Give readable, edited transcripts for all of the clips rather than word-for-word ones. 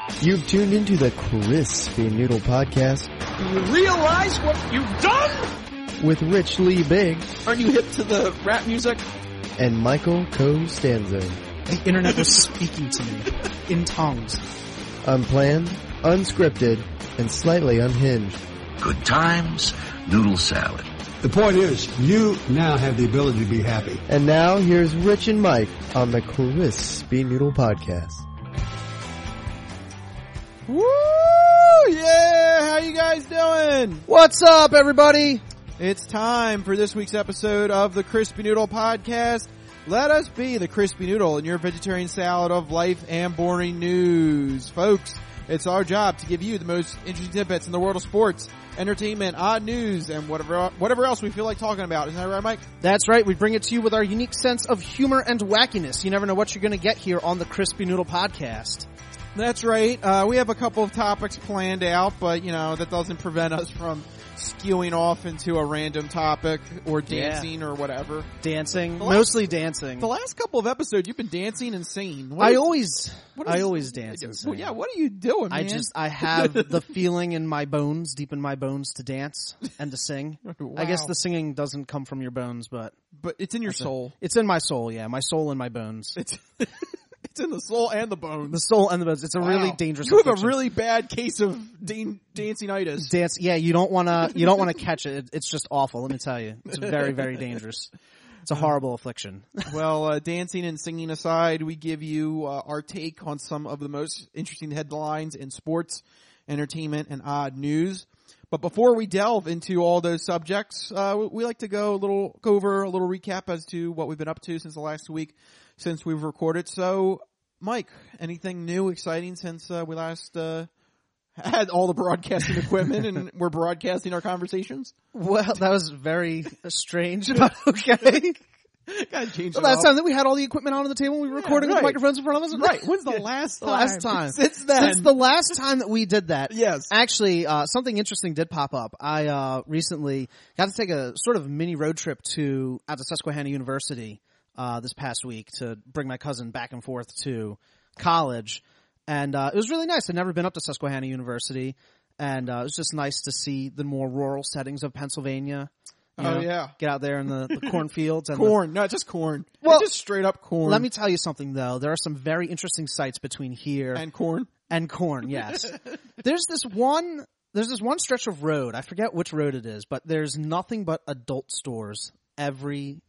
You've tuned into the Crispy Noodle Podcast. Do you realize what you've done? With Rich Lee Big. Aren't you hip to the rap music? And Michael Costanzo. The internet was speaking to me in tongues. Unplanned, unscripted, and slightly unhinged. Good times, noodle salad. The point is, you now have the ability to be happy. And now, here's Rich and Mike on the Crispy Noodle Podcast. Woo! Yeah! How you guys doing? What's up, everybody? It's time for this week's episode of the Crispy Noodle Podcast. Let us be the Crispy Noodle in your vegetarian salad of life and boring news. Folks, it's our job to give you the most interesting tidbits in the world of sports, entertainment, odd news, and whatever else we feel like talking about. Isn't that right, Mike? That's right. We bring it to you with our unique sense of humor and wackiness. You never know what you're going to get here on the Crispy Noodle Podcast. That's right. We have a couple of topics planned out, but, you know, that doesn't prevent us from skewing off into a random topic or dancing or whatever. Dancing. Mostly dancing. The last couple of episodes, you've been dancing and singing. I always dance and sing. Well, yeah, what are you doing, man? I have the feeling in my bones, deep in my bones, to dance and to sing. Wow. I guess the singing doesn't come from your bones, but it's in your soul. It's in my soul, yeah. My soul and my bones. It's in the soul and the bones. The soul and the bones. It's a really dangerous. You have affliction. a really bad case of dancing-itis. Yeah, you don't want to catch it. It's just awful. Let me tell you, it's very, very dangerous. It's a horrible affliction. Well, dancing and singing aside, we give you our take on some of the most interesting headlines in sports, entertainment, and odd news. But before we delve into all those subjects, we like to go over a little recap as to what we've been up to since the last week, since we've recorded. So, Mike, anything new, exciting since we last had all the broadcasting equipment and we're broadcasting our conversations? Well, that was very strange, but okay. Gotta change The it last up. time that we had all the equipment on the table, we were recording with microphones in front of us. Right. When's the last time? The last time. Since then. Since the last time that we did that. Yes. Actually, something interesting did pop up. I recently got to take a sort of mini road trip out to Susquehanna University this past week to bring my cousin back and forth to college. And it was really nice. I'd never been up to Susquehanna University. And it was just nice to see the more rural settings of Pennsylvania. You know, yeah. Get out there in the cornfields. And corn, not just corn. Well, just straight up corn. Let me tell you something, though. There are some very interesting sites between here and corn. And corn, yes. There's this one stretch of road. I forget which road it is, but there's nothing but adult stores every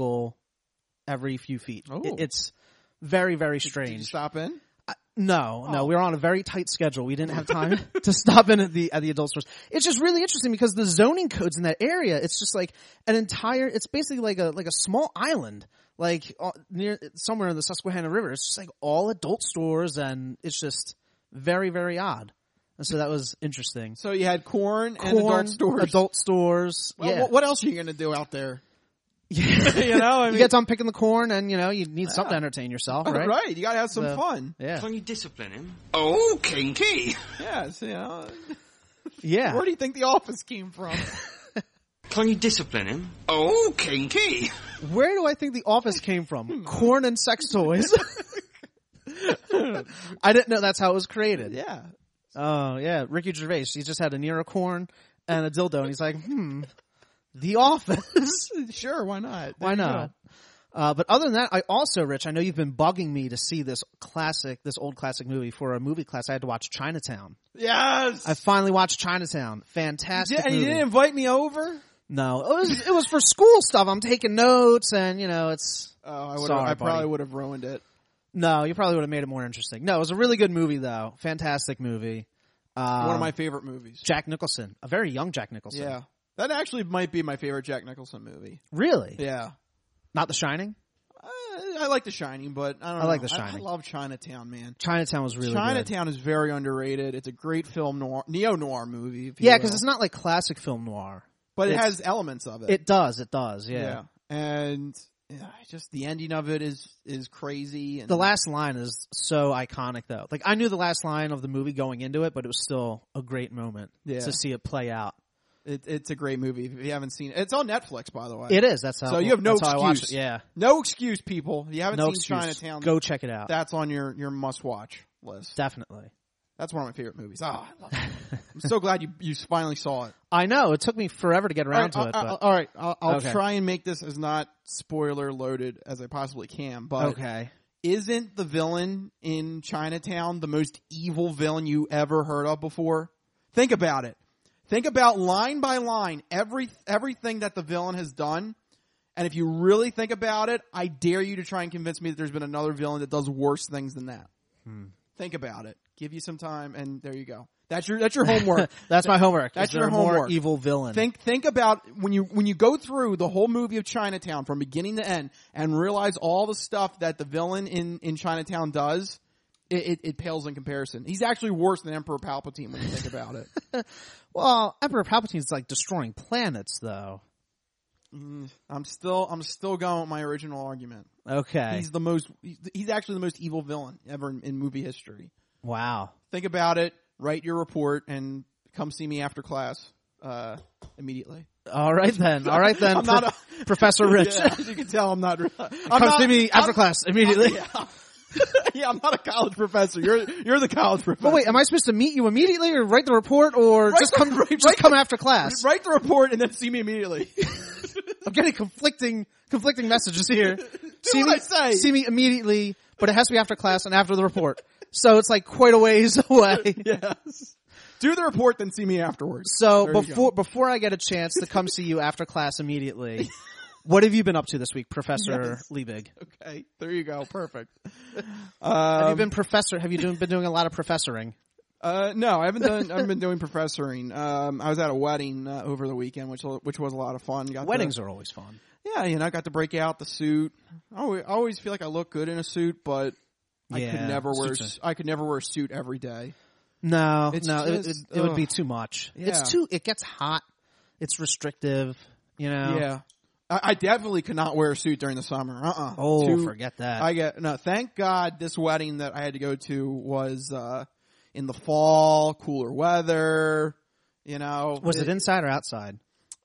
few feet. Oh. It's very, very strange. Did you stop in? No, we were on a very tight schedule. We didn't have time to stop in at the adult stores. It's just really interesting because the zoning codes in that area, it's just like it's basically like a small island, like near somewhere in the Susquehanna River. It's just like all adult stores, and it's just very, very odd. And so that was interesting. So you had corn and adult stores. Well, yeah. What else are you going to do out there? Yeah. You know, I mean, you get done picking the corn, and you need something to entertain yourself, right? Right. You got to have some fun. Yeah. Can you discipline him? Oh, kinky. Yes. You know. Yeah. Where do you think The Office came from? Can you discipline him? Oh, kinky. Where do I think The Office came from? Corn and sex toys. I didn't know that's how it was created. Yeah. Oh, yeah. Ricky Gervais, he just had a Nero corn and a dildo, and he's like, The Office. Sure, why not? Why not? But other than that, I also, Rich, I know you've been bugging me to see this old classic movie. For a movie class, I had to watch Chinatown. Yes! I finally watched Chinatown. Fantastic movie. And you didn't invite me over? No. It was for school stuff. I'm taking notes, and it's... Oh, I probably would have ruined it. No, you probably would have made it more interesting. No, it was a really good movie, though. Fantastic movie. One of my favorite movies. Jack Nicholson. A very young Jack Nicholson. Yeah. That actually might be my favorite Jack Nicholson movie. Really? Yeah. Not The Shining? I like The Shining, but I don't know. I like The Shining. I love Chinatown, man. Chinatown was really Chinatown is very underrated. It's a great film noir, neo-noir movie. Yeah, because it's not like classic film noir. But it has elements of it. It does, yeah. And just the ending of it is crazy. And the last line is so iconic, though. Like, I knew the last line of the movie going into it, but it was still a great moment to see it play out. It's a great movie. If you haven't seen it, it's on Netflix, by the way. It is. That's how. So you have no excuse. How I watched it. Yeah, no excuse, people. If you haven't seen excuse. Chinatown, go check it out. That's on your must watch list. Definitely. That's one of my favorite movies. I love it. I'm so glad you finally saw it. I know. It took me forever to get around to it. But... All right. I'll Okay. try and make this as not spoiler loaded as I possibly can. But Okay. isn't the villain in Chinatown the most evil villain you ever heard of before? Think about it. Think about line by line everything that the villain has done. And if you really think about it, I dare you to try and convince me that there's been another villain that does worse things than that. Think about it. Give you some time, and there you go. That's your homework. That's my homework. That's Is there your a more homework. evil villain. Think about when you go through the whole movie of Chinatown from beginning to end and realize all the stuff that the villain in Chinatown does. It pales in comparison. He's actually worse than Emperor Palpatine when you think about it. Well, Emperor Palpatine's like destroying planets, though. I'm still going with my original argument. Okay. He's actually the most evil villain ever in movie history. Wow. Think about it. Write your report and come see me after class immediately. All right then. I'm not Professor Rich. Yeah, as you can tell, I'm not. Come see me after class immediately. Yeah, I'm not a college professor. You're the college professor. But wait, am I supposed to meet you immediately, or write the report, or just come after class? Write the report and then see me immediately. I'm getting conflicting messages here. See what I say. See me immediately, but it has to be after class and after the report. So it's like quite a ways away. Yes. Do the report, then see me afterwards. So There before I get a chance to come see you after class immediately, what have you been up to this week, Professor Liebig? Okay, there you go. Perfect. Have you been doing a lot of professoring? No, I haven't been doing professoring. I was at a wedding over the weekend, which was a lot of fun. Weddings are always fun. Yeah, I got to break out the suit. I always feel like I look good in a suit, but I could never wear a suit every day. No, It would be too much. Yeah. It gets hot. It's restrictive, you know? Yeah. I definitely could not wear a suit during the summer. Forget that. Thank God this wedding that I had to go to was, in the fall, cooler weather, you know. Was it inside or outside?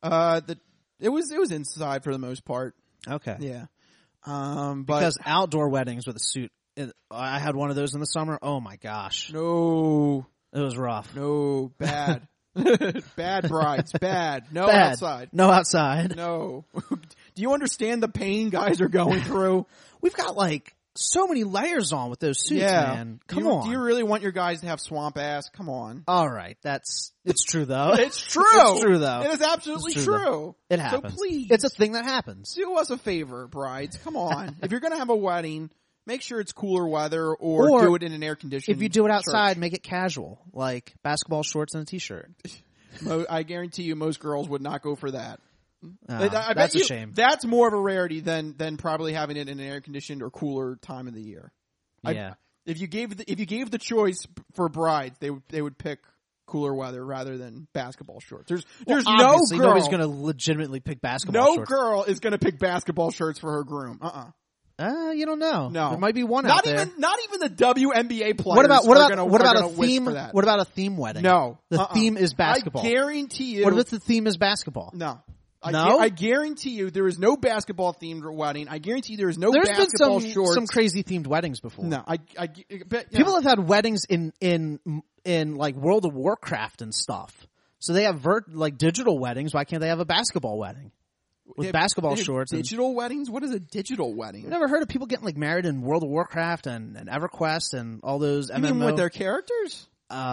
It was inside for the most part. Okay. Yeah. Because outdoor weddings with a suit, I had one of those in the summer. Oh my gosh. No. It was rough. No. Bad. Bad brides. Bad. No Bad. outside. No outside. No. Do you understand the pain guys are going through? We've got like so many layers on with those suits, Yeah. man. Come on. Do you really want your guys to have swamp ass? Come on. All right. It's true though. It's true. It's true though. It is absolutely It's true, true. It happens. So please. It's a thing that happens. Do us a favor, brides. Come on. If you're going to have a wedding, make sure it's cooler weather or do it in an air conditioned If you do it outside, church. make it casual, like basketball shorts and a t-shirt. I guarantee you most girls would not go for that. Oh, that's a shame. That's more of a rarity than probably having it in an air conditioned or cooler time of the year. Yeah. If you gave the choice for brides, they would pick cooler weather rather than basketball shorts. There's no girl. Nobody's going to legitimately pick basketball shorts. No girl is going to pick basketball shirts for her groom. You don't know. No, there might be one out there. Not even the WNBA players. What about a theme? For that. What about a theme wedding? No, the theme is basketball. I guarantee you. What if the theme is basketball? No. No? I guarantee you there is no basketball themed wedding. I guarantee there is no There's basketball been shorts. some crazy themed weddings before. No, I bet people have had weddings in like World of Warcraft and stuff. So they have digital weddings. Why can't they have a basketball wedding with basketball shorts? Digital weddings? What is a digital wedding? You've never heard of people getting like married in World of Warcraft and EverQuest and all those MMO? You mean with their characters?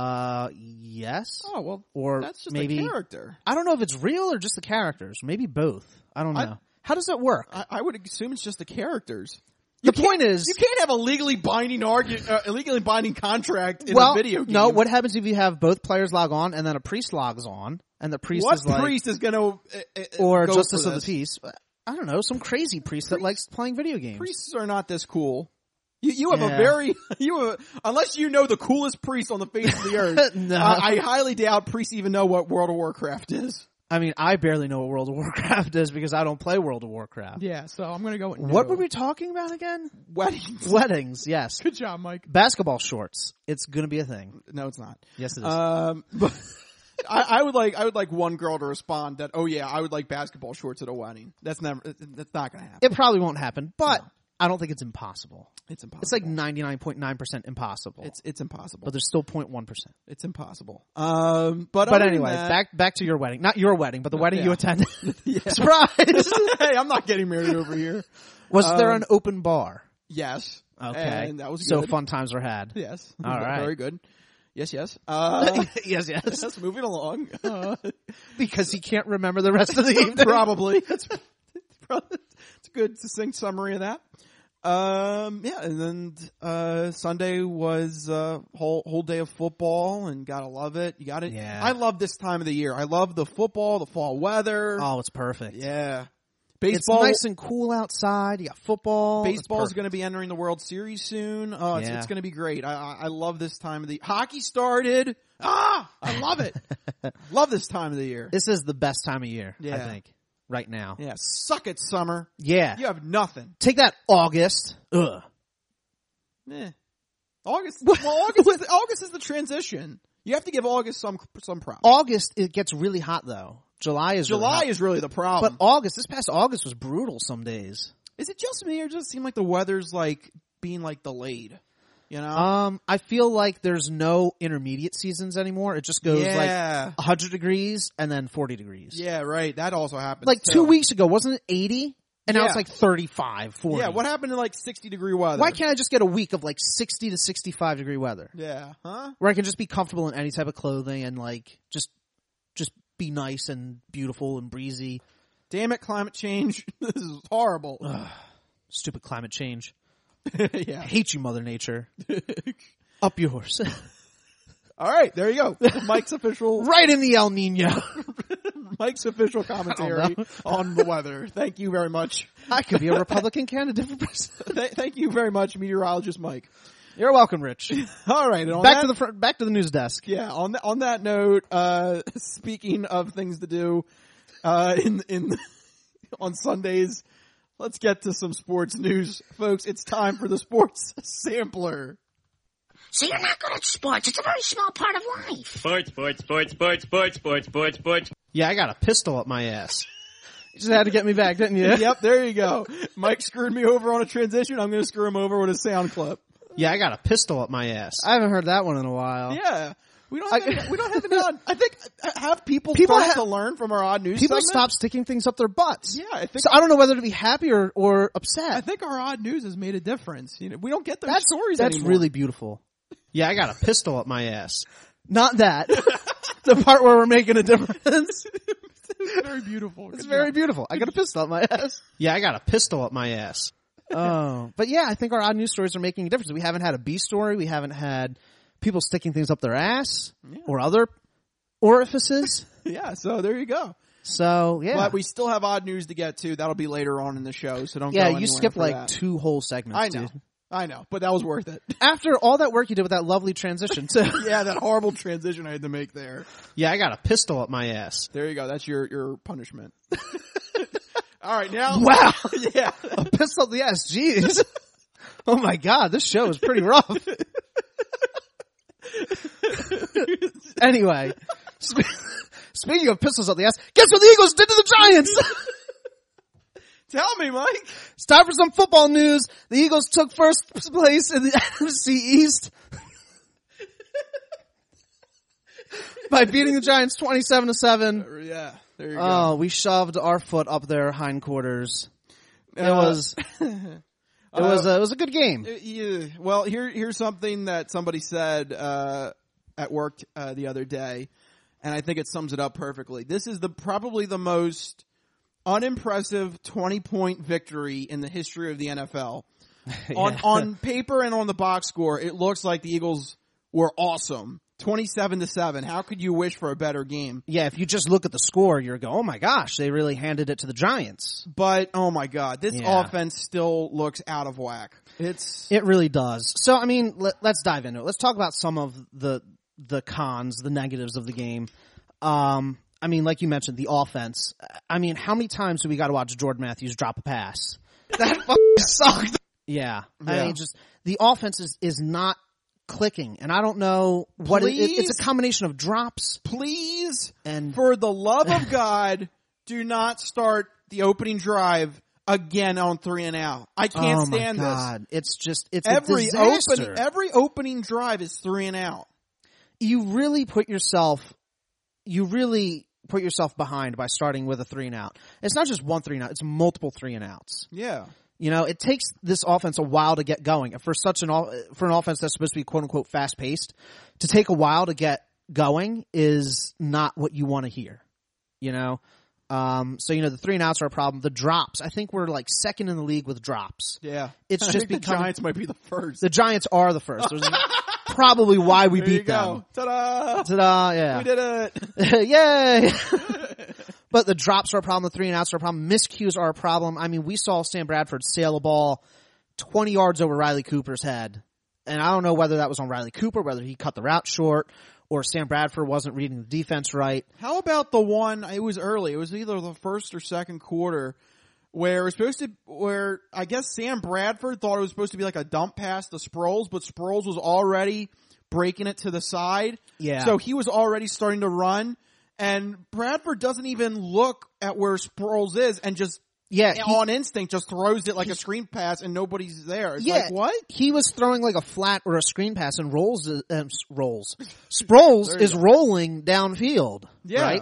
Yes. Oh, well, or that's just maybe a character. I don't know if it's real or just the characters. Maybe both. I don't know. How does that work? I would assume it's just the characters. The point is, you can't have a legally binding contract in a video game. No, what happens if you have both players log on and then a priest logs on and the priest is like... What priest is going to or go Justice for of the this? Peace. I don't know, some crazy priest that likes playing video games. Priests are not this cool. You have unless you know the coolest priest on the face of the earth. No. I highly doubt priests even know what World of Warcraft is. I mean, I barely know what World of Warcraft is because I don't play World of Warcraft. Yeah, so I'm going to go with no. What were we talking about again? Weddings. Weddings, yes. Good job, Mike. Basketball shorts. It's going to be a thing. No, it's not. Yes, it is. But I would like one girl to respond that, oh yeah, I would like basketball shorts at a wedding. That's not going to happen. It probably won't happen, but I don't think it's impossible. It's impossible. It's like 99.9% impossible. It's impossible. But there's still 0.1%. It's impossible. But anyways, back to your wedding. Not your wedding, but the wedding you attended. Surprise! Hey, I'm not getting married over here. Was there an open bar? Yes. Okay. And that was good. So fun times were had. Yes. All right. Very good. Yes. Yes. Yes. Moving along. Because he can't remember the rest of the evening. Probably. It's a good succinct summary of that. Yeah, and then Sunday was whole day of football, and gotta love it. You got it. Yeah. I love this time of the year. I love the football, the fall weather. Oh, it's perfect. Yeah. It's Baseball. nice and cool outside. You got football. Baseball's going to be entering the World Series soon. Oh, it's going to be great. I love this time of the hockey started. I love it. Love this time of the year. This is the best time of year, I Yeah. think, right now. Yeah, suck it, summer. Yeah. You have nothing. Take that, August. Ugh. August. Well, August is the transition. You have to give August some props. August, it gets really hot, though. July is really the problem. But August, this past August was brutal some days. Is it just me, or does it seem like the weather's like being like delayed? You know? I feel like there's no intermediate seasons anymore. It just goes like 100 degrees and then 40 degrees. Yeah, right. That also happens. Like too. 2 weeks ago, wasn't it 80? And now it's like 35, 40. Yeah, what happened to like 60-degree weather? Why can't I just get a week of like 60 to 65 degree weather? Yeah, huh? Where I can just be comfortable in any type of clothing and like just be nice and beautiful and breezy. Damn it, climate change. This is horrible. Ugh, stupid climate change. Yeah. I hate you, Mother Nature. Up yours. All right, there you go. Mike's official Right in the El Nino. Mike's official commentary on the weather. Thank you very much. I could be a Republican candidate for president. Thank you very much, meteorologist Mike. You're welcome, Rich. All right, and on Back to the news desk. Yeah, on that note, speaking of things to do, on Sundays, let's get to some sports news, folks. It's time for the sports sampler. So you're not good at sports. It's a very small part of life. Sports. Yeah, I got a pistol up my ass. You just had to get me back, didn't you? Yep, there you go. Mike screwed me over on a transition. I'm going to screw him over with a sound clip. Yeah, I got a pistol up my ass. I haven't heard that one in a while. Yeah. We don't have any odd. I think have people started to learn from our odd news People segment? stop sticking things up their butts. Yeah, I think So I don't know whether to be happy or upset. I think our odd news has made a difference. You know, we don't get those stories That's anymore. really beautiful. Yeah, I got a pistol up my ass. Not that. The part where we're making a difference. It's very beautiful. It's very beautiful. I got a pistol up my ass. Yeah, I got a pistol up my ass. Oh. But yeah, I think our odd news stories are making a difference. We haven't had a B story. We haven't had people sticking things up their ass or other orifices. Yeah, so there you go. So, yeah. But we still have odd news to get to. That'll be later on in the show, so don't go Yeah, anywhere you skipped for like that. 2 whole segments, I know, but that was worth it. After all that work you did with that lovely transition, too. Yeah, that horrible transition I had to make there. Yeah, I got a pistol up my ass. There you go. That's your punishment. All right, now. Wow. Yeah. A pistol up the ass. Jeez. Oh my God, this show is pretty rough. Anyway, speaking of pistols up the ass, guess what the Eagles did to the Giants? Tell me, Mike. It's time for some football news. The Eagles took first place in the NFC East by beating the Giants 27-7. Yeah, there you go. Oh, we shoved our foot up their hindquarters. It was a good game. Yeah. Well, here's something that somebody said at work the other day, and I think it sums it up perfectly. This is probably the most unimpressive 20-point victory in the history of the NFL. Yeah. On paper and on the box score, it looks like the Eagles were awesome. 27-7. How could you wish for a better game? Yeah, if you just look at the score, you're going, oh my gosh, they really handed it to the Giants. But, oh my God, this offense still looks out of whack. It really does. So, I mean, let's dive into it. Let's talk about some of the cons, the negatives of the game. I mean, like you mentioned, the offense. I mean, how many times do we got to watch Jordan Matthews drop a pass? That fucking sucked. Yeah. I mean, just the offense is not clicking, and I don't know what it's a combination of drops. Please, and for the love of God, do not start the opening drive again on 3 and out. I can't stand this. Oh my God. It's every a disaster. every opening drive is 3 and out. You really put yourself behind by starting with a 3 and out. It's not just one 3 and out, it's multiple 3 and outs. Yeah. You know, it takes this offense a while to get going. For an offense that's supposed to be quote unquote fast paced, to take a while to get going is not what you want to hear. You know? So you know, the 3 and outs are a problem. The drops, I think we're like second in the league with drops. Yeah. It's just the Giants might be the first. The Giants are the first. Probably why we beat them. Ta-da! Ta-da! Yeah. We did it! Yay! But the drops are a problem. The 3 and outs are a problem. Miscues are a problem. I mean, we saw Sam Bradford sail a ball 20 yards over Riley Cooper's head. And I don't know whether that was on Riley Cooper, whether he cut the route short, or Sam Bradford wasn't reading the defense right. How about the one, it was early, it was either the first or second quarter, where I guess Sam Bradford thought it was supposed to be like a dump pass to Sproles, but Sproles was already breaking it to the side. Yeah. So he was already starting to run, and Bradford doesn't even look at where Sproles is and just on instinct just throws it like a screen pass and nobody's there. It's like, what? He was throwing like a flat or a screen pass and Sproles is rolling downfield. Yeah. Right?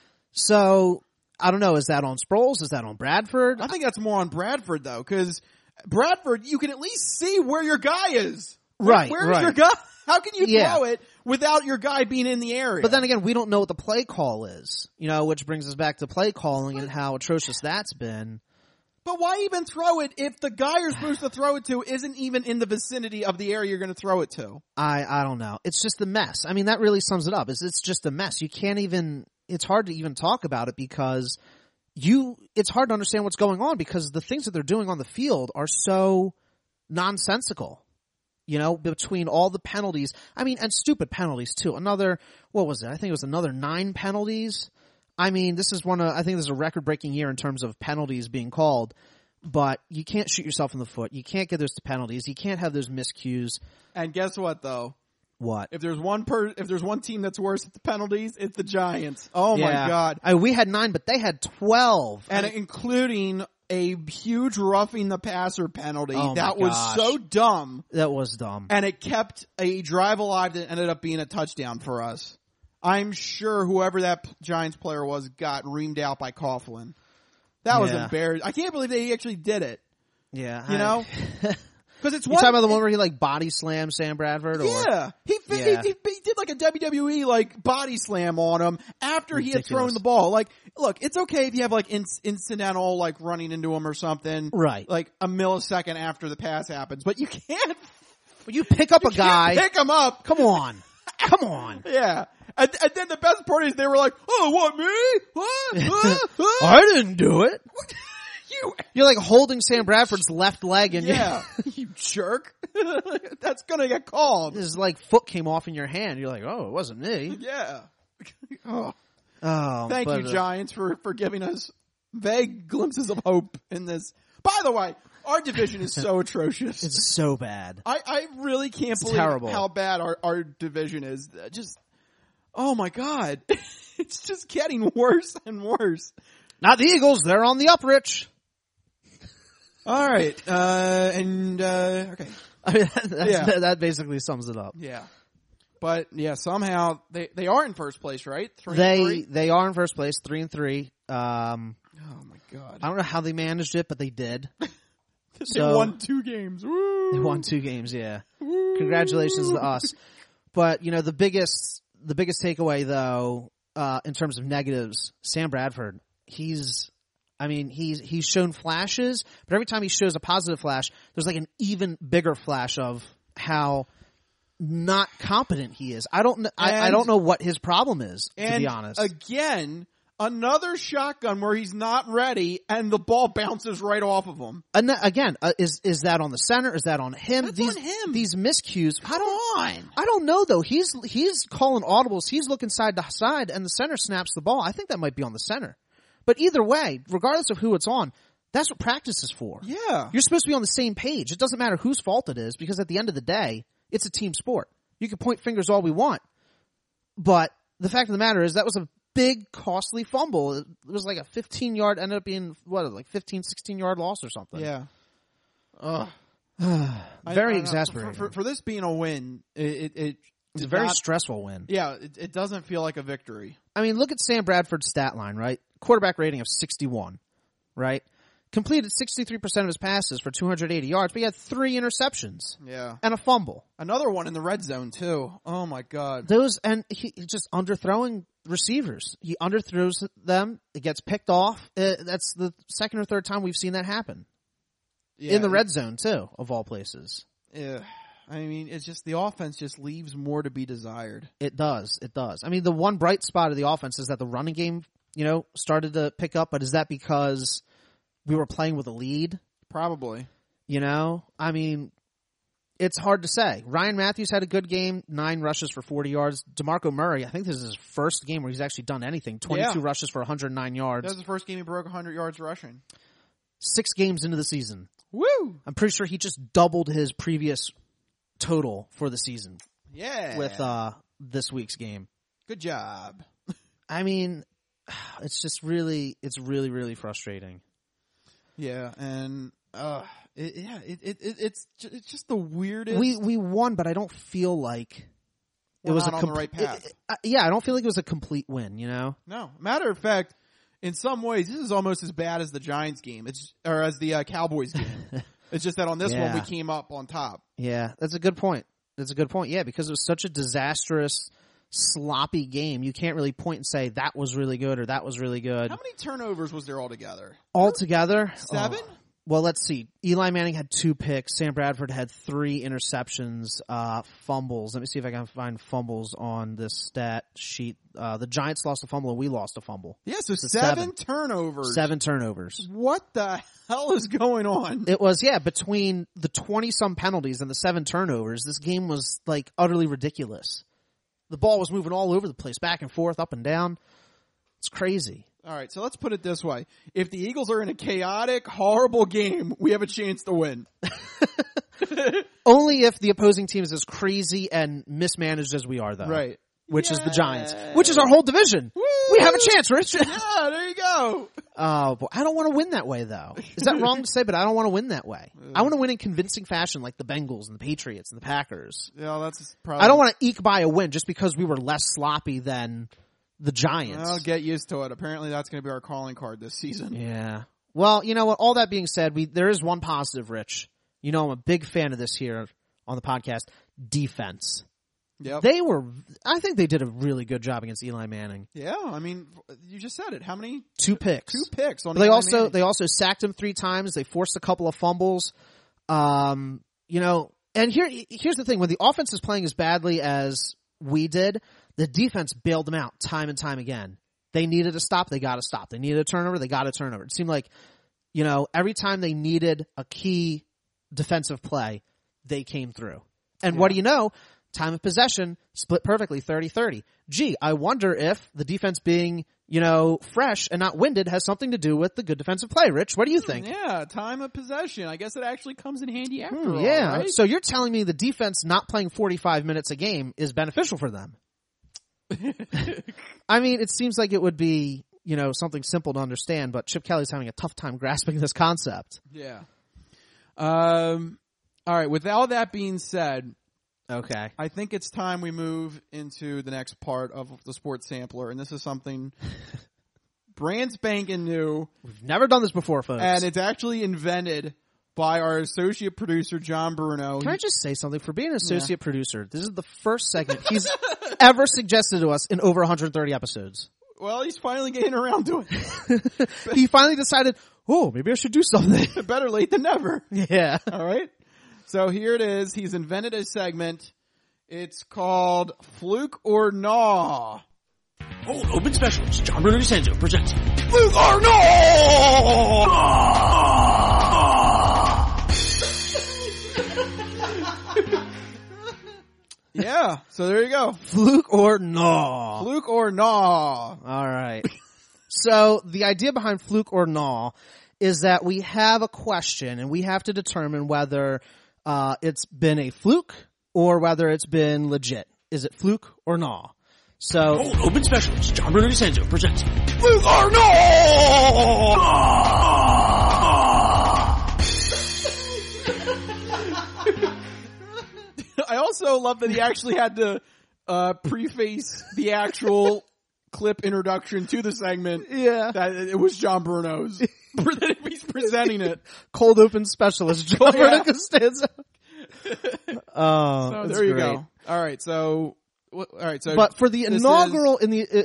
So, I don't know. Is that on Sproles? Is that on Bradford? I think that's more on Bradford though, cause Bradford, you can at least see where your guy is. Right. Where's your guy? How can you throw it without your guy being in the area? But then again, we don't know what the play call is, you know, which brings us back to play calling and how atrocious that's been. But why even throw it if the guy you're supposed to throw it to isn't even in the vicinity of the area you're going to throw it to? I don't know. It's just a mess. I mean, that really sums it up. It's just a mess. You can't even, it's hard to even talk about it because it's hard to understand what's going on because the things that they're doing on the field are so nonsensical. You know, between all the penalties. I mean, and stupid penalties too. What was it? I think it was another 9 penalties. I mean, I think this is a record-breaking year in terms of penalties being called. But you can't shoot yourself in the foot. You can't get those penalties. You can't have those miscues. And guess what, though? What? If there's one team that's worse at the penalties, it's the Giants. Oh my God! We had 9, but they had 12, and including a huge roughing the passer penalty. That was so dumb. That was dumb. And it kept a drive alive that ended up being a touchdown for us. I'm sure whoever that Giants player was got reamed out by Coughlin. That was embarrassing. I can't believe they actually did it. Yeah. You know? Because it's you talking about the one where he like body slammed Sam Bradford? Yeah. He did like a WWE like body slam on him after he had thrown the ball. Like, look, it's okay if you have like incidental like running into him or something. Right. Like a millisecond after the pass happens. But you can't. When you pick up a guy. Pick him up. Come on. Come on. Yeah. And then the best part is they were like, oh, what, me? What? I didn't do it. You're like holding Sam Bradford's left leg and you jerk. That's gonna get called. His like foot came off in your hand. You're like, oh, it wasn't me. Yeah. Oh. Thank you, Giants, for giving us vague glimpses of hope in this. By the way, our division is so atrocious. It's so bad. I really can't believe how bad our division is. Just, oh my God. It's just getting worse and worse. Not the Eagles. They're on the uprich. All right. Okay. I mean, that basically sums it up. Yeah. But yeah, somehow they are in first place, right? 3-3? They are in first place, 3-3. Oh my God. I don't know how they managed it, but they did. They won 2 games. Woo! They won 2 games, yeah. Woo! Congratulations to us. But, you know, the biggest takeaway though, in terms of negatives, Sam Bradford, he's shown flashes, but every time he shows a positive flash, there's like an even bigger flash of how not competent he is. I don't know what his problem is, to be honest. Again, another shotgun where he's not ready and the ball bounces right off of him. And again, is that on the center? Is that on him? That's on him. These miscues. I don't know though. He's calling audibles. He's looking side to side and the center snaps the ball. I think that might be on the center. But either way, regardless of who it's on, that's what practice is for. Yeah. You're supposed to be on the same page. It doesn't matter whose fault it is because at the end of the day, it's a team sport. You can point fingers all we want. But the fact of the matter is that was big, costly fumble. It was like a 15-yard, ended up being, 15, 16-yard loss or something. Yeah. Very exasperating. For this being a win, it's a very stressful win. Yeah, it doesn't feel like a victory. I mean, look at Sam Bradford's stat line, right? Quarterback rating of 61, right? Completed 63% of his passes for 280 yards, but he had 3 interceptions. Yeah. And a fumble. Another one in the red zone, too. Oh, my God. And he just underthrowing receivers. He underthrows them. It gets picked off. That's the second or third time we've seen that happen. Yeah, in the red zone, too, of all places. Yeah. I mean, it's just the offense just leaves more to be desired. It does. It does. I mean, the one bright spot of the offense is that the running game, started to pick up, but is that because we were playing with a lead? Probably. I mean, it's hard to say. Ryan Matthews had a good game, 9 rushes for 40 yards. DeMarco Murray, I think this is his first game where he's actually done anything. 22 rushes for 109 yards. That was the first game he broke 100 yards rushing. 6 games into the season. Woo! I'm pretty sure he just doubled his previous total for the season. Yeah. With this week's game. Good job. I mean, it's really, really frustrating. Yeah, and it's just the weirdest. We won, but I don't feel like it was on the right path. I don't feel like it was a complete win. No. Matter of fact, in some ways, this is almost as bad as the Giants game. Or as the Cowboys game. It's just that on this one we came up on top. Yeah, that's a good point. Yeah, because it was such a disastrous, sloppy game. You can't really point and say that was really good or that was really good. How many turnovers was there altogether? Altogether? 7? Well, let's see. Eli Manning had 2 picks. Sam Bradford had 3 interceptions, fumbles. Let me see if I can find fumbles on this stat sheet. The Giants lost a fumble and we lost a fumble. Yeah, so 7 turnovers. 7 turnovers. What the hell is going on? It was, between the 20-some penalties and the 7 turnovers, this game was, utterly ridiculous. The ball was moving all over the place, back and forth, up and down. It's crazy. All right, so let's put it this way. If the Eagles are in a chaotic, horrible game, we have a chance to win. Only if the opposing team is as crazy and mismanaged as we are, though. Right. Which is the Giants. Which is our whole division. Woo! We have a chance, Rich. Yeah, there you go. Oh, boy. I don't want to win that way, though. Is that wrong to say? But I don't want to win that way. I want to win in convincing fashion like the Bengals and the Patriots and the Packers. Yeah, that's probably... I don't want to eke by a win just because we were less sloppy than the Giants. I'll get used to it. Apparently that's going to be our calling card this season. Yeah. Well, you know what? All that being said, there is one positive, Rich. I'm a big fan of this here on the podcast. Defense. Yep. I think they did a really good job against Eli Manning. Yeah, I mean, you just said it. How many? 2 picks. 2 picks on Eli Manning. They also sacked him 3 times. They forced a couple of fumbles. And here's the thing. When the offense is playing as badly as we did, the defense bailed them out time and time again. They needed a stop. They got a stop. They needed a turnover. They got a turnover. It seemed like, every time they needed a key defensive play, they came through. And what do you know? Time of possession split perfectly 30-30. Gee, I wonder if the defense being, fresh and not winded has something to do with the good defensive play. Rich, what do you think? Yeah, time of possession. I guess it actually comes in handy after all, yeah. right? So you're telling me the defense not playing 45 minutes a game is beneficial for them? I mean, it seems like it would be, something simple to understand, but Chip Kelly's having a tough time grasping this concept. Yeah. All right. With all that being said, okay, I think it's time we move into the next part of the Sports Sampler, and this is something brand spanking new. We've never done this before, folks. And it's actually invented by our associate producer, John Bruno. Can I just say something? For being an associate producer, this is the first segment he's ever suggested to us in over 130 episodes. Well, he's finally getting around to it. He finally decided, maybe I should do something. Better late than never. Yeah. All right. So here it is. He's invented a segment. It's called Fluke or Gnaw. Old Open Specialist, John Bruno DeCenzo presents Fluke or Gnaw! Yeah, so there you go. Fluke or Gnaw. Fluke or Gnaw. All right. So the idea behind Fluke or Gnaw is that we have a question and we have to determine whether it's been a fluke or whether it's been legit. Is it fluke or Gnaw? So, Open Specialist, John Bruno DeCenzo presents Fluke or No! I also love that he actually had to preface the actual clip introduction to the segment. Yeah. That it was John Bruno's. That he's presenting it. cold open specialist, John Bruno Costanzo. So there you go. All right, so but for the inaugural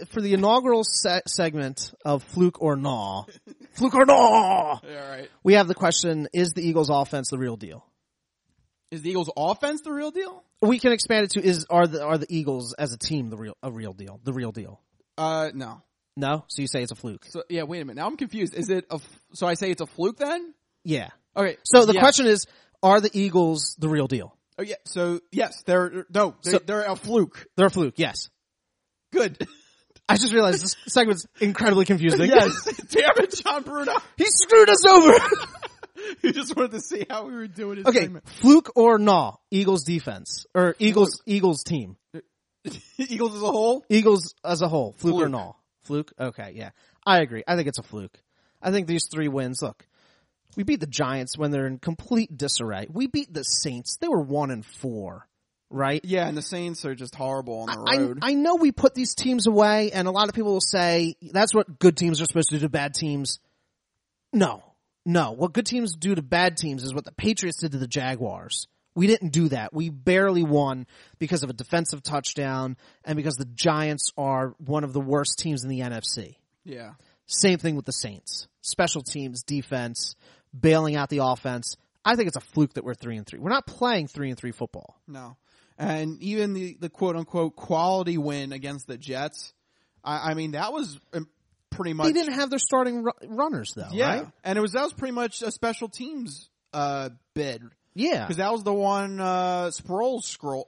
segment of Fluke or Naw, Fluke or Naw, all right. We have the question: is the Eagles' offense the real deal? Is the Eagles' offense the real deal? We can expand it to: are the Eagles as a team the real deal? The real deal? No. No. So you say it's a fluke? So yeah, wait a minute. Now I'm confused. Is it so I say it's a fluke then? Yeah. Okay. So the question is: are the Eagles the real deal? Oh yeah. So yes, they're a fluke. They're a fluke. Yes. Good. I just realized this segment's incredibly confusing. Yes. Damn it, John Bruno. He screwed us over. You just wanted to see how we were doing his Okay, segment. fluke or Naw? Eagles defense or Eagles team? Eagles as a whole? Eagles as a whole. Fluke or Naw? Fluke? Okay, yeah. I agree. I think it's a fluke. I think these 3 wins, look, we beat the Giants when they're in complete disarray. We beat the Saints. They were 1-4, right? Yeah, and the Saints are just horrible on the road. I know we put these teams away, and a lot of people will say that's what good teams are supposed to do to bad teams. No. What good teams do to bad teams is what the Patriots did to the Jaguars. We didn't do that. We barely won because of a defensive touchdown and because the Giants are one of the worst teams in the NFC. Yeah. Same thing with the Saints. Special teams, defense, bailing out the offense. I think it's a fluke that we're 3-3. We're not playing 3-3 football. No. And even the quote unquote quality win against the Jets, I mean, that was pretty much. They didn't have their starting runners though, right? And that was pretty much a special teams, bid. Yeah. Because that was the one, Sproles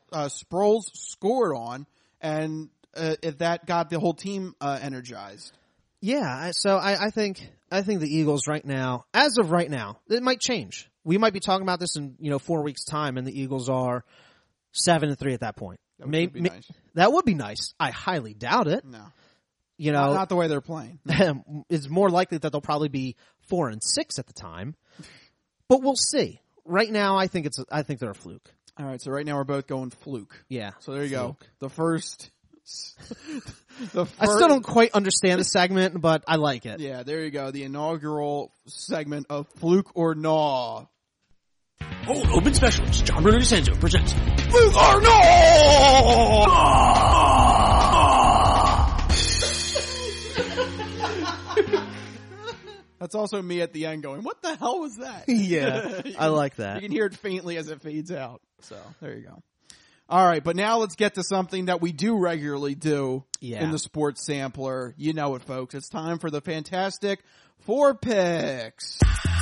scored on, and, if that got the whole team, energized. Yeah, so I think the Eagles right now, as of right now, it might change. We might be talking about this in 4 weeks' time, and the Eagles are 7-3 at that point. That would be nice. That would be nice. I highly doubt it. No, not the way they're playing. It's more likely that they'll probably be 4-6 at the time, but we'll see. Right now, I think they're a fluke. All right, so right now we're both going fluke. Yeah. So there you fluke. go. The first. I still don't quite understand the segment, but I like it. Yeah, there you go. The inaugural segment of Fluke or Naw. Open Specialist, John Bruno DeCenzo presents Fluke or No! That's also me at the end going, what the hell was that? Yeah, I like that. You can hear it faintly as it fades out. So there you go. All right, but now let's get to something that we do regularly do in the Sports Sampler. You know it, folks. It's time for the Fantastic Four Picks.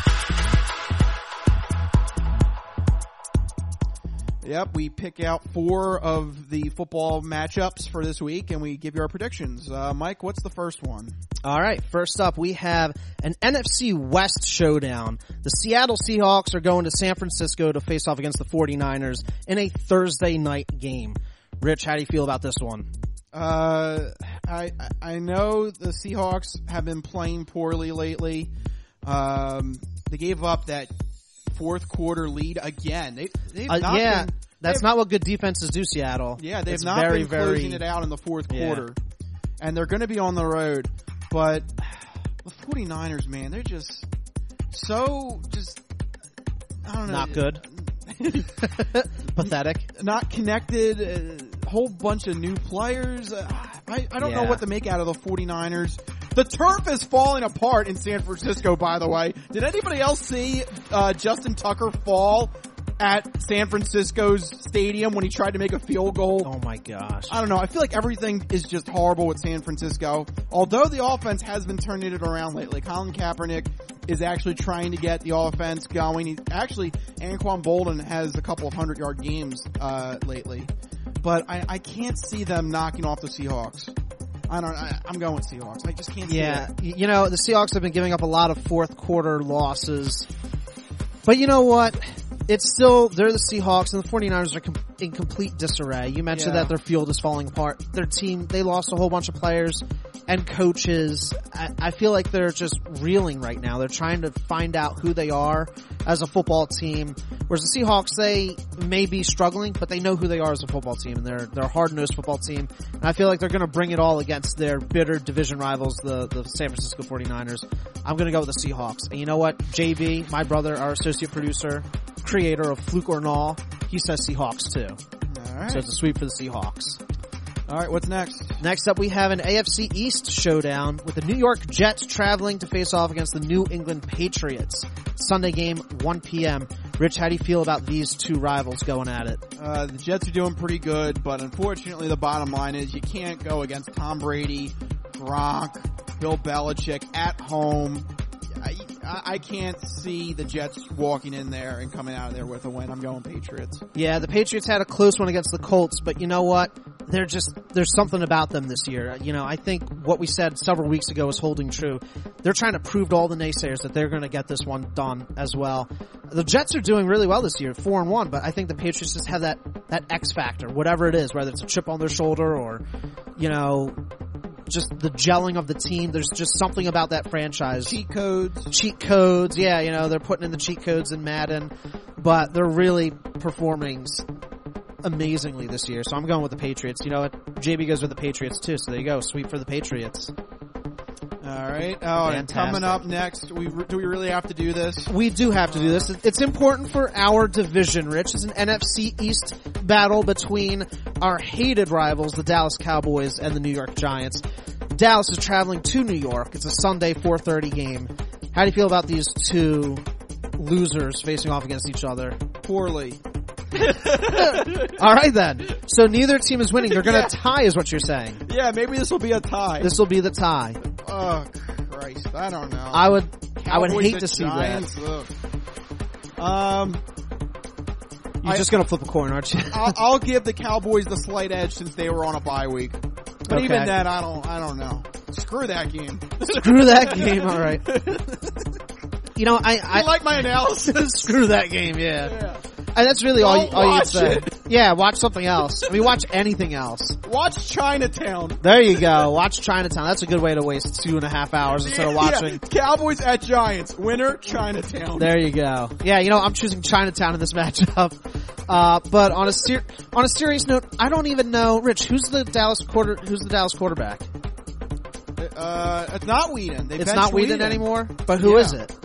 Yep, we pick out 4 of the football matchups for this week, and we give you our predictions. Mike, what's the first one? All right, first up, we have an NFC West showdown. The Seattle Seahawks are going to San Francisco to face off against the 49ers in a Thursday night game. Rich, how do you feel about this one? I know the Seahawks have been playing poorly lately. They gave up that fourth quarter lead again. They've not been, that's not what good defenses do, Seattle. Yeah, they've not been closing it out in the fourth quarter. And they're going to be on the road. But the 49ers, man, they're just I don't know. Not good. Pathetic. Not connected. A whole bunch of new players. I don't know what to make out of the 49ers. The turf is falling apart in San Francisco, by the way. Did anybody else see Justin Tucker fall at San Francisco's stadium when he tried to make a field goal? Oh my gosh. I don't know. I feel like everything is just horrible with San Francisco. Although the offense has been turning it around lately. Colin Kaepernick is actually trying to get the offense going. Anquan Bolden has a couple of 100-yard games lately. But I can't see them knocking off the Seahawks. I'm going with Seahawks. I just can't see it. You know, the Seahawks have been giving up a lot of fourth quarter losses. But you know what? it's still, they're the Seahawks, and the 49ers are in complete disarray. You mentioned that their field is falling apart. Their team, they lost a whole bunch of players and coaches. I feel like they're just reeling right now. They're trying to find out who they are as a football team. Whereas the Seahawks, they may be struggling, but they know who they are as a football team, and they're a hard-nosed football team. And I feel like they're going to bring it all against their bitter division rivals, the San Francisco 49ers. I'm going to go with the Seahawks. And you know what? JB, my brother, our associate producer, creator of Fluke or Null, he says Seahawks too. All right. So it's a sweep for the Seahawks. All right, what's next? Next up, we have an AFC East showdown with the New York Jets traveling to face off against the New England Patriots. Sunday game, 1 p.m. Rich, how do you feel about these two rivals going at it? The Jets are doing pretty good, but unfortunately the bottom line is you can't go against Tom Brady, Gronk, Bill Belichick at home. I can't see the Jets walking in there and coming out of there with a win. I'm going Patriots. Yeah, the Patriots had a close one against the Colts, but you know what? There's something about them this year. You know, I think what we said several weeks ago is holding true. They're trying to prove to all the naysayers that they're going to get this one done as well. The Jets are doing really well this year, 4-1, but I think the Patriots just have that X factor, whatever it is, whether it's a chip on their shoulder or, you know, just the gelling of the team. There's just something about that franchise. Cheat codes. Yeah, you know, they're putting in the cheat codes in Madden, but they're really performing amazingly this year. So I'm going with the Patriots. You know what? JB goes with the Patriots too. So there you go. Sweep for the Patriots. All right. Oh, and coming up next, do we really have to do this? We do have to do this. It's important for our division, Rich. It's an NFC East battle between our hated rivals, the Dallas Cowboys and the New York Giants. Dallas is traveling to New York. It's a Sunday 4:30 game. How do you feel about these two losers facing off against each other? Poorly. All right then. So neither team is winning. They're going to tie is what you're saying. Yeah, maybe this will be a tie. This will be the tie. Oh, Christ. I don't know. I would Cowboys hate to see Giants, that. Ugh. You're just going to flip a coin, aren't you? I'll give the Cowboys the slight edge since they were on a bye week. But Okay. even then, I don't know. Screw that game. Screw that game. All right. You know, I like my analysis. Screw that game. Yeah. And that's really Don't all you'd watch say. it. Yeah, watch something else. I mean, watch anything else. Watch Chinatown. There you go. Watch Chinatown. That's a good way to waste 2.5 hours instead of watching. Yeah. Cowboys at Giants. Winner, Chinatown. There you go. Yeah, you know, I'm choosing Chinatown in this matchup. But on a serious note, I don't even know, Rich, who's the Dallas quarterback? It's not Whedon. It's not Whedon anymore? But who is it?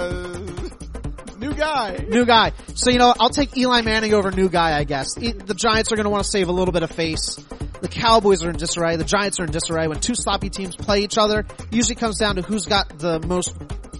New guy. New guy. So, you know, I'll take Eli Manning over new guy, I guess. The Giants are going to want to save a little bit of face. The Cowboys are in disarray. The Giants are in disarray. When two sloppy teams play each other, it usually comes down to who's got the most,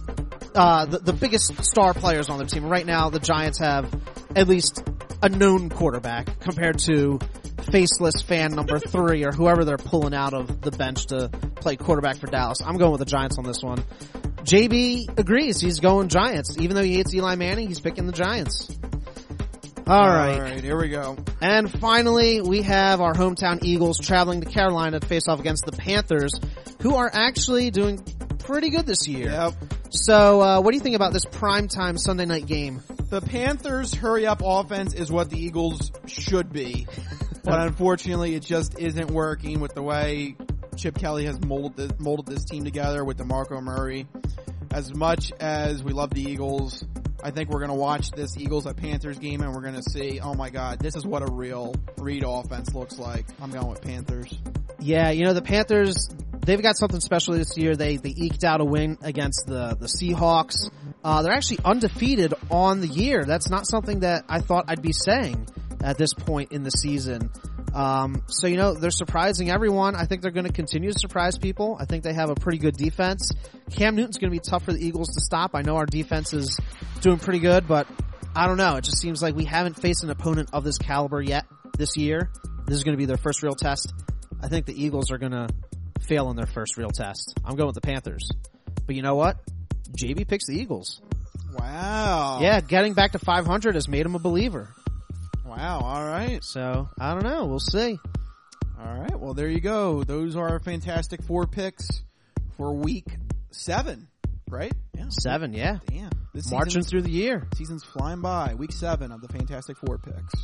the biggest star players on their team. Right now, the Giants have at least a known quarterback compared to faceless fan number 3 or whoever they're pulling out of the bench to play quarterback for Dallas. I'm going with the Giants on this one. JB agrees. He's going Giants. Even though he hates Eli Manning, he's picking the Giants. All right, here we go. And finally, we have our hometown Eagles traveling to Carolina to face off against the Panthers, who are actually doing pretty good this year. Yep. So, what do you think about this primetime Sunday night game? The Panthers' hurry-up offense is what the Eagles should be. But unfortunately, it just isn't working with the way Chip Kelly has molded this team together with DeMarco Murray. As much as we love the Eagles, I think we're going to watch this Eagles at Panthers game and we're going to see, oh my God, this is what a real Reed offense looks like. I'm going with Panthers. Yeah, you know, the Panthers, they've got something special this year. They eked out a win against the Seahawks. They're actually undefeated on the year. That's not something that I thought I'd be saying at this point in the season. So, you know, they're surprising everyone. I think they're going to continue to surprise people. I think they have a pretty good defense. Cam Newton's going to be tough for the Eagles to stop. I know our defense is doing pretty good, but I don't know. It just seems like we haven't faced an opponent of this caliber yet this year. This is going to be their first real test. I think the Eagles are going to fail in their first real test. I'm going with the Panthers. But you know what? JB picks the Eagles. Wow. Yeah, getting back to 500 has made him a believer. Wow, all right. So, I don't know. We'll see. All right, well, there you go. Those are our fantastic 4 picks for week 7, right? Yeah. 7, yeah. Damn. This Marching through the year. Season's flying by. Week 7 of the Fantastic Four picks.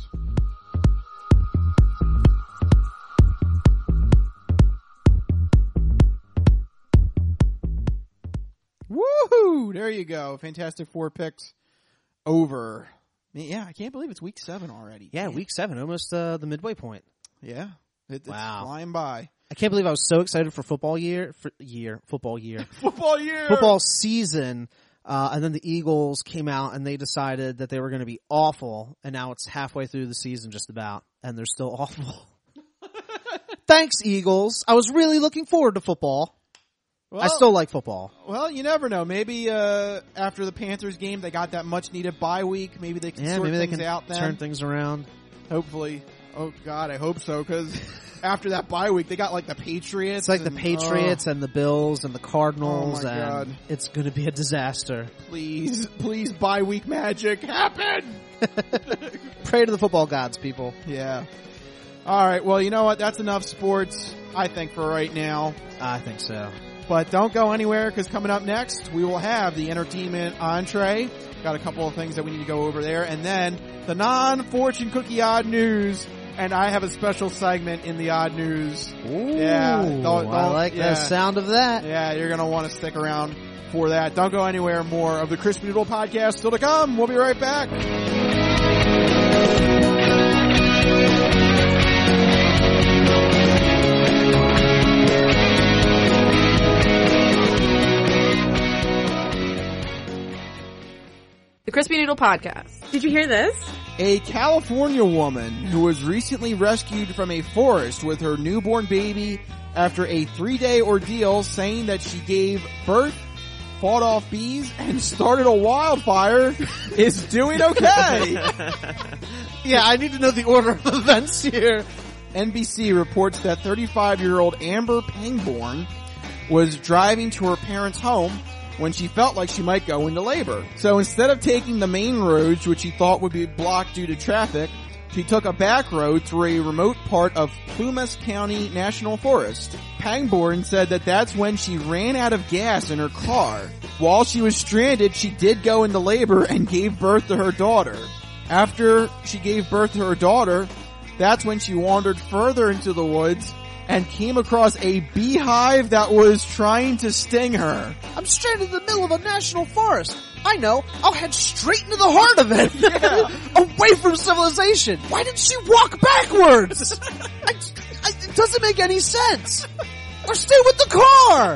Woohoo! There you go. Fantastic Four picks over. Yeah, I can't believe it's week 7 already. Yeah, Man. week 7, almost the midway point. Yeah. It's Wow. flying by. I can't believe I was so excited for football season. And then the Eagles came out and they decided that they were going to be awful. And now it's halfway through the season just about. And they're still awful. Thanks, Eagles. I was really looking forward to football. Well, I still like football. Well, you never know. Maybe after the Panthers game, they got that much needed bye week. Maybe they can sort maybe they things can out then. turn things around. Hopefully. Oh, God, I hope so, because after that bye week, they got like the Patriots. It's like the Patriots and the Bills and the Cardinals. Oh, my and God. It's going to be a disaster. Please, bye week magic happen. Pray to the football gods, people. Yeah. All right. Well, you know what? That's enough sports, I think, for right now. I think so. But don't go anywhere, because coming up next, we will have the entertainment entree. Got a couple of things that we need to go over there. And then the non-fortune cookie odd news. And I have a special segment in the odd news. Ooh, Yeah, I like the sound of that. Yeah, you're going to want to stick around for that. Don't go anywhere. More of the Crispy Noodle Podcast still to come. We'll be right back. The Crispy Noodle Podcast. Did you hear this? A California woman who was recently rescued from a forest with her newborn baby after a 3-day ordeal, saying that she gave birth, fought off bees, and started a wildfire, is doing okay. Yeah, I need to know the order of events here. NBC reports that 35-year-old Amber Pangborn was driving to her parents' home when she felt like she might go into labor. So instead of taking the main roads, which she thought would be blocked due to traffic, she took a back road through a remote part of Plumas County National Forest. Pangborn said that that's when she ran out of gas in her car. While she was stranded, she did go into labor and gave birth to her daughter. After she gave birth to her daughter, that's when she wandered further into the woods and came across a beehive that was trying to sting her. I'm stranded in the middle of a national forest. I know. I'll head straight into the heart of it. Yeah. Away from civilization. Why did she walk backwards? It doesn't make any sense. Or stay with the car.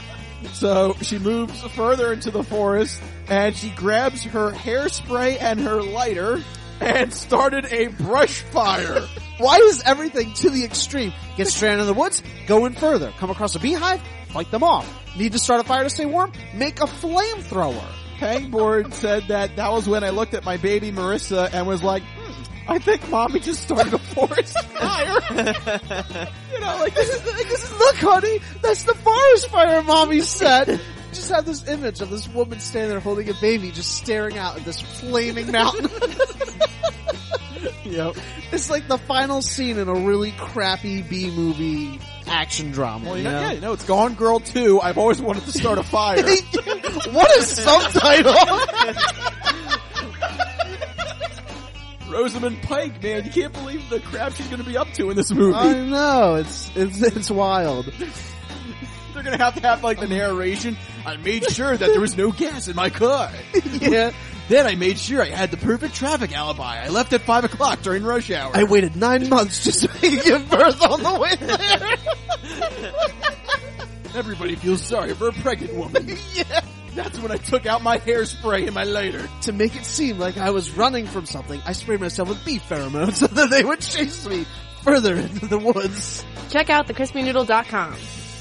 So she moves further into the forest and she grabs her hairspray and her lighter and started a brush fire. Why is everything to the extreme? Get stranded in the woods, go in further. Come across a beehive, fight them off. Need to start a fire to stay warm? Make a flamethrower. Pangborn said that was when I looked at my baby Marissa and was like, I think mommy just started a forest fire. You know, like this is look, honey, that's the forest fire mommy said. Just have this image of this woman standing there holding a baby just staring out at this flaming mountain. Yep. It's like the final scene in a really crappy B-movie action drama. Well, you know, it's Gone Girl 2. I've always wanted to start a fire. What a subtitle! Rosamund Pike, man, you can't believe the crap she's going to be up to in this movie. I know, it's wild. They're going to have like the narration. I made sure that there was no gas in my car. Yeah. Then I made sure I had the perfect traffic alibi. I left at 5 o'clock during rush hour. I waited 9 months just so I could give birth on the way there. Everybody feels sorry for a pregnant woman. Yeah. That's when I took out my hairspray and my lighter. To make it seem like I was running from something, I sprayed myself with bee pheromones so that they would chase me further into the woods. Check out thecrispynoodle.com.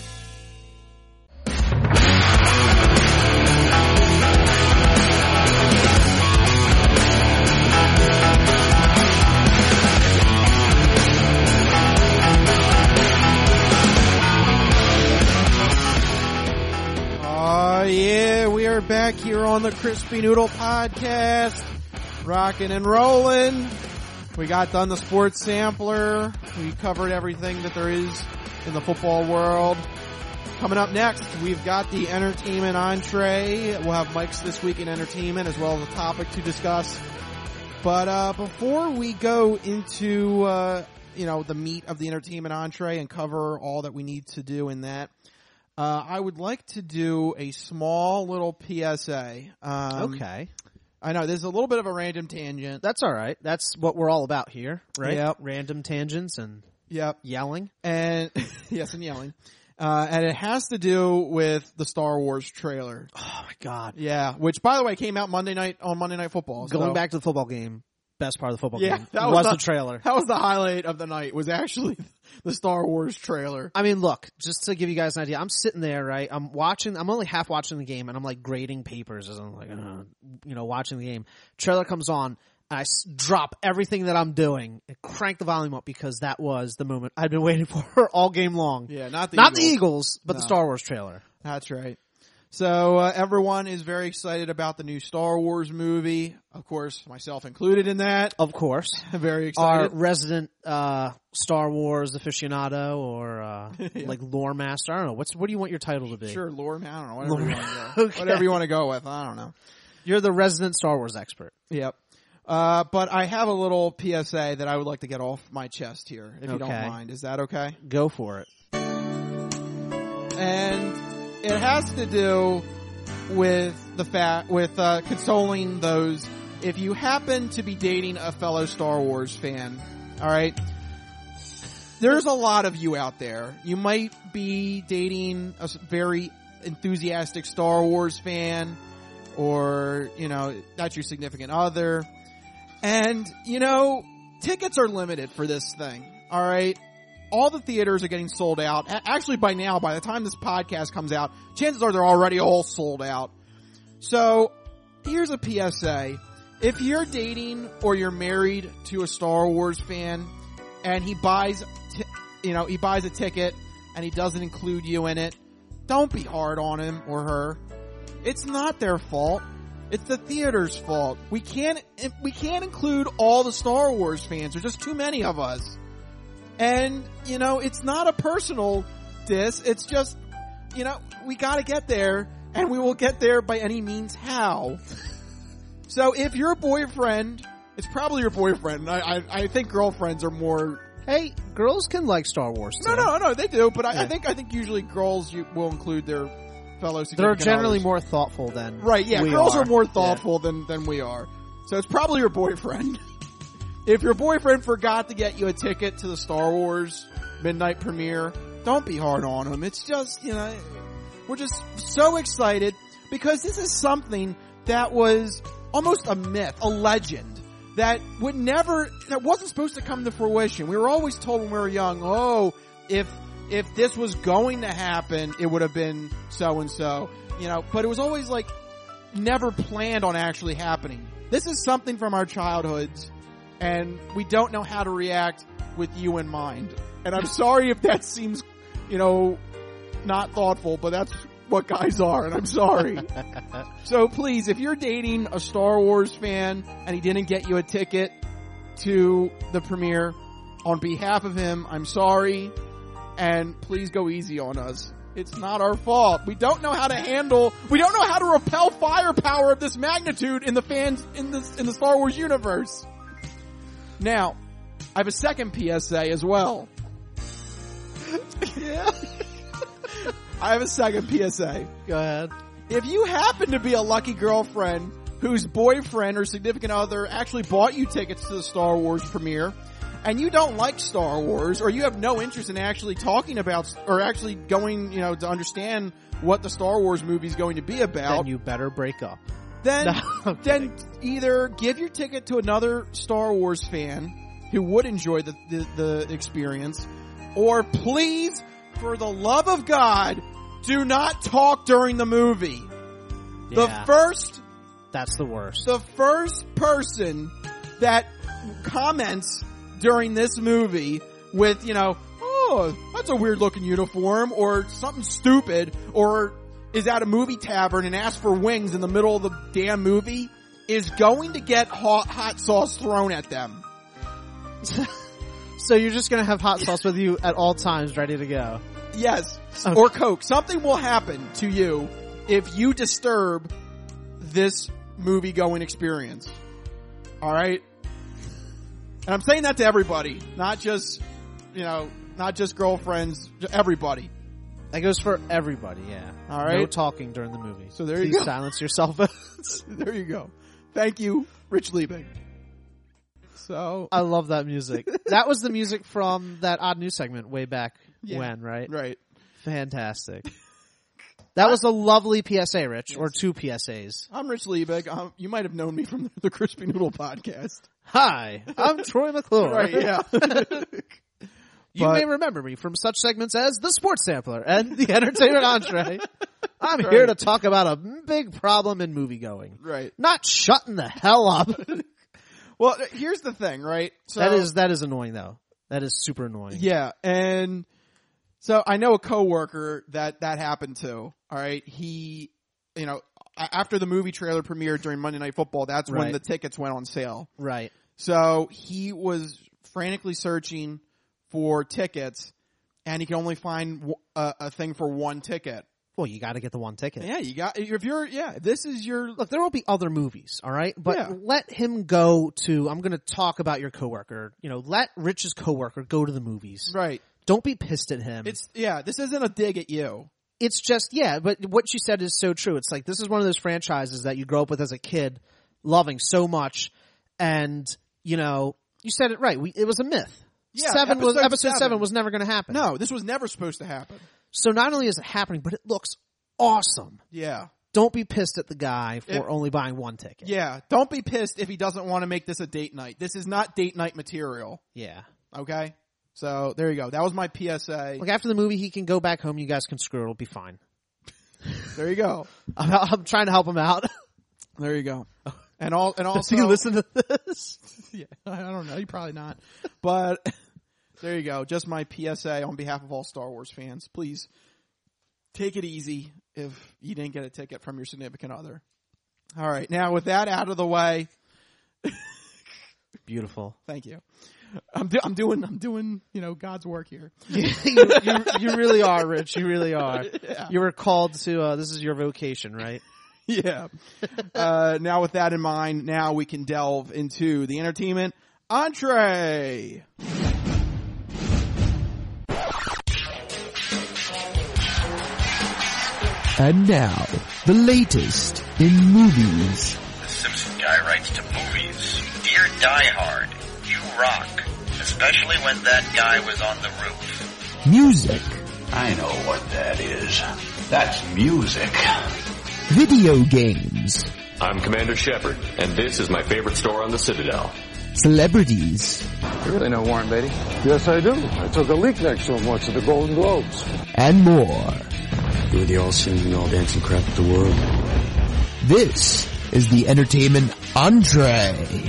Yeah, we are back here on the Crispy Noodle Podcast, rocking and rolling. We got done the sports sampler. We covered everything that there is in the football world. Coming up next, we've got the entertainment entree. We'll have Mike's This Week in Entertainment as well as a topic to discuss. But before we go into the meat of the entertainment entree and cover all that we need to do in that, I would like to do a small little PSA. Okay. I know there's a little bit of a random tangent. That's all right. That's what we're all about here, right? Yep. Random tangents and yelling. And yes, and yelling. And it has to do with the Star Wars trailer. Oh my God. Yeah, which by the way came out Monday Night Football. Going back to the football game, best part of the football game that was the trailer. That was the highlight of the night, was actually the Star Wars trailer. I mean, look, just to give you guys an idea, I'm sitting there, right? I'm only half watching the game, and I'm like grading papers as I'm like, watching the game. Trailer comes on, and I drop everything that I'm doing and crank the volume up because that was the moment I've been waiting for all game long. Yeah, not the Eagles, but the Star Wars trailer. That's right. So everyone is very excited about the new Star Wars movie. Of course, myself included in that. Of course. Very excited. Our resident Star Wars aficionado or like lore master. I don't know. What do you want your title to be? Sure, lore master. I don't know. Whatever you want to go. Okay. Whatever you want to go with. I don't know. You're the resident Star Wars expert. Yep. But I have a little PSA that I would like to get off my chest here, if you don't mind. Is that okay? Go for it. And it has to do with consoling those, if you happen to be dating a fellow Star Wars fan, alright? There's a lot of you out there. You might be dating a very enthusiastic Star Wars fan, or, that's your significant other. And, tickets are limited for this thing, alright? All the theaters are getting sold out. Actually, by now, by the time this podcast comes out, chances are they're already all sold out. So, here's a PSA. If you're dating or you're married to a Star Wars fan, and he buys a ticket, and he doesn't include you in it, don't be hard on him or her. It's not their fault. It's the theater's fault. We can't include all the Star Wars fans. There's just too many of us. And, it's not a personal diss. It's just, we gotta get there, and we will get there by any means how. So if your boyfriend, it's probably your boyfriend. I think girlfriends are more. Hey, girls can like Star Wars too. No, they do. But I think usually girls will include their fellow significant They're generally others. more thoughtful than right. Yeah, girls are more thoughtful than we are. So it's probably your boyfriend. If your boyfriend forgot to get you a ticket to the Star Wars midnight premiere, don't be hard on him. It's just, we're just so excited because this is something that was almost a myth, a legend that wasn't supposed to come to fruition. We were always told when we were young, if this was going to happen, it would have been so and so, but it was always like never planned on actually happening. This is something from our childhoods, and we don't know how to react with you in mind. And I'm sorry if that seems, not thoughtful, but that's what guys are, and I'm sorry. So please, if you're dating a Star Wars fan and he didn't get you a ticket to the premiere, on behalf of him, I'm sorry, and please go easy on us. It's not our fault. We don't know how to repel firepower of this magnitude in the fans in the Star Wars universe. Now, I have a second PSA as well. Yeah. I have a second PSA. Go ahead. If you happen to be a lucky girlfriend whose boyfriend or significant other actually bought you tickets to the Star Wars premiere, and you don't like Star Wars, or you have no interest in actually talking about, or actually going, to understand what the Star Wars movie is going to be about, then you better break up. Then either give your ticket to another Star Wars fan who would enjoy the experience, or please, for the love of God, do not talk during the movie. Yeah. That's the worst. The first person that comments during this movie with, oh, that's a weird looking uniform, or something stupid, or is at a movie tavern and asks for wings in the middle of the damn movie, is going to get hot sauce thrown at them. So you're just going to have hot sauce with you at all times, ready to go. Yes. Or Coke. Something will happen to you if you disturb this movie going experience. Alright? And I'm saying that to everybody. Not just, not just girlfriends, everybody. That goes for everybody, yeah. All right. No talking during the movie. So there you Please go. silence your cell phones. There you go. Thank you, Rich Liebing. So I love that music. That was the music from that Odd News segment way back when, right? Right. Fantastic. That was a lovely PSA, Rich, or 2 PSAs. I'm Rich Liebig. You might have known me from the Crispy Noodle podcast. Hi, I'm Troy McClure. Right, yeah. You may remember me from such segments as The Sports Sampler and The Entertainment Entree. I'm here to talk about a big problem in moviegoing. Right. Not shutting the hell up. Well, here's the thing, right? So, that is annoying though. That is super annoying. Yeah, and so I know a coworker that happened to. All right, he, after the movie trailer premiered during Monday Night Football, that's when the tickets went on sale. Right. So he was frantically searching for tickets, and he can only find a thing for one ticket. Well, you got to get the one ticket. Yeah, this is your look. There will be other movies, all right, but let him go to. I'm going to talk about your coworker. Let Rich's coworker go to the movies. Right. Don't be pissed at him. This isn't a dig at you. It's just but what you said is so true. It's like this is one of those franchises that you grow up with as a kid, loving so much, and you said it right. It was a myth. Yeah, episode 7 was never going to happen. No, this was never supposed to happen. So not only is it happening, but it looks awesome. Yeah. Don't be pissed at the guy for only buying one ticket. Yeah. Don't be pissed if he doesn't want to make this a date night. This is not date night material. Yeah. Okay? So there you go. That was my PSA. Like after the movie, he can go back home. You guys can screw it. It'll be fine. There you go. I'm trying to help him out. There you go. And also, does he listen to this? Yeah, I don't know. He probably not. But there you go. Just my PSA on behalf of all Star Wars fans. Please take it easy if you didn't get a ticket from your significant other. All right. Now with that out of the way. Beautiful. Thank you. I'm doing, God's work here. You really are, Rich. You really are. Yeah. You were called to, this is your vocation, right? Yeah. Now with that in mind, now we can delve into the entertainment entree. And now, the latest in movies. The Simpson guy writes to movies. Dear Die Hard, you rock. Especially when that guy was on the roof. Music. I know what that is. That's music. Video games. I'm Commander Shepard, and this is my favorite store on the Citadel. Celebrities. You really know Warren Beatty? Yes, I do. I took a leak next to him once at the Golden Globes. And more. You were the all-singing, all-dancing crap of the world. This is the entertainment entree.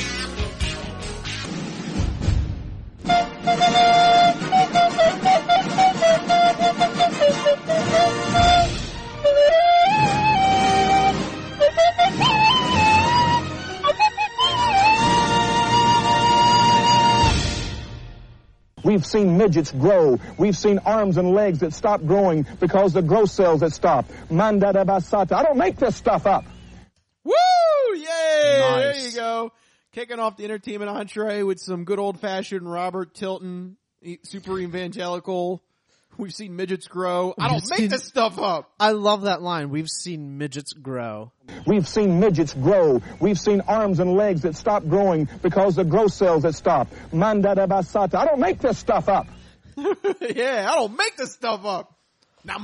We've seen midgets grow. We've seen arms and legs that stop growing because the growth cells that stop. Manda da basata. I don't make this stuff up. Woo! Yay! Nice. There you go. Kicking off the entertainment entree with some good old-fashioned Robert Tilton, super evangelical. We've seen midgets grow. I don't make this stuff up. I love that line. We've seen midgets grow. We've seen midgets grow. We've seen arms and legs that stop growing because the growth cells that stop. Manda da basata. I don't make this stuff up. Yeah, I don't make this stuff up. Yeah,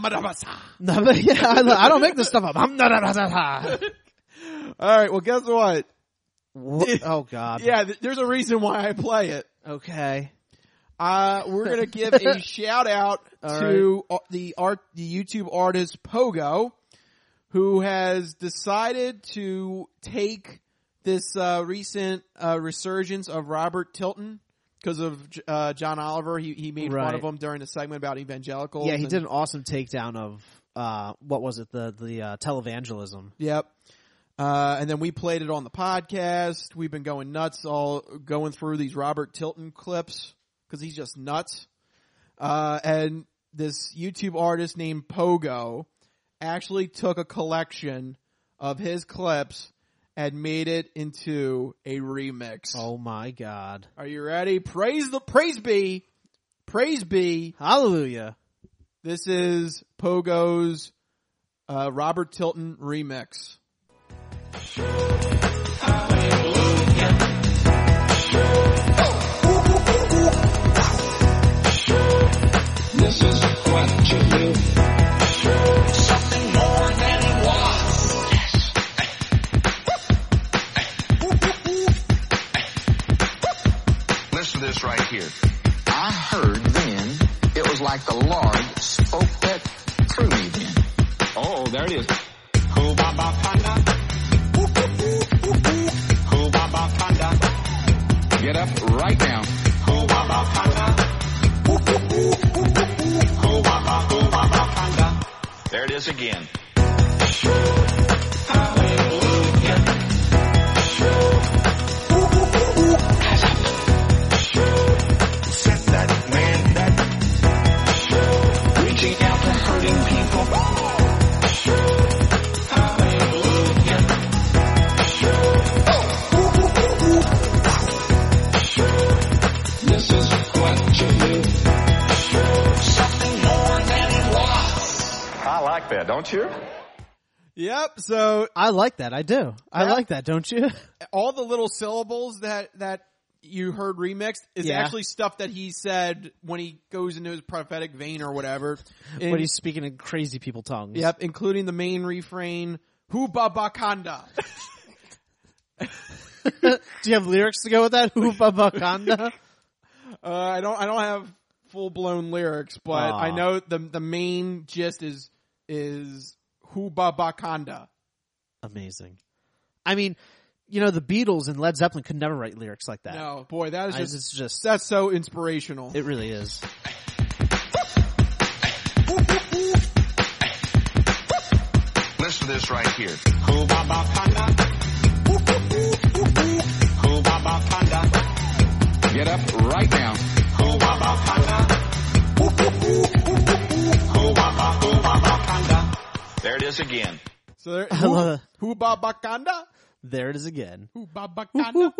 I don't make this stuff up. All right, well, guess what? Oh, God. Yeah, there's a reason why I play it. Okay. We're gonna give a shout out to the YouTube artist Pogo, who has decided to take this recent resurgence of Robert Tilton because of John Oliver. He made fun of him during the segment about evangelicals. Yeah, he did an awesome takedown of what was it, the televangelism. Yep. And then we played it on the podcast. We've been going nuts, all going through these Robert Tilton clips because he's just nuts. And this YouTube artist named Pogo actually took a collection of his clips and made it into a remix. Oh my God. Are you ready? Praise be. Hallelujah. This is Pogo's Robert Tilton remix. This is what you do. Something more than it was. Listen to this right here. I heard then it was like the Lord spoke that through me then. Oh, there it is. Who ba ba panda? Who ba ba panda? Get up right now. Who ba ba panda? Who ba ba panda? There it is again. Set that man that reaching out to hurting people. This is what you do. Something more than it was. I like that, don't you? Yep. So I like that. I do. I like that. Don't you? all the little syllables that you heard remixed is actually stuff that he said when he goes into his prophetic vein or whatever. When he's speaking in crazy people tongues. Yep, including the main refrain, Hu Babakanda. Do you have lyrics to go with that? Hu Babakanda? I don't have full blown lyrics, but I know the main gist is Hu Babakanda. Amazing. I mean, you know, the Beatles and Led Zeppelin could never write lyrics like that. No, boy, that is it's just that's so inspirational. It really is. Listen to this right here. Who ba ba panda? Who ba ba panda? Get up right now. Who ba ba panda? Who ba ba panda? There it is again. So there, Hu Babakanda? There it is again. Hu Babakanda.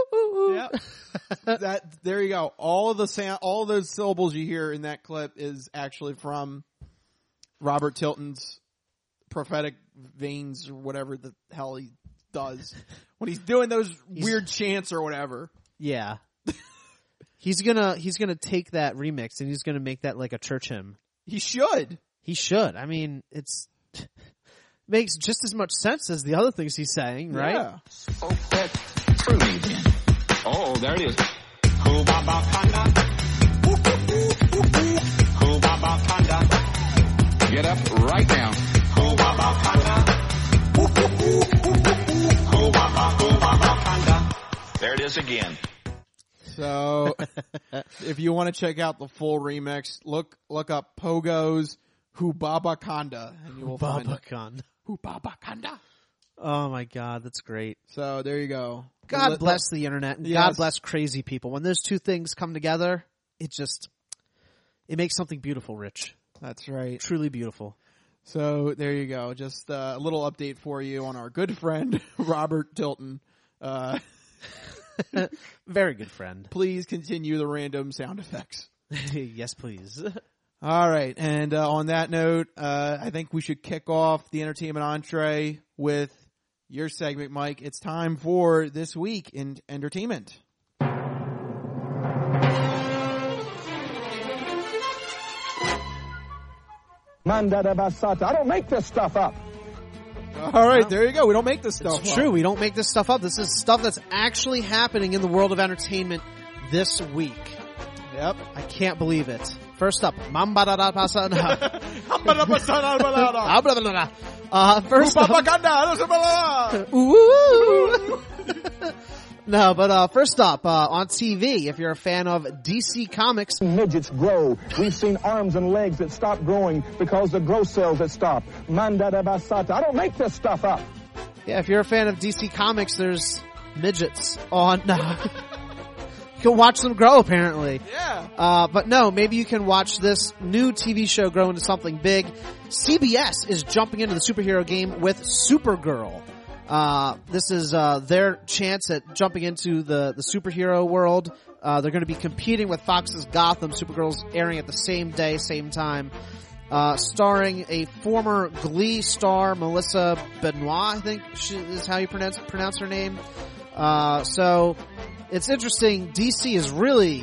Yep. There you go. All of those syllables you hear in that clip is actually from Robert Tilton's prophetic veins or whatever the hell he does when he's doing those weird chants or whatever. Yeah. He's gonna take that remix and he's gonna make that like a church hymn. He should. I mean, makes just as much sense as the other things he's saying, right? Yeah. Spoke that through me then. Oh, there it is. Who ba ba panda? Who ba ba panda? Get up right now. Who ba ba panda? Who ba ba panda? There it is again. So, if you want to check out the full remix, look up Pogo's Hu Babakanda, and you will find it. Hu Babakanda. Oh my God, that's great. So there you go. God bless the internet, and God bless crazy people. When those two things come together, it makes something beautiful, Rich. That's right. Truly beautiful. So there you go. Just a little update for you on our good friend, Robert Tilton. Very good friend. Please continue the random sound effects. Yes, please. All right. And on that note, I think we should kick off the entertainment entree with your segment, Mike. It's time for This Week in Entertainment. Mandada Basata. I don't make this stuff up. All right, there you go. We don't make this stuff up. It's true. We don't make this stuff up. This is stuff that's actually happening in the world of entertainment this week. Yep. I can't believe it. First up, Mambada Basana. First up. No, but first up, on TV, if you're a fan of DC Comics. Midgets grow. We've seen arms and legs that stop growing because the growth cells that stop. Mandada Basata. I don't make this stuff up. Yeah, if you're a fan of DC Comics, there's midgets on... You can watch them grow, apparently. Yeah. But no, maybe you can watch this new TV show grow into something big. CBS is jumping into the superhero game with Supergirl. This is their chance at jumping into the superhero world. They're going to be competing with Fox's Gotham. Supergirl's airing at the same day, same time. Starring a former Glee star, Melissa Benoist, I think is how you pronounce her name. So it's interesting. DC is really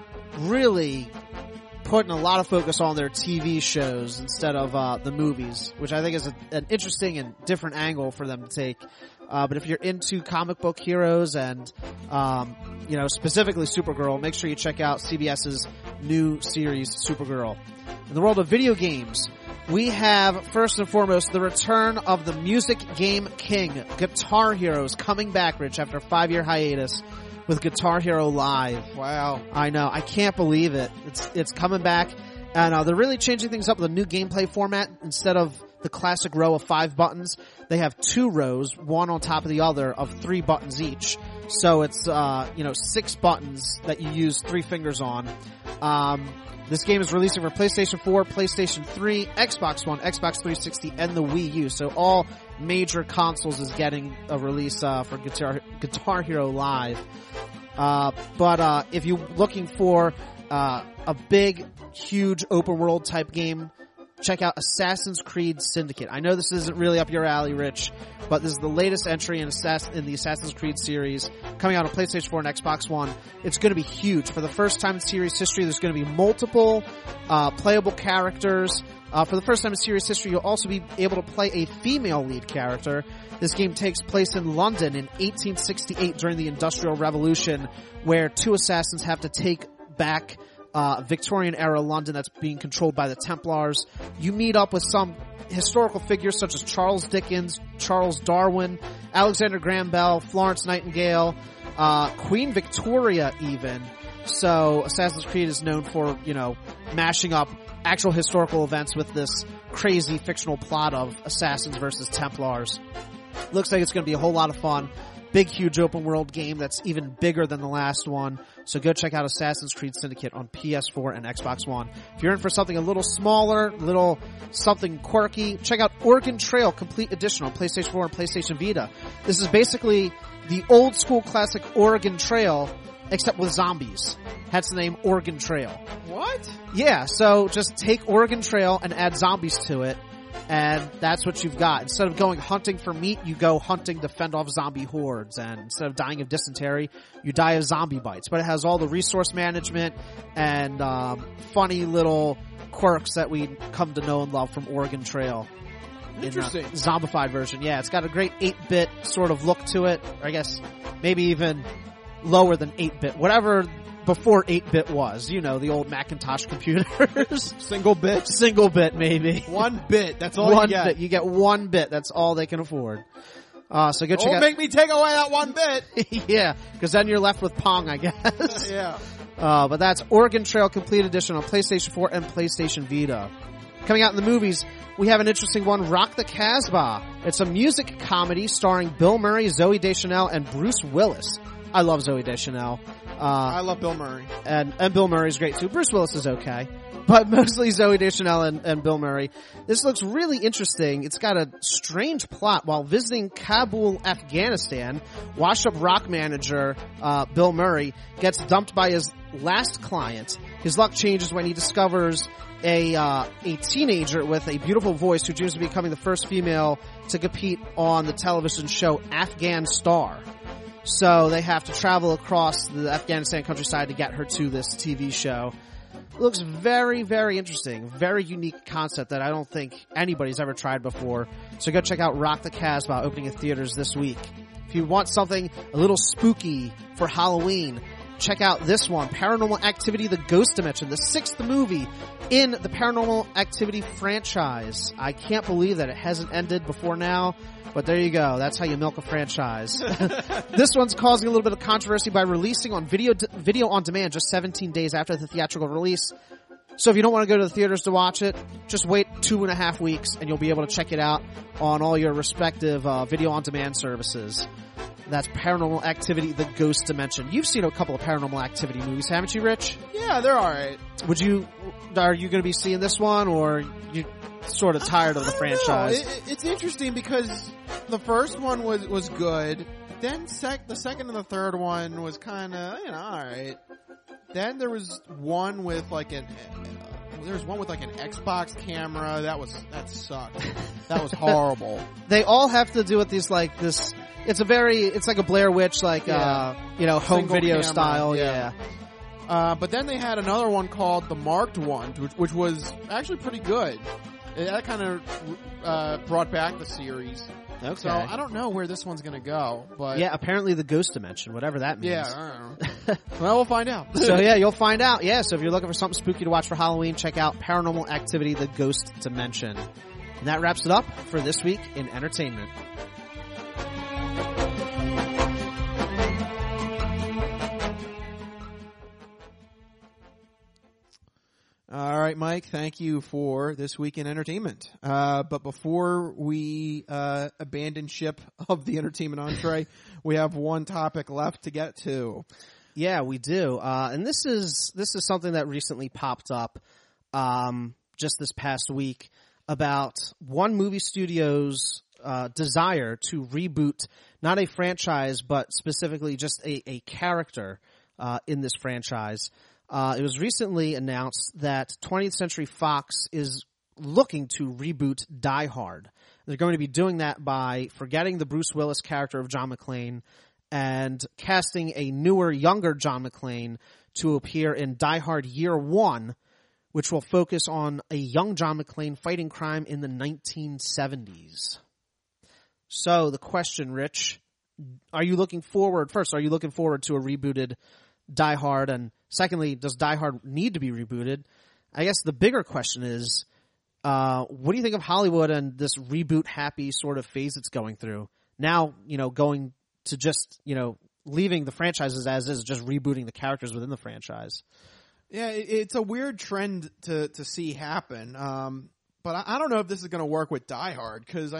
putting a lot of focus on their TV shows instead of the movies, which I think is an interesting and different angle for them to take. But if you're into comic book heroes and specifically Supergirl, make sure you check out CBS's new series Supergirl. In the world of video games, we have first and foremost the return of the music game king, Guitar Hero, is coming back, Rich, after a 5-year hiatus with Guitar Hero Live. Wow. I know. I can't believe it. It's coming back. And they're really changing things up with a new gameplay format. Instead of the classic row of 5 buttons, they have 2 rows, one on top of the other, of 3 buttons each. So it's 6 buttons that you use 3 fingers on. This game is releasing for PlayStation 4, PlayStation 3, Xbox One, Xbox 360, and the Wii U. So all major consoles is getting a release for Guitar Hero Live. But if you're looking for a big, huge open world type game, check out Assassin's Creed Syndicate. I know this isn't really up your alley, Rich, but this is the latest entry in the Assassin's Creed series, coming out on PlayStation 4 and Xbox One. It's going to be huge. For the first time in series history, there's going to be multiple playable characters. For the first time in series history, you'll also be able to play a female lead character. This game takes place in London in 1868 during the Industrial Revolution, where 2 assassins have to take back Victorian-era London that's being controlled by the Templars. You meet up with some historical figures such as Charles Dickens, Charles Darwin, Alexander Graham Bell, Florence Nightingale, Queen Victoria even. So Assassin's Creed is known for, mashing up actual historical events with this crazy fictional plot of assassins versus Templars. Looks like it's going to be a whole lot of fun. Big, huge open world game that's even bigger than the last one. So go check out Assassin's Creed Syndicate on PS4 and Xbox One. If you're in for something a little smaller, something quirky, check out Oregon Trail Complete Edition on PlayStation 4 and PlayStation Vita. This is basically the old school classic Oregon Trail, except with zombies. Hence the name Oregon Trail. What? Yeah, so just take Oregon Trail and add zombies to it. And that's what you've got. Instead of going hunting for meat, you go hunting to fend off zombie hordes. And instead of dying of dysentery, you die of zombie bites. But it has all the resource management and funny little quirks that we come to know and love from Oregon Trail. Interesting. In the zombified version. Yeah, it's got a great 8-bit sort of look to it. Or I guess maybe even lower than 8-bit. Whatever before 8-bit was, the old Macintosh computers. Single bit maybe. 1 bit, that's all you get. Bit. You get 1 bit, that's all they can afford. So go check out. Don't make me take away that 1 bit. Yeah, because then you're left with Pong, I guess. Yeah. But that's Oregon Trail Complete Edition on PlayStation 4 and PlayStation Vita. Coming out in the movies, we have an interesting one, Rock the Casbah. It's a music comedy starring Bill Murray, Zooey Deschanel, and Bruce Willis. I love Zooey Deschanel. I love Bill Murray. And Bill Murray's great too. Bruce Willis is okay. But mostly Zooey Deschanel and Bill Murray. This looks really interesting. It's got a strange plot. While visiting Kabul, Afghanistan, washed-up rock manager Bill Murray gets dumped by his last client. His luck changes when he discovers a teenager with a beautiful voice who dreams of becoming the first female to compete on the television show Afghan Star. So they have to travel across the Afghanistan countryside to get her to this TV show. It looks very, very interesting. Very unique concept that I don't think anybody's ever tried before. So go check out Rock the Casbah, opening in theaters this week. If you want something a little spooky for Halloween, check out this one, Paranormal Activity: The Ghost Dimension, the 6th movie in the Paranormal Activity franchise. I can't believe that it hasn't ended before now. But there you go. That's how you milk a franchise. This one's causing a little bit of controversy by releasing on video on demand just 17 days after the theatrical release. So if you don't want to go to the theaters to watch it, just wait 2.5 weeks and you'll be able to check it out on all your respective video on demand services. That's Paranormal Activity, The Ghost Dimension. You've seen a couple of Paranormal Activity movies, haven't you, Rich? Yeah, they're alright. Are you going to be seeing this one, or you sort of tired of the franchise? It's interesting because the first one was good. Then the second and the third one was kind of, alright. Then there was one with like an Xbox camera. That sucked. That was horrible. They all have to do with these like this. It's like a Blair Witch, like home Single video camera, style. Yeah. But then they had another one called the Marked One, which was actually pretty good. That kind of brought back the series. Okay. So I don't know where this one's going to go, but yeah, apparently the Ghost Dimension, whatever that means. Yeah, I don't know. Well, we'll find out. So yeah, you'll find out. Yeah, so if you're looking for something spooky to watch for Halloween, check out Paranormal Activity, The Ghost Dimension. And that wraps it up for this week in entertainment. All right, Mike, thank you for this week in entertainment. But before we abandon ship of the entertainment entree, we have one topic left to get to. Yeah, we do. And this is something that recently popped up just this past week about one movie studio's desire to reboot not a franchise, but specifically just a character in this franchise. It was recently announced that 20th Century Fox is looking to reboot Die Hard. They're going to be doing that by forgetting the Bruce Willis character of John McClane and casting a newer, younger John McClane to appear in Die Hard Year One, which will focus on a young John McClane fighting crime in the 1970s. So the question, Rich, are you looking forward to a rebooted Die Hard? And secondly, does Die Hard need to be rebooted? I guess the bigger question is, what do you think of Hollywood and this reboot happy sort of phase it's going through? Now, going to just, leaving the franchises as is, just rebooting the characters within the franchise. Yeah, it's a weird trend to see happen. But I don't know if this is going to work with Die Hard, because,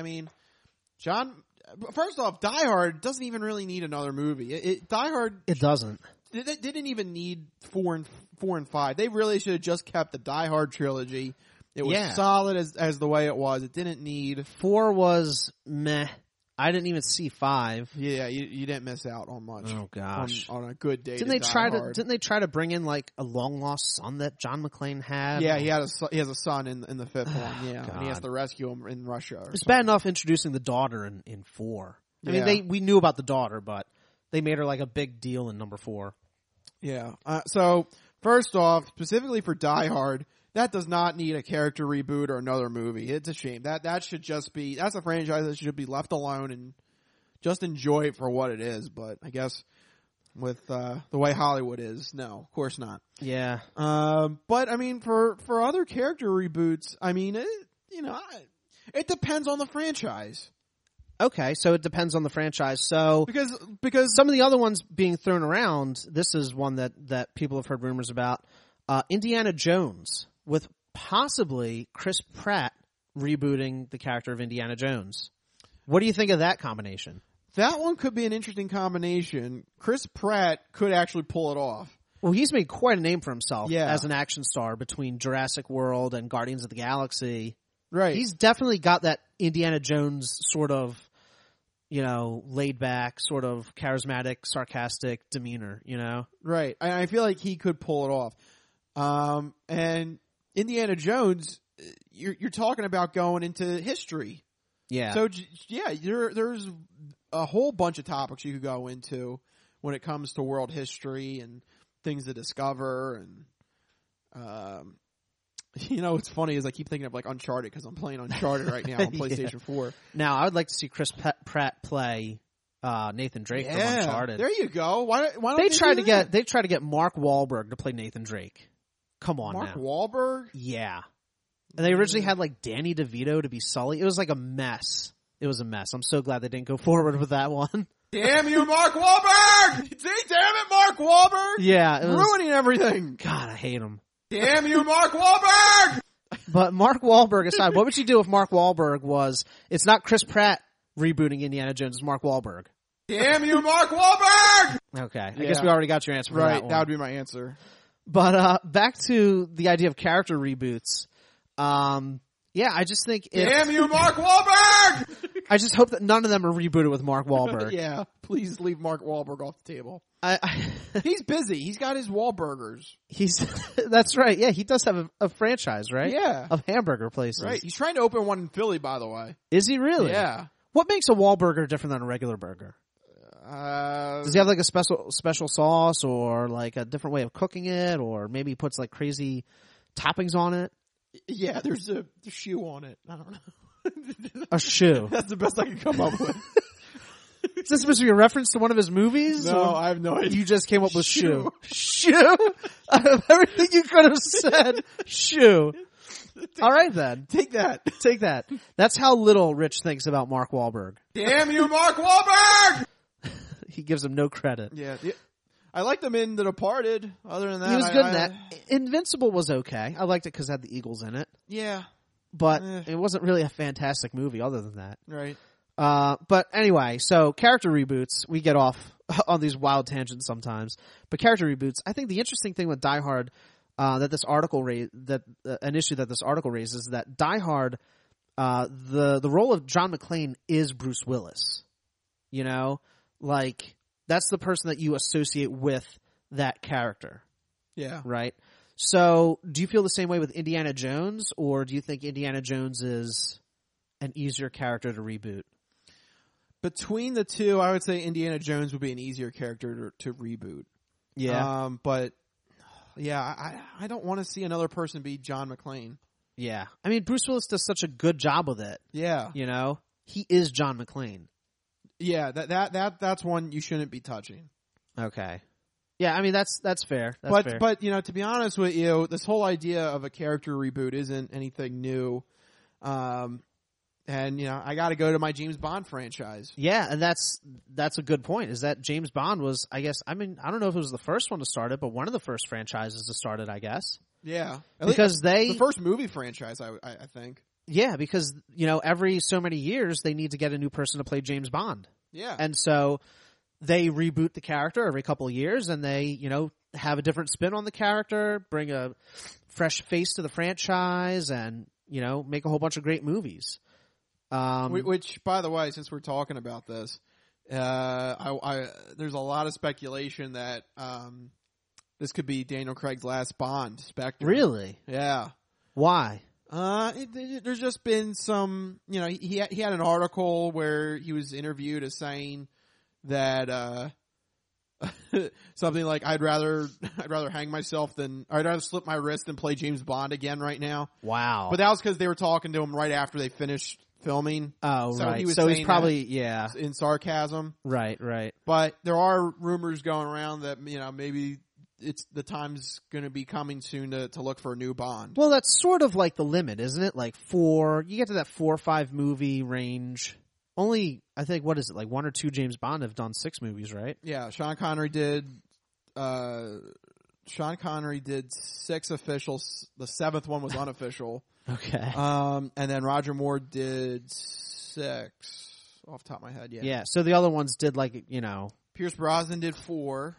first off, Die Hard doesn't even really need another movie. Die Hard... It doesn't. They didn't even need 4 and 5. They really should have just kept the Die Hard trilogy. It was solid as the way it was. It didn't need... 4 was meh. I didn't even see 5. Yeah, you didn't miss out on much. Oh gosh, on a good day. Didn't they try to bring in like a long lost son that John McClane had? Yeah, he has a son in the 5th one. Yeah, and he has to rescue him in Russia. It's bad enough introducing the daughter in 4. I mean, we knew about the daughter, but they made her like a big deal in number 4. Yeah. So first off, specifically for Die Hard, that does not need a character reboot or another movie. It's a shame. That should just be, that's a franchise that should be left alone and just enjoy it for what it is. But I guess with the way Hollywood is, no, of course not. Yeah. But I mean, for other character reboots, I mean, it depends on the franchise. Okay, so it depends on the franchise. So because some of the other ones being thrown around, this is one that people have heard rumors about. Indiana Jones, with possibly Chris Pratt rebooting the character of Indiana Jones. What do you think of that combination? That one could be an interesting combination. Chris Pratt could actually pull it off. Well, he's made quite a name for himself as an action star between Jurassic World and Guardians of the Galaxy. Right. He's definitely got that Indiana Jones sort of, laid back, sort of charismatic, sarcastic demeanor, Right. I feel like he could pull it off. And Indiana Jones, you're talking about going into history. Yeah. So yeah, there's a whole bunch of topics you could go into when it comes to world history and things to discover. And, what's funny is I keep thinking of like Uncharted because I'm playing Uncharted right now on PlayStation 4. Now I would like to see Chris Pratt play Nathan Drake from Uncharted. There you go. Why don't they try to get Mark Wahlberg to play Nathan Drake? Come on, Mark now. Wahlberg? Yeah. And they originally had like Danny DeVito to be Sully. It was like a mess. It was a mess. I'm so glad they didn't go forward with that one. Damn you, Mark Wahlberg! See, damn it, Mark Wahlberg! Yeah, ruining everything. God, I hate him. Damn you, Mark Wahlberg! But Mark Wahlberg aside, what would you do if Mark Wahlberg was? It's not Chris Pratt rebooting Indiana Jones. It's Mark Wahlberg. Damn you, Mark Wahlberg! Okay, I guess we already got your answer for right, that one. that would be my answer. But back to the idea of character reboots. Yeah, I just think damn you, Mark Wahlberg! I just hope that none of them are rebooted with Mark Wahlberg. Yeah, please leave Mark Wahlberg off the table. He's busy. He's got his Wahlburgers. That's right. Yeah, he does have a franchise, right? Yeah. Of hamburger places. Right. He's trying to open one in Philly, by the way. Is he really? Yeah. What makes a Wahlburger different than a regular burger? Does he have like a special sauce or like a different way of cooking it, or maybe he puts like crazy toppings on it? Yeah, there's a shoe on it. I don't know. A shoe. That's the best I can come up with. Is this supposed to be a reference to one of his movies? No, I have no idea. You just came up with shoe. Shoe? Out of everything you could have said, shoe. All right then. Take that. Take that. That's how little Rich thinks about Mark Wahlberg. Damn you, Mark Wahlberg! He gives him no credit. Yeah. I liked him in The Departed. Other than that, he was good in that. Invincible was okay. I liked it because it had the Eagles in it. Yeah. But it wasn't really a fantastic movie other than that. Right. But anyway, so character reboots, we get off on these wild tangents sometimes. But character reboots, I think the interesting thing with Die Hard, that this article an issue that this article raises, is that Die Hard, the role of John McClane is Bruce Willis. You know, like that's the person that you associate with that character. Yeah. Right. So, do you feel the same way with Indiana Jones, or do you think Indiana Jones is an easier character to reboot? Between the two, I would say Indiana Jones would be an easier character to reboot. Yeah. But yeah, I don't want to see another person be John McClane. Yeah. I mean, Bruce Willis does such a good job with it. Yeah. You know, he is John McClane. Yeah, that's one you shouldn't be touching. Okay. Yeah, I mean that's fair. That's fair. But you know, to be honest with you, this whole idea of a character reboot isn't anything new. And you know, I got to go to my James Bond franchise. Yeah, and that's a good point. Is that James Bond was, I guess, I mean, I don't know if it was the first one to start it, but one of the first franchises to start it, I guess. Yeah, because the first movie franchise, I think. Yeah, because you know, every so many years they need to get a new person to play James Bond. Yeah, and so they reboot the character every couple of years, and they, you know, have a different spin on the character, bring a fresh face to the franchise, and you know, make a whole bunch of great movies. Which, by the way, since we're talking about this, there's a lot of speculation that this could be Daniel Craig's last Bond, Spectre. Really? Yeah. Why? There's just been some, you know, he had an article where he was interviewed as saying that something like I'd rather hang myself I'd rather slip my wrist than play James Bond again right now. Wow. But that was because they were talking to him right after they finished filming. Oh, so right. He was so saying he's probably in sarcasm. Right. But there are rumors going around that, you know, maybe the time's going to be coming soon to look for a new Bond. Well, that's sort of like the limit, isn't it? Like you get to that 4 or 5 movie range. Only, I think, what is it, like 1 or 2 James Bond have done 6 movies, right? Yeah, Sean Connery did 6 officials. The 7th one was unofficial. Okay. And then Roger Moore did 6 off the top of my head. Yeah. Yeah. So the other ones did, like, you know, Pierce Brosnan did 4.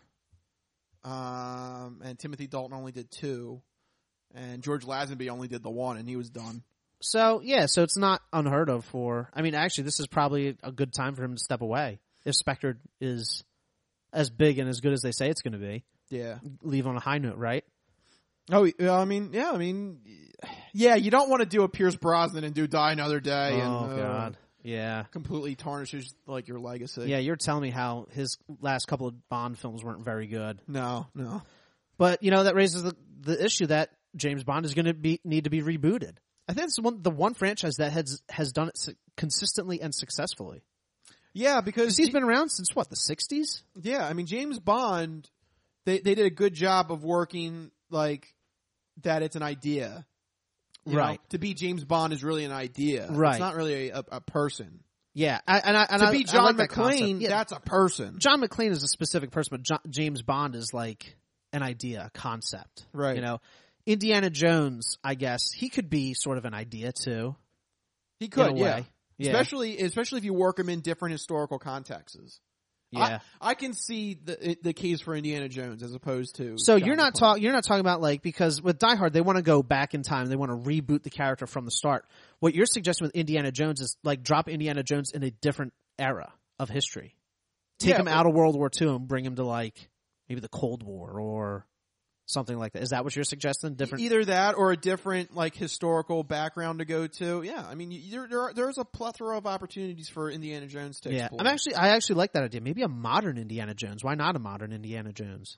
And Timothy Dalton only did 2. And George Lazenby only did the 1, and he was done. So, yeah, so it's not unheard of I mean, actually, this is probably a good time for him to step away. If Spectre is as big and as good as they say it's going to be. Yeah. Leave on a high note, right? Oh, I mean, you don't want to do a Pierce Brosnan and do Die Another Day. Oh, God. Yeah. Completely tarnishes, like, your legacy. Yeah, you're telling me how his last couple of Bond films weren't very good. No. But, you know, that raises the issue that James Bond is going to need to be rebooted. I think it's the one franchise that has done it consistently and successfully. Yeah, because he's been around since, what, the 60s? Yeah, I mean, James Bond, they did a good job of working, like, that it's an idea. You know, to be James Bond is really an idea. Right. It's not really a person. Yeah. To be John McClane, yeah, that's a person. John McClane is a specific person, but James Bond is like an idea, a concept. Right. You know, Indiana Jones, I guess, he could be sort of an idea too. He could, yeah. Especially if you work him in different historical contexts. Yeah. I can see the case for Indiana Jones as opposed to. So John you're not talking about like, because with Die Hard they want to go back in time, they want to reboot the character from the start. What you're suggesting with Indiana Jones is like drop Indiana Jones in a different era of history. Take him out of World War II and bring him to like maybe the Cold War or something like that. Is that what you're suggesting? Different, either that or a different like historical background to go to. Yeah, I mean, there's a plethora of opportunities for Indiana Jones to explore. I actually like that idea. Maybe a modern Indiana Jones. Why not a modern Indiana Jones?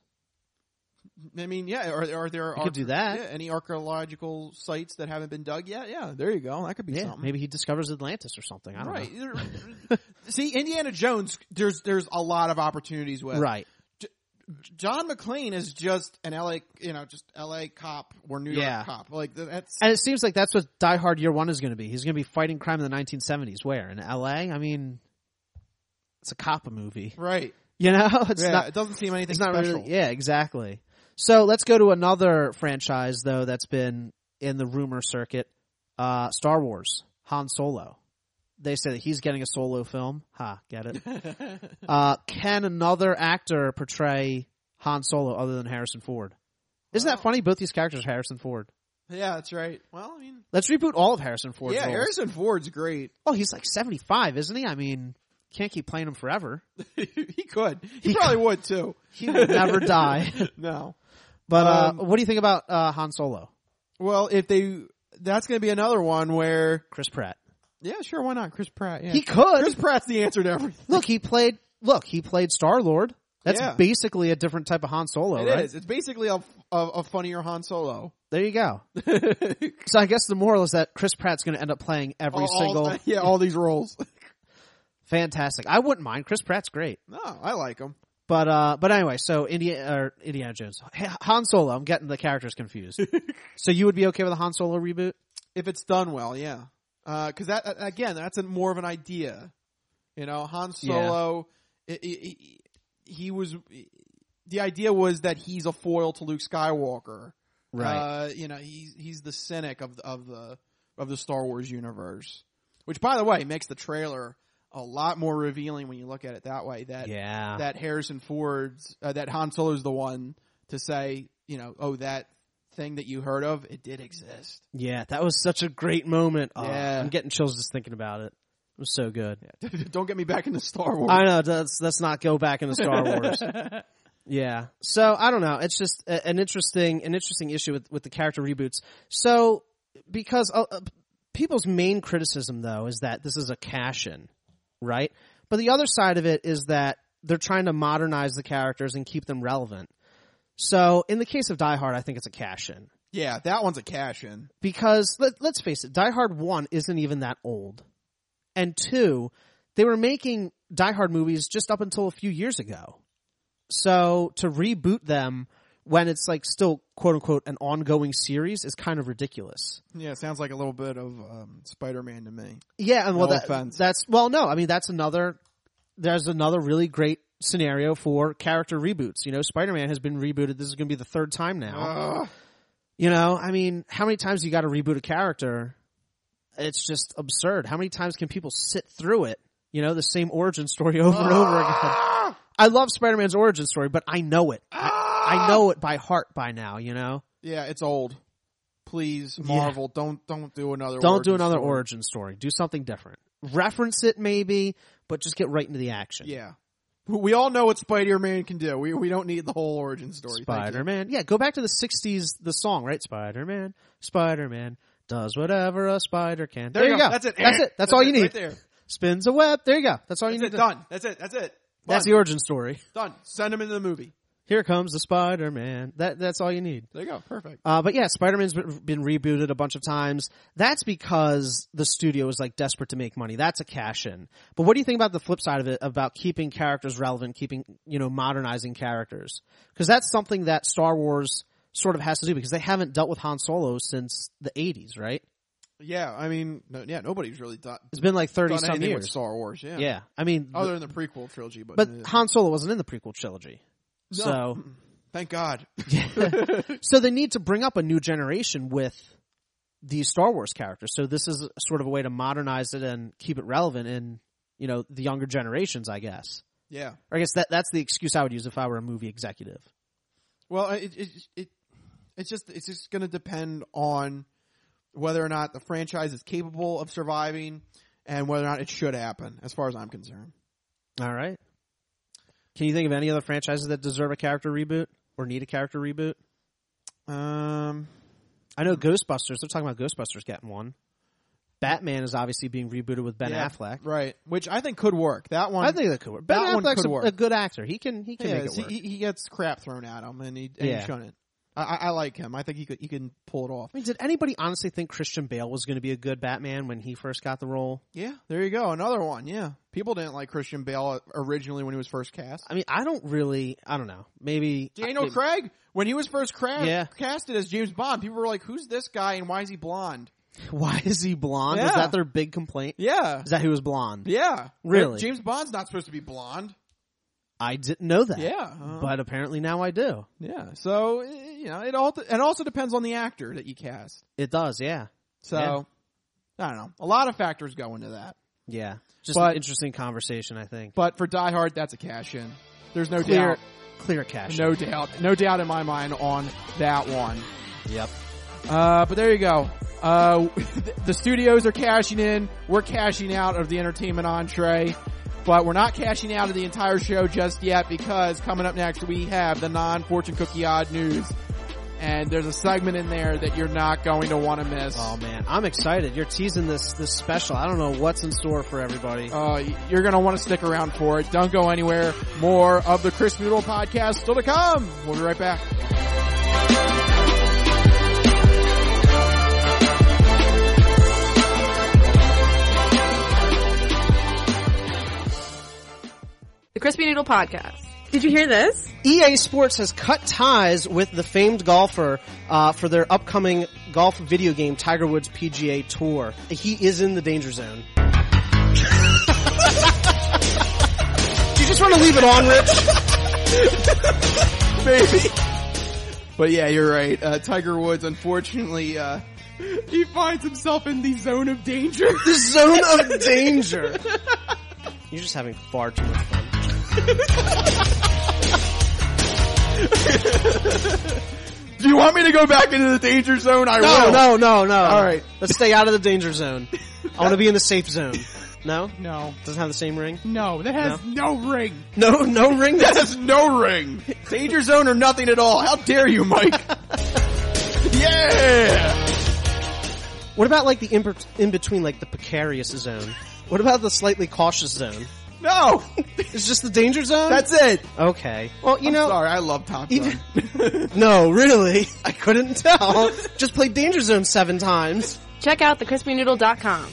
I mean, yeah. Are there? You could do that. Yeah, any archaeological sites that haven't been dug yet? Yeah, there you go. That could be something. Maybe he discovers Atlantis or something. I don't know. See, Indiana Jones. There's a lot of opportunities with. Right. John McClane is just an LA, just LA cop or New York cop. Like that's, and it seems like that's what Die Hard Year One is going to be. He's going to be fighting crime in the 1970s. Where in LA? I mean, it's a cop movie, right? It's not. It doesn't seem anything. It's not special. really. Yeah, exactly. So let's go to another franchise though that's been in the rumor circuit. Star Wars, Han Solo. They say that he's getting a solo film. Get it? Can another actor portray Han Solo other than Harrison Ford? Isn't that funny? Both these characters are Harrison Ford. Yeah, that's right. Well, I mean, let's reboot all of Harrison Ford's roles. Harrison Ford's great. Oh, he's like 75, isn't he? I mean, can't keep playing him forever. He could. He probably would too. He would never die. No. But what do you think about Han Solo? Well, that's going to be another one where Chris Pratt. Yeah, sure. Why not? Chris Pratt. Yeah. He could. Chris Pratt's the answer to everything. Look, he played Star-Lord. That's basically a different type of Han Solo, right? It is. It's basically a funnier Han Solo. There you go. So I guess the moral is that Chris Pratt's going to end up playing all these roles. Fantastic. I wouldn't mind. Chris Pratt's great. No, I like him. But anyway, so Indiana Jones. Han Solo, I'm getting the characters confused. So you would be okay with a Han Solo reboot? If it's done well, yeah. Cause that's more of an idea. Han Solo, the idea was that he's a foil to Luke Skywalker. Right. He's the cynic of the Star Wars universe. Which, by the way, makes the trailer a lot more revealing when you look at it that way. That Harrison Ford's, that Han Solo's the one to say, that thing that you heard of, it did exist. Yeah, that was such a great moment. Yeah. I'm getting chills just thinking about it. It was so good. Yeah. Don't get me back into Star Wars. I know. Let's not go back into Star Wars. Yeah. So I don't know. It's just an interesting issue with the character reboots. So because people's main criticism though is that this is a cash-in, right? But the other side of it is that they're trying to modernize the characters and keep them relevant. So in the case of Die Hard, I think it's a cash-in. Yeah, that one's a cash-in. Because let's face it, Die Hard 1 isn't even that old. And 2, they were making Die Hard movies just up until a few years ago. So to reboot them when it's like still quote unquote an ongoing series is kind of ridiculous. Yeah, it sounds like a little bit of Spider-Man to me. Yeah, and there's another really great scenario for character reboots. Spider-Man has been rebooted. This is going to be the third time now. I mean, how many times you got to reboot a character? It's just absurd. How many times can people sit through it? The same origin story over and over again. I love Spider-Man's origin story, but I know it. I know it by heart by now, Yeah, it's old. Please, Marvel, don't do another origin story. Do something different. Reference it maybe, but just get right into the action. Yeah. We all know what Spider-Man can do. We don't need the whole origin story. Spider-Man. Yeah, go back to the 60s, the song, right? Spider-Man does whatever a spider can. There you go. That's it. That's all you need. Right there. Spins a web. There you go. That's all you need. Done. That's it. That's the origin story. Done. Send him into the movie. Here comes the Spider-Man. That's all you need. There you go. Perfect. But yeah, Spider-Man's been rebooted a bunch of times. That's because the studio is like desperate to make money. That's a cash-in. But what do you think about the flip side of it, about keeping characters relevant, modernizing characters? Because that's something that Star Wars sort of has to do, because they haven't dealt with Han Solo since the 80s, right? Yeah, I mean, nobody's really done. It's been like 30-some years. With Star Wars, yeah. Yeah, I mean, other than the prequel trilogy, but Han Solo wasn't in the prequel trilogy. No. So, thank God. So they need to bring up a new generation with these Star Wars characters. So this is sort of a way to modernize it and keep it relevant in, the younger generations, I guess. Yeah. Or I guess that's the excuse I would use if I were a movie executive. Well, it's just going to depend on whether or not the franchise is capable of surviving and whether or not it should happen, as far as I'm concerned. All right. Can you think of any other franchises that deserve a character reboot or need a character reboot? I know Ghostbusters. They're talking about Ghostbusters getting one. Batman is obviously being rebooted with Ben Affleck. Right. Which I think could work. That one. I think that could work. Ben Affleck's a good actor. He can make it work. He gets crap thrown at him and he shouldn't. I like him. I think he can pull it off. I mean, did anybody honestly think Christian Bale was going to be a good Batman when he first got the role? Yeah, there you go. Another one. Yeah. People didn't like Christian Bale originally when he was first cast. I mean, I don't know. Maybe Daniel Craig, when he was first casted as James Bond, people were like, who's this guy and why is he blonde? Why is he blonde? Yeah. Was that their big complaint? Yeah. Is that who was blonde? Yeah. Really? James Bond's not supposed to be blonde. I didn't know that. Yeah. But apparently now I do. Yeah. So, it also depends on the actor that you cast. It does, yeah. So, I don't know. A lot of factors go into that. Yeah. Just an interesting conversation, I think. But for Die Hard, that's a cash in. There's no doubt. Clear cash in. No doubt. No doubt in my mind on that one. Yep. But there you go. The studios are cashing in. We're cashing out of the entertainment entree. But we're not cashing out of the entire show just yet because coming up next we have the non-Fortune Cookie Odd News. And there's a segment in there that you're not going to want to miss. Oh man, I'm excited. You're teasing this special. I don't know what's in store for everybody. You're going to want to stick around for it. Don't go anywhere. More of the Chris Noodle podcast still to come. We'll be right back. The Crispy Noodle Podcast. Did you hear this? EA Sports has cut ties with the famed golfer for their upcoming golf video game, Tiger Woods PGA Tour. He is in the danger zone. Do you just want to leave it on, Rich? Maybe. But yeah, you're right. Tiger Woods, unfortunately, he finds himself in the zone of danger. The zone of danger. You're just having far too much fun. Do you want me to go back into the danger zone? I will. No. All right. Let's stay out of the danger zone. I want to be in the safe zone. No? No. Doesn't have the same ring? No, that has no ring. No ring? That has no ring. Danger zone or nothing at all. How dare you, Mike? Yeah! What about like the in between, like the precarious zone? What about the slightly cautious zone? No! It's just the danger zone? That's it. Okay. Well, I'm sorry, I love Top Gun. No, really? I couldn't tell. Just played Danger Zone 7 times. Check out thecrispynoodle.com.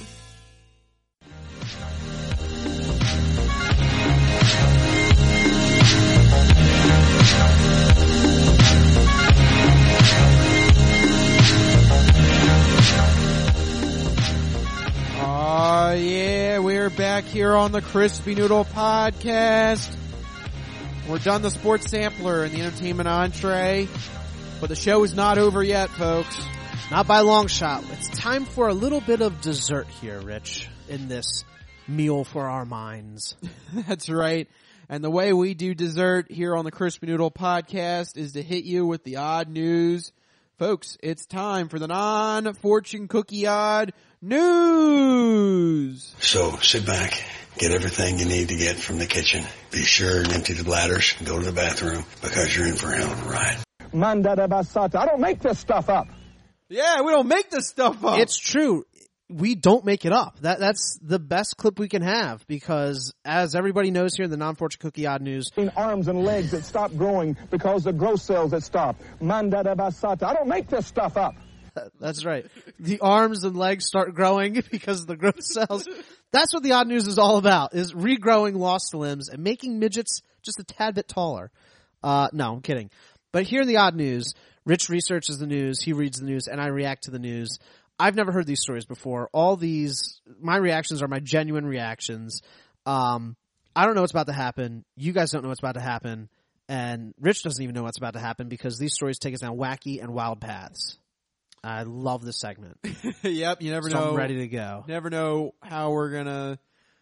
Yeah, we're back here on the Crispy Noodle Podcast. We're done the sports sampler and the entertainment entree, but the show is not over yet, folks. Not by a long shot. It's time for a little bit of dessert here, Rich, in this meal for our minds. That's right. And the way we do dessert here on the Crispy Noodle Podcast is to hit you with the odd news. Folks, it's time for the non-Fortune Cookie Odd News. So sit back, get everything you need to get from the kitchen. Be sure and empty the bladders and go to the bathroom because you're in for a hell of a ride. Mandada basata. I don't make this stuff up. Yeah, we don't make this stuff up. It's true. We don't make it up. That's the best clip we can have because, as everybody knows here in the non-Fortune Cookie Odd News, arms and legs that stop growing because the growth cells that stop. Mandada basata. I don't make this stuff up. That's right. The arms and legs start growing because of the growth cells. That's what the odd news is all about, is regrowing lost limbs and making midgets just a tad bit taller. No, I'm kidding. But here in the odd news, Rich researches the news, he reads the news, and I react to the news. I've never heard these stories before. My reactions are my genuine reactions. I don't know what's about to happen. You guys don't know what's about to happen. And Rich doesn't even know what's about to happen because these stories take us down wacky and wild paths. I love this segment. Yep, you never know. I'm ready to go. Never know how we're gonna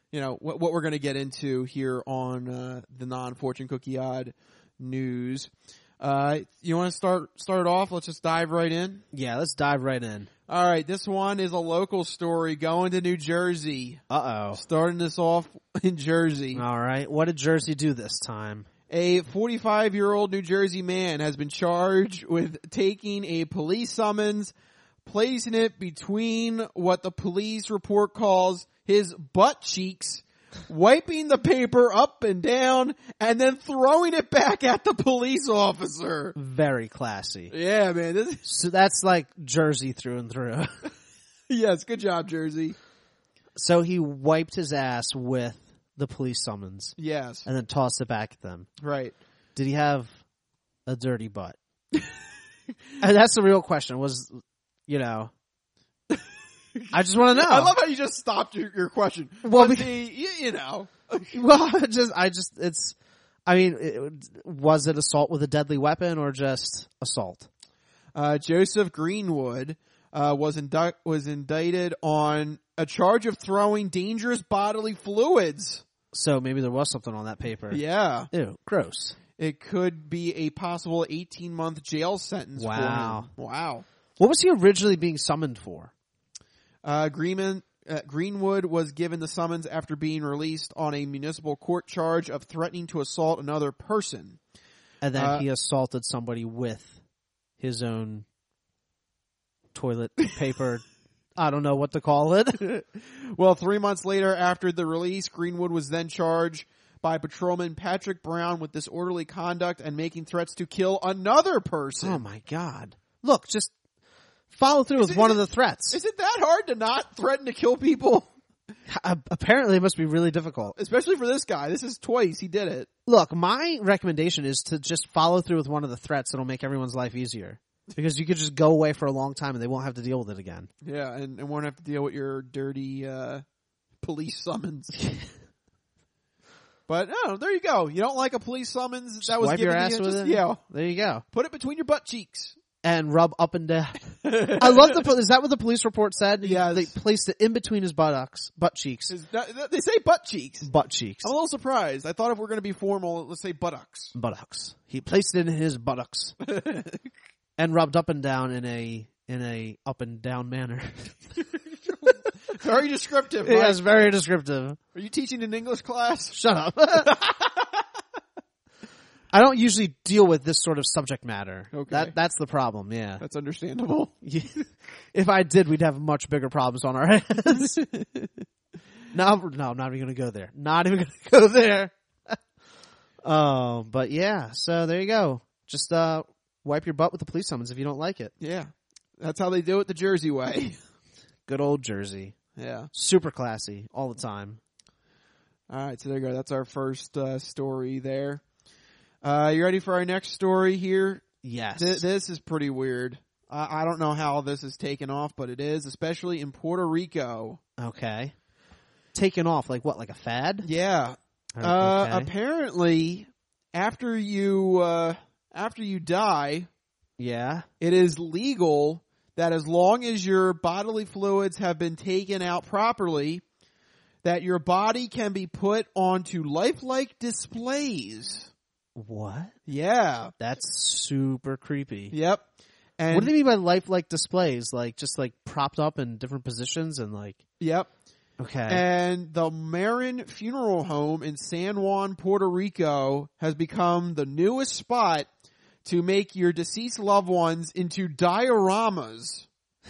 what we're going to get into here on the non-fortune cookie odd news. You want to start it off? Let's just dive right in. Yeah, let's dive right in. All right, this one is a local story going to New Jersey. Uh-oh. Starting this off in Jersey. All right, what did Jersey do this time? A 45-year-old New Jersey man has been charged with taking a police summons, placing it between what the police report calls his butt cheeks, wiping the paper up and down, and then throwing it back at the police officer. Very classy. Yeah, man. So that's like Jersey through and through. Yes, good job, Jersey. So he wiped his ass with the police summons. Yes. And then tossed it back at them. Right. Did he have a dirty butt? And that's the real question was, I just want to know. I love how you just stopped your question. Well, was it assault with a deadly weapon or just assault? Joseph Greenwood was indicted on a charge of throwing dangerous bodily fluids. So maybe there was something on that paper. Yeah. Ew, gross. It could be a possible 18-month jail sentence for him. Wow. What was he originally being summoned for? Greenwood was given the summons after being released on a municipal court charge of threatening to assault another person. And then he assaulted somebody with his own toilet paper. I don't know what to call it. Well, 3 months later after the release, Greenwood was then charged by Patrolman Patrick Brown with disorderly conduct and making threats to kill another person. Oh my God. Look, just follow through with one of the threats. Is it that hard to not threaten to kill people? Apparently it must be really difficult. Especially for this guy. This is twice he did it. Look, my recommendation is to just follow through with one of the threats that'll make everyone's life easier. Because you could just go away for a long time and they won't have to deal with it again. Yeah, and won't have to deal with your dirty police summons. But no, there you go. You don't like a police summons just that was wipe given your ass to you? with Just, it? yeah. There you go. Put it between your butt cheeks. And rub up and down. I love is that what the police report said? Yeah. They placed it in between his butt cheeks. They say butt cheeks. Butt cheeks. I'm a little surprised. I thought if we're going to be formal, let's say buttocks. Buttocks. He placed it in his buttocks. And rubbed up and down in a up and down manner. Very descriptive. Mike. Yes, very descriptive. Are you teaching an English class? Shut up. I don't usually deal with this sort of subject matter. Okay. That's the problem, yeah. That's understandable. If I did, we'd have much bigger problems on our hands. No, I'm not even going to go there. Not even going to go there. But yeah, so there you go. Just wipe your butt with the police summons if you don't like it. Yeah. That's how they do it the Jersey way. Good old Jersey. Yeah. Super classy all the time. All right, so there you go. That's our first story there. You ready for our next story here? Yes. This is pretty weird. I don't know how this is taken off, but it is, especially in Puerto Rico. Okay. Taken off, like what, like a fad? Yeah. Okay. Apparently, after you die, yeah, it is legal that as long as your bodily fluids have been taken out properly, that your body can be put onto lifelike displays. What? Yeah. That's super creepy. Yep. And what do they mean by lifelike displays? Like just like propped up in different positions and like. Yep. Okay. And the Marin Funeral Home in San Juan, Puerto Rico has become the newest spot to make your deceased loved ones into dioramas.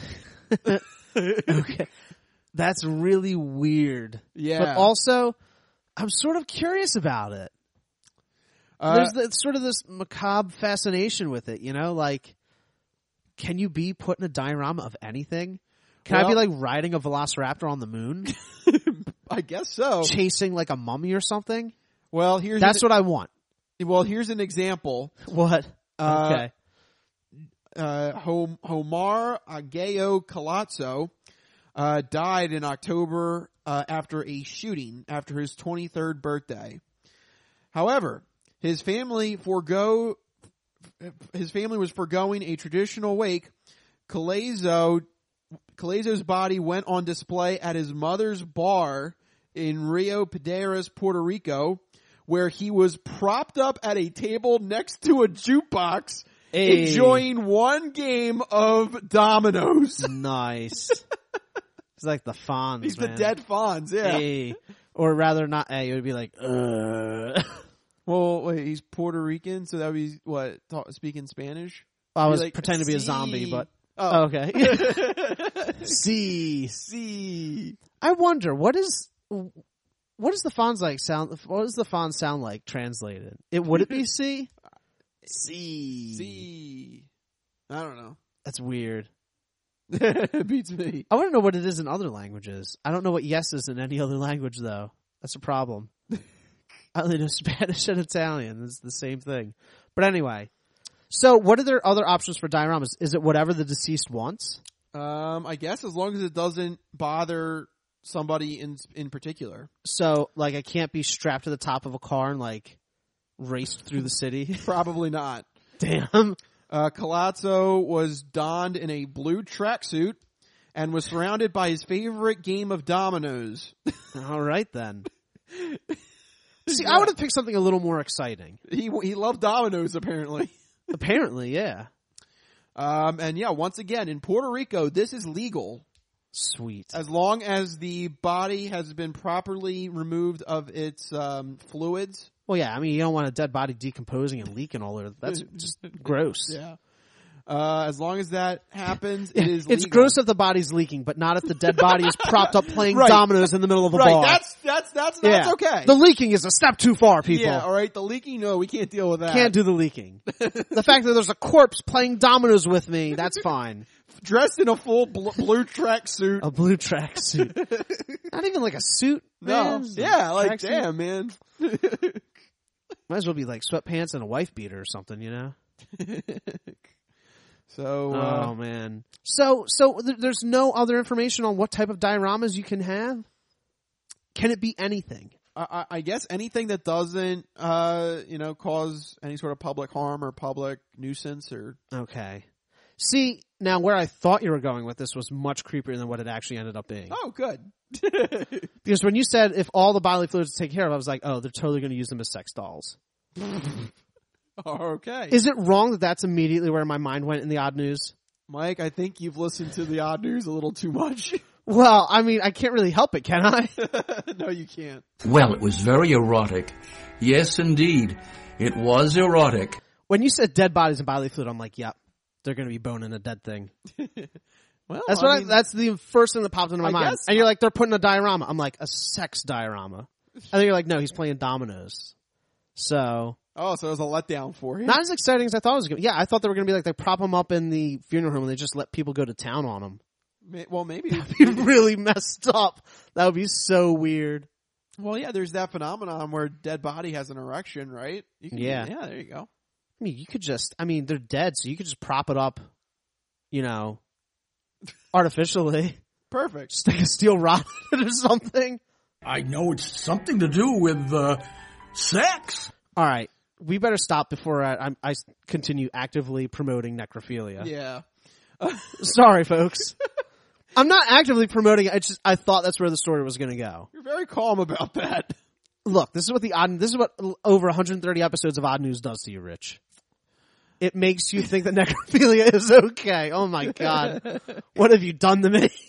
Okay. That's really weird. Yeah. But also, I'm sort of curious about it. There's sort of this macabre fascination with it, you know? Like, can you be put in a diorama of anything? Can I be like riding a velociraptor on the moon? I guess so. Chasing like a mummy or something? Well, that's what I want. Well, here's an example. What? Okay. Homar Ageo Colazzo died in October after a shooting after his 23rd birthday. However, his family was foregoing a traditional wake. Colazzo's body went on display at his mother's bar in Rio Piedras, Puerto Rico, where he was propped up at a table next to a jukebox, enjoying one game of dominoes. Nice. He's like the Fonz. He's man. the dead Fonz, yeah. Hey. Or rather not A, it would be like, Well, wait, he's Puerto Rican, so that would be, what, speaking Spanish? I was like, pretending to be a zombie, but... Oh. Okay. C. I wonder, what does the Fonz like sound, what does the Fonz sound like translated? Would it be C? C. I don't know. That's weird. It beats me. I want to know what it is in other languages. I don't know what yes is in any other language, though. That's a problem. I only know Spanish and Italian. It's the same thing. But anyway, so what are their other options for dioramas? Is it whatever the deceased wants? I guess as long as it doesn't bother somebody in particular. So, like, I can't be strapped to the top of a car and, like, raced through the city? Probably not. Damn. Colazzo was donned in a blue tracksuit and was surrounded by his favorite game of dominoes. All right, then. See, I would have picked something a little more exciting. He loved dominoes, apparently. Apparently, yeah. And yeah, once again, in Puerto Rico, this is legal. Sweet. As long as the body has been properly removed of its fluids. Well, yeah, I mean, you don't want a dead body decomposing and leaking all over. That's just gross. Yeah. As long as that happens, it is legal. It's gross if the body's leaking, but not if the dead body is propped up playing dominoes in the middle of a bar. That's okay. The leaking is a step too far, people. Yeah, all right. The leaking, no, we can't deal with that. Can't do the leaking. The fact that there's a corpse playing dominoes with me, that's fine. Dressed in a full blue track suit. A blue track suit. Not even like a suit, man. No. Yeah, like, damn, man. Might as well be like sweatpants and a wife beater or something, you know? So, oh man. So there's no other information on what type of dioramas you can have? Can it be anything? I guess anything that doesn't, cause any sort of public harm or public nuisance or. Okay. See, now where I thought you were going with this was much creepier than what it actually ended up being. Oh, good. Because when you said if all the bodily fluids are taken care of, I was like, oh, they're totally going to use them as sex dolls. Okay. Is it wrong that that's immediately where my mind went in the odd news? Mike, I think you've listened to the odd news a little too much. Well, I mean, I can't really help it, can I? No, you can't. Well, it was very erotic. Yes, indeed. It was erotic. When you said dead bodies and bodily fluid, I'm like, yep, they're going to be boning a dead thing. Well, that's the first thing that popped into my mind. And you're like, they're putting a diorama. I'm like, a sex diorama. And then you're like, no, he's playing dominoes. So. Oh, so it was a letdown for him. Not as exciting as I thought it was going to be. Yeah, I thought they were going to be like, they prop him up in the funeral home and they just let people go to town on him. Well, maybe. That'd be really messed up. That would be so weird. Well, yeah, there's that phenomenon where a dead body has an erection, right? Yeah, there you go. I mean, they're dead, so you could just prop it up, artificially. Perfect. Stick a steel rod in it or something. I know it's something to do with, sex. All right. We better stop before I continue actively promoting necrophilia. Yeah. Sorry, folks. I'm not actively promoting it. I thought that's where the story was going to go. You're very calm about that. Look, this is what over 130 episodes of Odd News does to you, Rich. It makes you think that necrophilia is okay. Oh my God. What have you done to me?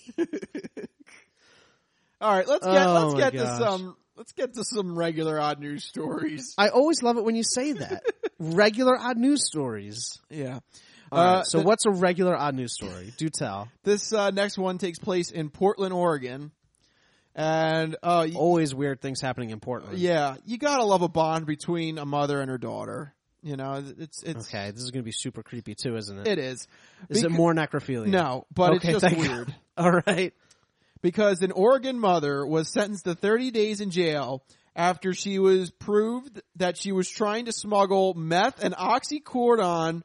All right, let's get to some regular Odd News stories. I always love it when you say that. Regular Odd News stories. Yeah. So what's a regular Odd News story? Do tell. This next one takes place in Portland, Oregon. And always weird things happening in Portland. Yeah. You gotta love a bond between a mother and her daughter. It's okay. This is going to be super creepy too, isn't it? It is. Is it more necrophilia? No, but it's just weird. All right. Because an Oregon mother was sentenced to 30 days in jail after she was proved that she was trying to smuggle meth and oxycodone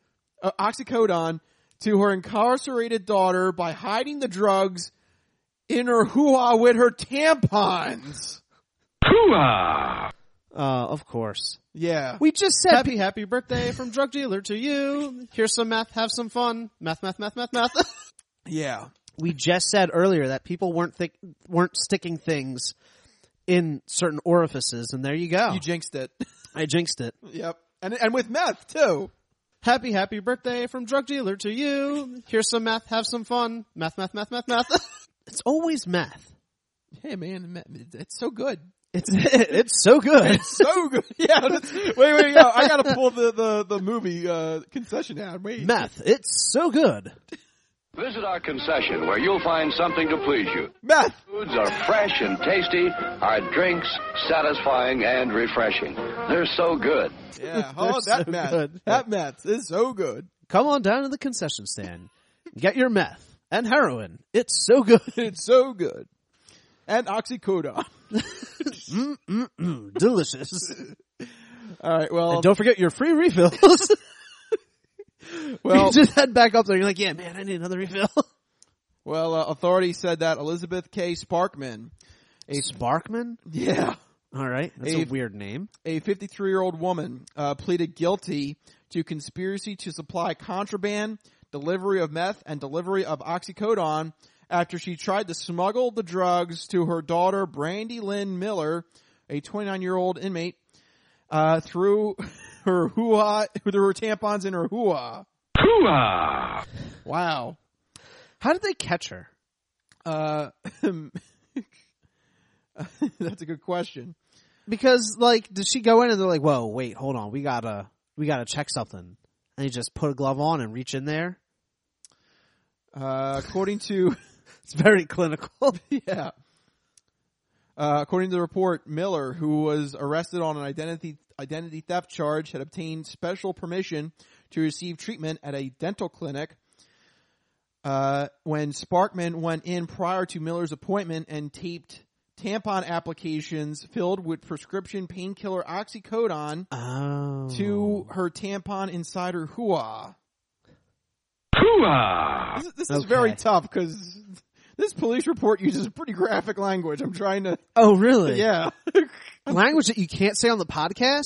to her incarcerated daughter by hiding the drugs in her hoo-ha with her tampons. Hoo-ha! Of course. Yeah. We just said happy birthday from drug dealer to you. Here's some meth, have some fun. Meth. Yeah. We just said earlier that people weren't sticking things in certain orifices, and there you go. You jinxed it. I jinxed it. Yep. And with meth, too. Happy birthday from drug dealer to you. Here's some meth, have some fun. Meth. It's always meth. Hey, man, it's so good. It's so good. It's so good. Yeah. Wait. I gotta pull the movie concession ad. Wait. Meth. It's so good. Visit our concession where you'll find something to please you. Meth. Foods are fresh and tasty. Our drinks satisfying and refreshing. They're so good. Yeah. Oh, that so meth. Good. That meth is so good. Come on down to the concession stand. Get your meth and heroin. It's so good. It's so good. And oxycodone. Delicious. All right, well. And don't forget your free refills. Well, you just head back up there. You're like, yeah, man, I need another refill. Well, authorities said that Elizabeth K. Sparkman. Sparkman? Yeah. All right. That's a weird name. A 53-year-old woman pleaded guilty to conspiracy to supply contraband, delivery of meth, and delivery of oxycodone after she tried to smuggle the drugs to her daughter, Brandy Lynn Miller, a 29-year-old inmate, through her tampons in her hoo-ha. Hoo-ha! Wow. How did they catch her? That's a good question. Because, like, did she go in and they're like, whoa, wait, hold on, we gotta check something. And you just put a glove on and reach in there? According to... It's very clinical. Yeah. According to the report, Miller, who was arrested on an identity theft charge, had obtained special permission to receive treatment at a dental clinic. When Sparkman went in prior to Miller's appointment and taped tampon applications filled with prescription painkiller oxycodone to her tampon inside her hoo-ha. Hoo-ha! This is very tough because this police report uses pretty graphic language. I'm trying to... Oh, really? Yeah. Language that you can't say on the podcast?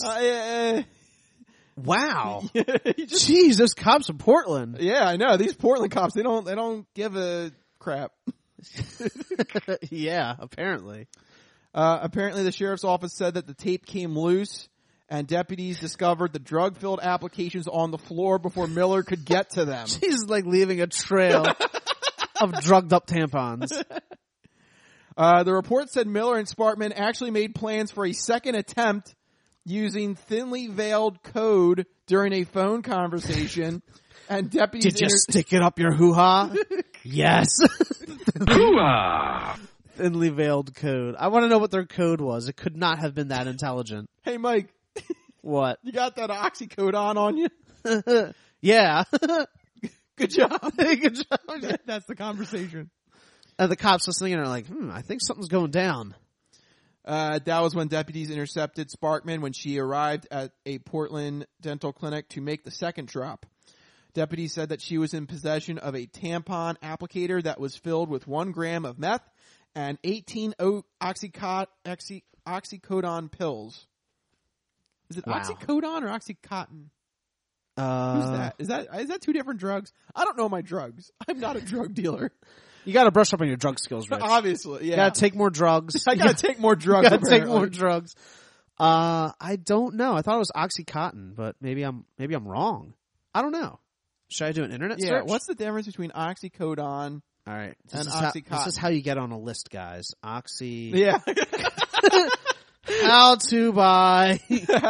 Wow. Jeez, those cops in Portland. Yeah, I know. These Portland cops, they don't give a crap. Yeah, apparently. Apparently the sheriff's office said that the tape came loose and deputies discovered the drug-filled applications on the floor before Miller could get to them. She's like leaving a trail of drugged up tampons. The report said Miller and Sparkman actually made plans for a second attempt using thinly veiled code during a phone conversation. And deputies... Did you stick it up your hoo-ha? Yes. Hoo-ha! Thinly veiled code. I want to know what their code was. It could not have been that intelligent. Hey, Mike. What? You got that oxycodone on you? Yeah. Good job. Good job. That's the conversation. And the cops listening are like, I think something's going down. That was when deputies intercepted Sparkman when she arrived at a Portland dental clinic to make the second drop. Deputies said that she was in possession of a tampon applicator that was filled with 1 gram of meth and 18 oxycodone pills. Is it oxycodone or oxycontin? Who's that? Is that 2 different drugs? I don't know my drugs. I'm not a drug dealer. You got to brush up on your drug skills, Rich. Obviously, yeah. You got to take more drugs. I got to take more drugs. Got to take more drugs. I don't know. I thought it was oxycontin, but maybe I'm wrong. I don't know. Should I do an internet search? What's the difference between oxycodone All right. and oxycontin? This is how you get on a list, guys. Yeah. How to buy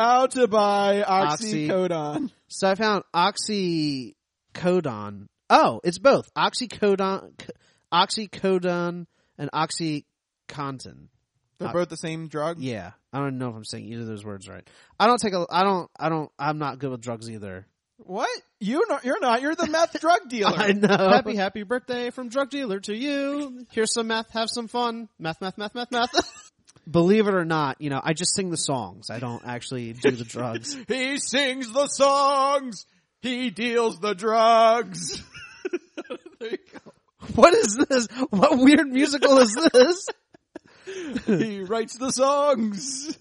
oxycodone. So I found oxycodone. Oh, it's both oxycodone and oxycontin. They're both the same drug? Yeah. I don't know if I'm saying either of those words right. I'm not good with drugs either. What? You're not. You're the meth drug dealer. I know. Happy birthday from drug dealer to you. Here's some meth. Have some fun. Meth. Believe it or not, I just sing the songs. I don't actually do the drugs. He sings the songs. He deals the drugs. There you go. What is this? What weird musical is this? He writes the songs.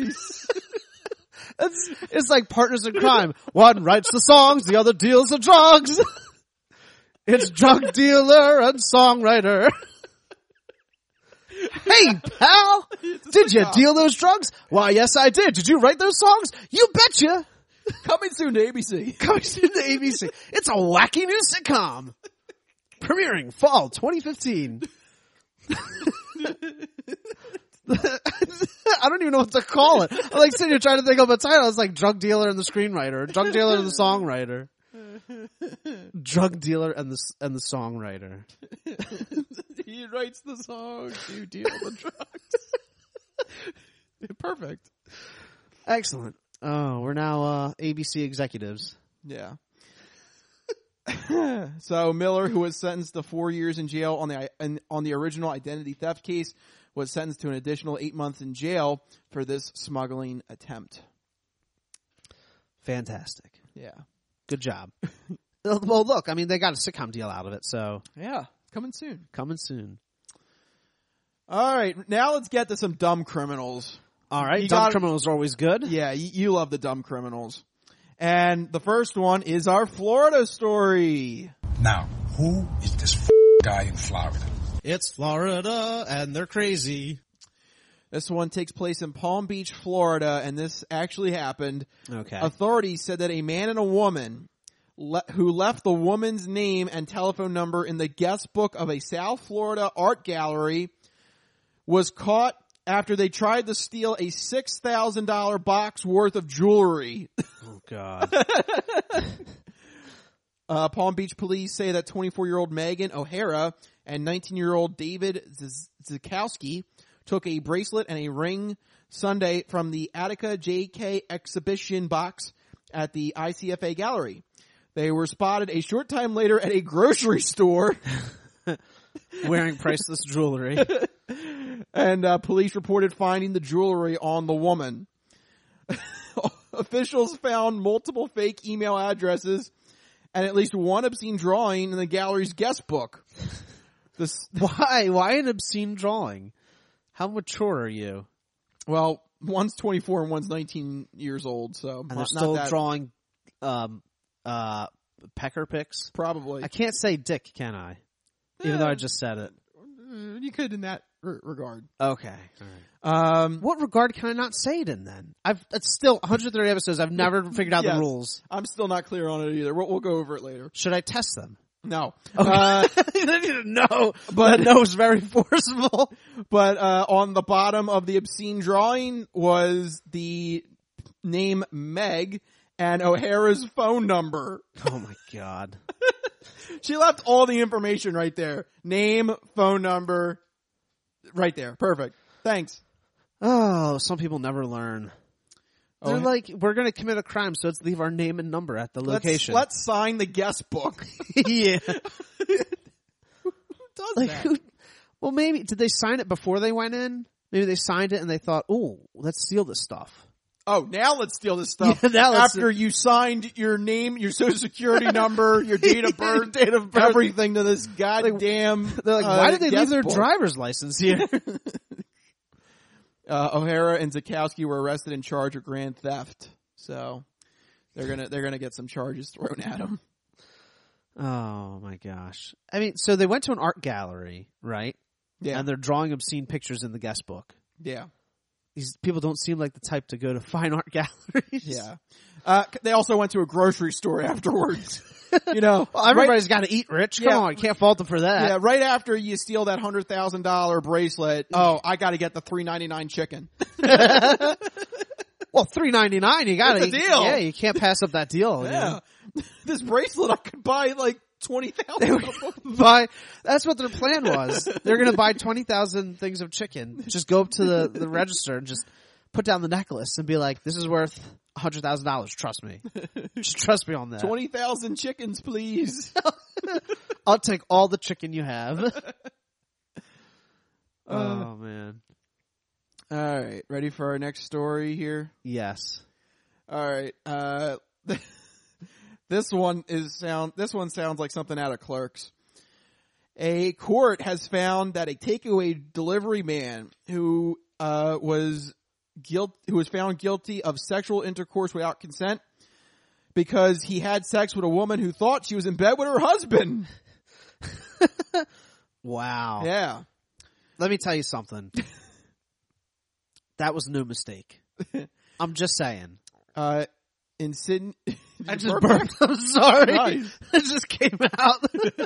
It's like Partners in Crime. One writes the songs, the other deals the drugs. It's drug dealer and songwriter. Hey, pal! Did you deal those drugs? Why, yes, I did. Did you write those songs? You betcha! Coming soon to ABC. Coming soon to ABC. It's a wacky new sitcom. Premiering fall 2015. I don't even know what to call it. I'm like sitting here trying to think of a title. It's like Drug Dealer and the Screenwriter, Drug Dealer and the Songwriter. Drug Dealer and the Songwriter. He writes the songs, you deal the drugs. Perfect. Excellent. Oh, we're now ABC executives. Yeah. So Miller, who was sentenced to 4 years in jail on the original identity theft case, was sentenced to an additional 8 months in jail for this smuggling attempt. Fantastic. Yeah. Good job. Well, look, I mean, they got a sitcom deal out of it, so. Yeah. Coming soon. Coming soon. All right. Now let's get to some dumb criminals. All right. Dumb criminals are always good. Yeah. You love the dumb criminals. And the first one is our Florida story. Now, who is this guy in Florida? It's Florida, and they're crazy. This one takes place in Palm Beach, Florida, and this actually happened. Okay. Authorities said that a man and a woman who left the woman's name and telephone number in the guest book of a South Florida art gallery was caught after they tried to steal a $6,000 box worth of jewelry. Oh, God. Palm Beach police say that 24-year-old Megan O'Hara and 19-year-old David Zukowski took a bracelet and a ring Sunday from the Attica JK exhibition box at the ICFA gallery. They were spotted a short time later at a grocery store wearing priceless jewelry. And police reported finding the jewelry on the woman. Officials found multiple fake email addresses and at least one obscene drawing in the gallery's guest book. Why an obscene drawing? How mature are you? Well, one's 24 and one's 19 years old, so and they're still drawing pecker pics. Probably. I can't say dick, can I? Even though I just said it. You could in that regard. Okay. All right. What regard can I not say it in then? It's still 130 episodes. I've never figured out the rules. I'm still not clear on it either. We'll go over it later. Should I test them? No. Okay. No, but no is very forceful. But on the bottom of the obscene drawing was the name Meg and O'Hara's phone number. Oh my God. She left all the information right there. Name, phone number, right there. Perfect. Thanks. Oh, some people never learn. They're like, we're going to commit a crime, so let's leave our name and number at the location. Let's sign the guest book. Yeah. Who does that? Well, maybe, did they sign it before they went in? Maybe they signed it and they thought, oh, let's steal this stuff. Oh, now let's steal this stuff. Yeah, after you signed your name, your social security number, your date of birth, everything to this goddamn. They're like, why did they leave their driver's license here? O'Hara and Zukowski were arrested and charged with grand theft. So they're gonna get some charges thrown at them. Oh my gosh! I mean, so they went to an art gallery, right? Yeah, and they're drawing obscene pictures in the guest book. Yeah. These people don't seem like the type to go to fine art galleries. Yeah. They also went to a grocery store afterwards. You know, well, everybody's got to eat, Rich. Come on, you can't fault them for that. Yeah, right after you steal that $100,000 bracelet, I got to get the $3.99 chicken. Well, $3.99, you got to. That's a deal. Yeah, you can't pass up that deal. Yeah. You know? This bracelet I could buy like 20,000. That's what their plan was. They're going to buy 20,000 things of chicken. Just go up to the register and just put down the necklace and be like, "This is worth $100,000. Trust me. Just trust me on that. 20,000 chickens, please. I'll take all the chicken you have." Oh man! All right, ready for our next story here? Yes. All right. This one sounds like something out of Clerks. A court has found that a takeaway delivery man who was found guilty of sexual intercourse without consent because he had sex with a woman who thought she was in bed with her husband. Wow. Yeah. Let me tell you something. That was no mistake. I'm just saying. In Sydney, I just burped. I'm sorry. Nice. It just came out.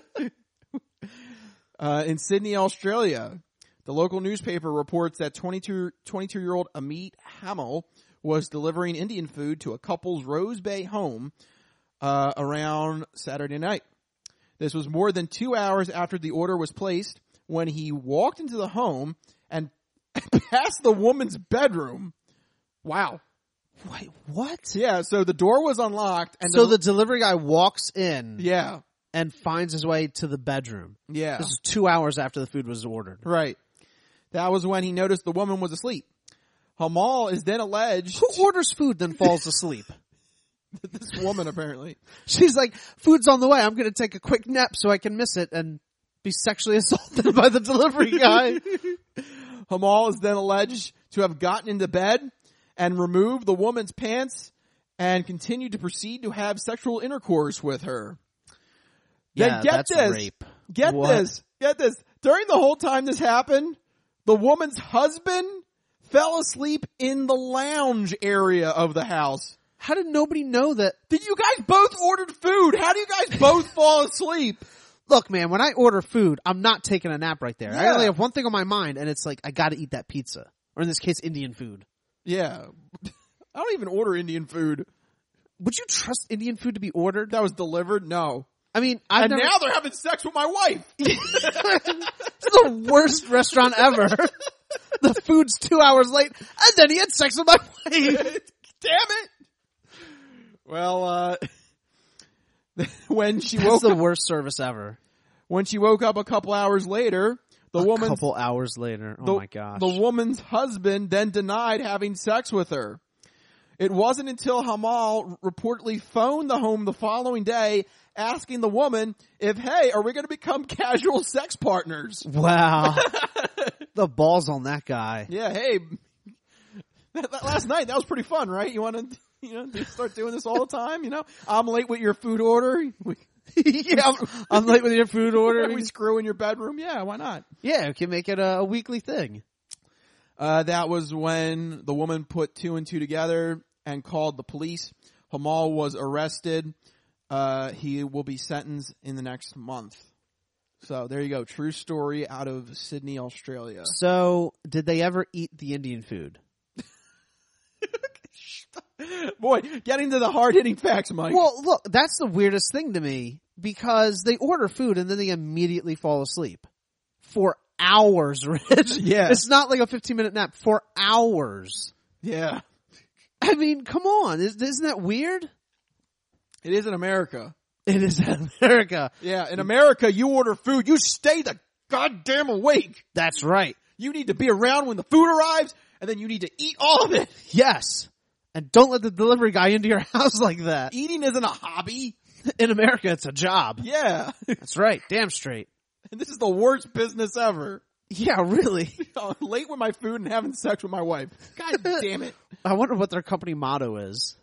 In Sydney, Australia, the local newspaper reports that 22-year-old Amit Hamel was delivering Indian food to a couple's Rose Bay home around Saturday night. This was more than 2 hours after the order was placed when he walked into the home and passed the woman's bedroom. Wow. Wait, what? Yeah, so the door was unlocked. And so the delivery guy walks in. Yeah. And finds his way to the bedroom. Yeah. This is 2 hours after the food was ordered. Right. That was when he noticed the woman was asleep. Hamal is then alleged... Who orders food then falls asleep? This woman, apparently. She's like, food's on the way. I'm going to take a quick nap so I can miss it and be sexually assaulted by the delivery guy. Hamal is then alleged to have gotten into bed and removed the woman's pants and continued to proceed to have sexual intercourse with her. Yeah, then get that's this. rape. Get What? this. Get this. During the whole time this happened, the woman's husband fell asleep in the lounge area of the house. How did nobody know that? Did you guys both ordered food? How do you guys both fall asleep? Look, man, when I order food, I'm not taking a nap right there. Yeah. I only have one thing on my mind, and it's like, I gotta eat that pizza. Or in this case, Indian food. Yeah. I don't even order Indian food. Would you trust Indian food to be ordered? That was delivered? No. I mean, Now they're having sex with my wife. It's the worst restaurant ever. The food's 2 hours late, and then he had sex with my wife. Damn it. Well, when she That's woke the up, worst service ever. when she woke up a couple hours later, A couple hours later. Oh my gosh. The woman's husband then denied having sex with her. It wasn't until Hamal reportedly phoned the home the following day asking the woman if, hey, are we going to become casual sex partners? Wow. The balls on that guy. Yeah, hey, last night, that was pretty fun, right? You want to, start doing this all the time, I'm late with your food order. Yeah, I'm late with your food order. We screw in your bedroom. Yeah, why not? Yeah, we can make it a weekly thing. That was when the woman put two and two together and called the police. Hamal was arrested. He will be sentenced in the next month. So there you go. True story out of Sydney, Australia. So did they ever eat the Indian food? Boy, getting to the hard-hitting facts, Mike. Well, look, that's the weirdest thing to me because they order food and then they immediately fall asleep. For hours, Rich. Yeah. It's not like a 15-minute nap. For hours. Yeah. I mean, come on. Isn't that weird? It is in America. It is in America. Yeah, in America, you order food, you stay the goddamn awake. That's right. You need to be around when the food arrives, and then you need to eat all of it. Yes. And don't let the delivery guy into your house like that. Eating isn't a hobby. In America, it's a job. Yeah. That's right. Damn straight. And this is the worst business ever. Yeah, really. Late with my food and having sex with my wife. God damn it. I wonder what their company motto is.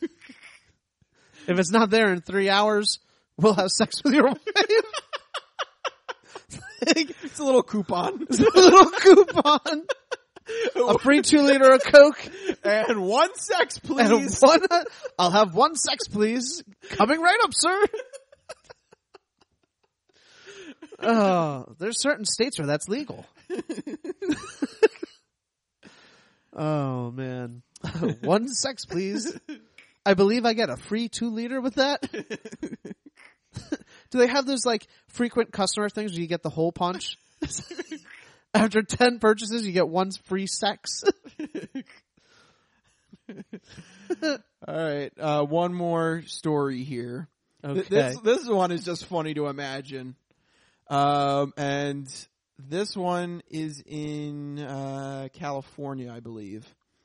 If it's not there in 3 hours, we'll have sex with your wife. It's a little coupon. It's a little coupon. A free 2 liter of Coke. And one sex, please. And I'll have one sex, please. Coming right up, sir. Oh, there's certain states where that's legal. Oh, man. One sex, please. I believe I get a free 2 liter with that. Do they have those like frequent customer things where you get the hole punch? After 10 purchases, you get one free sex. All right. One more story here. Okay. This one is just funny to imagine. And this one is in California, I believe.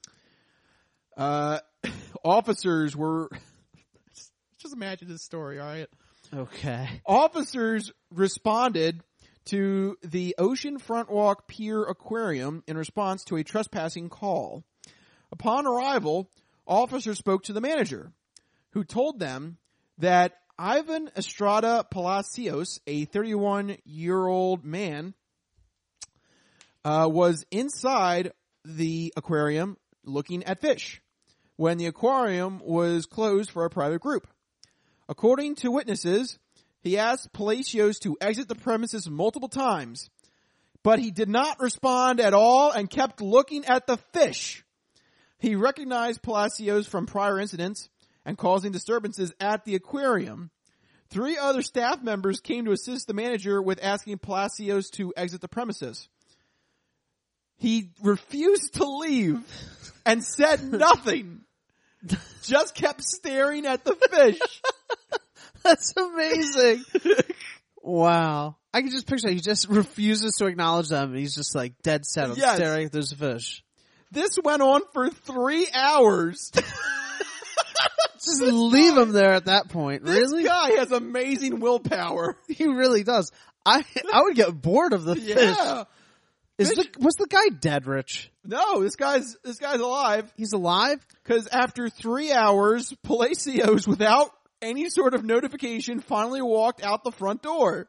Officers were just imagine this story, all right? Okay. Officers responded to the Oceanfront Walk Pier Aquarium in response to a trespassing call. Upon arrival, officers spoke to the manager, who told them that Ivan Estrada Palacios, a 31-year-old man, was inside the aquarium looking at fish when the aquarium was closed for a private group. According to witnesses, he asked Palacios to exit the premises multiple times, but he did not respond at all and kept looking at the fish. He recognized Palacios from prior incidents and causing disturbances at the aquarium. 3 other staff members came to assist the manager with asking Palacios to exit the premises. He refused to leave and said nothing. Just kept staring at the fish. That's amazing. Wow. I can just picture he just refuses to acknowledge them. And he's just like dead set on staring at those fish. This went on for 3 hours. Just leave him there at that point. Really? This guy has amazing willpower. He really does. I would get bored of the fish. Was the guy dead, Rich? No, this guy's alive. He's alive? Because after 3 hours, Palacios, without any sort of notification, finally walked out the front door.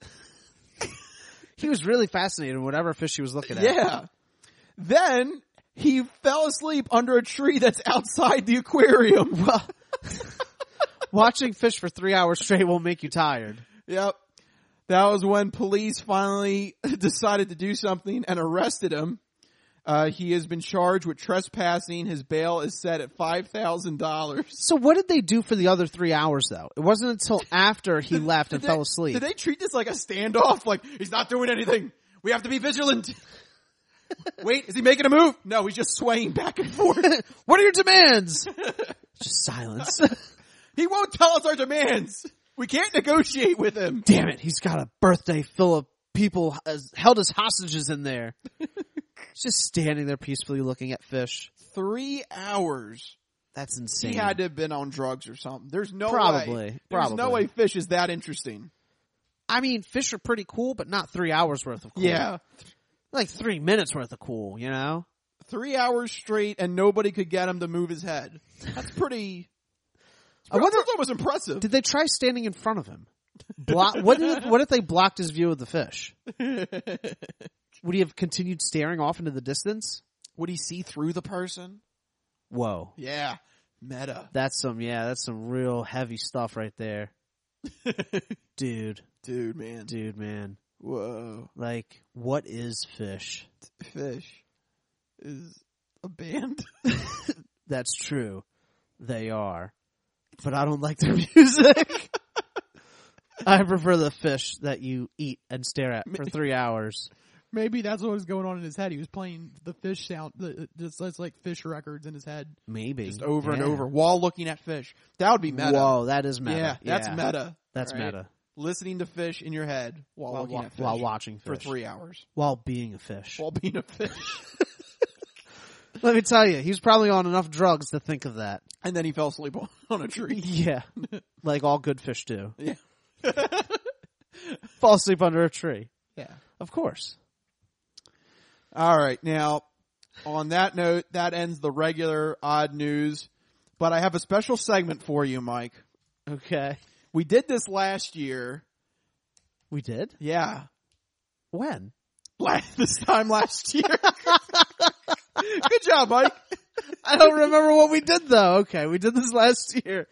He was really fascinated in whatever fish he was looking at. Yeah. Then he fell asleep under a tree that's outside the aquarium. Well, watching fish for 3 hours straight will make you tired. Yep. That was when police finally decided to do something and arrested him. He has been charged with trespassing. His bail is set at $5,000. So what did they do for the other 3 hours, though? It wasn't until after he left and fell asleep. Did they treat this like a standoff? Like, he's not doing anything. We have to be vigilant. Wait, is he making a move? No, he's just swaying back and forth. What are your demands? Just silence. He won't tell us our demands. We can't negotiate with him. Damn it, he's got a birthday full of people held as hostages in there. Just standing there peacefully looking at fish. 3 hours. That's insane. He had to have been on drugs or something. There's no way. Probably. There's no way fish is that interesting. I mean, fish are pretty cool, but not 3 hours worth of cool. Yeah. Like 3 minutes worth of cool, you know? 3 hours straight and nobody could get him to move his head. That's pretty... I wonder that was impressive. Did they try standing in front of him? What if they blocked his view of the fish? Would he have continued staring off into the distance? Would he see through the person? Whoa. Yeah. Meta. That's some real heavy stuff right there. Dude, man. Whoa. Like, what is Fish? Fish is a band. That's true. They are. But I don't like their music. I prefer the fish that you eat and stare at for 3 hours. Maybe that's what was going on in his head. He was playing the fish sound, just like fish records in his head. Maybe. Just over and over while looking at fish. That would be meta. Whoa, that is meta. Yeah, that's meta. That's meta. Listening to fish in your head while looking at fish. While watching fish. For 3 hours. While being a fish. While being a fish. Let me tell you, he was probably on enough drugs to think of that. And then he fell asleep on a tree. Yeah. Like all good fish do. Yeah. Fall asleep under a tree. Yeah. Of course. All right. Now, on that note, that ends the regular odd news. But I have a special segment for you, Mike. Okay. We did this last year. We did? Yeah. When? This time last year. Good job, Mike. I don't remember what we did, though. Okay, we did this last year.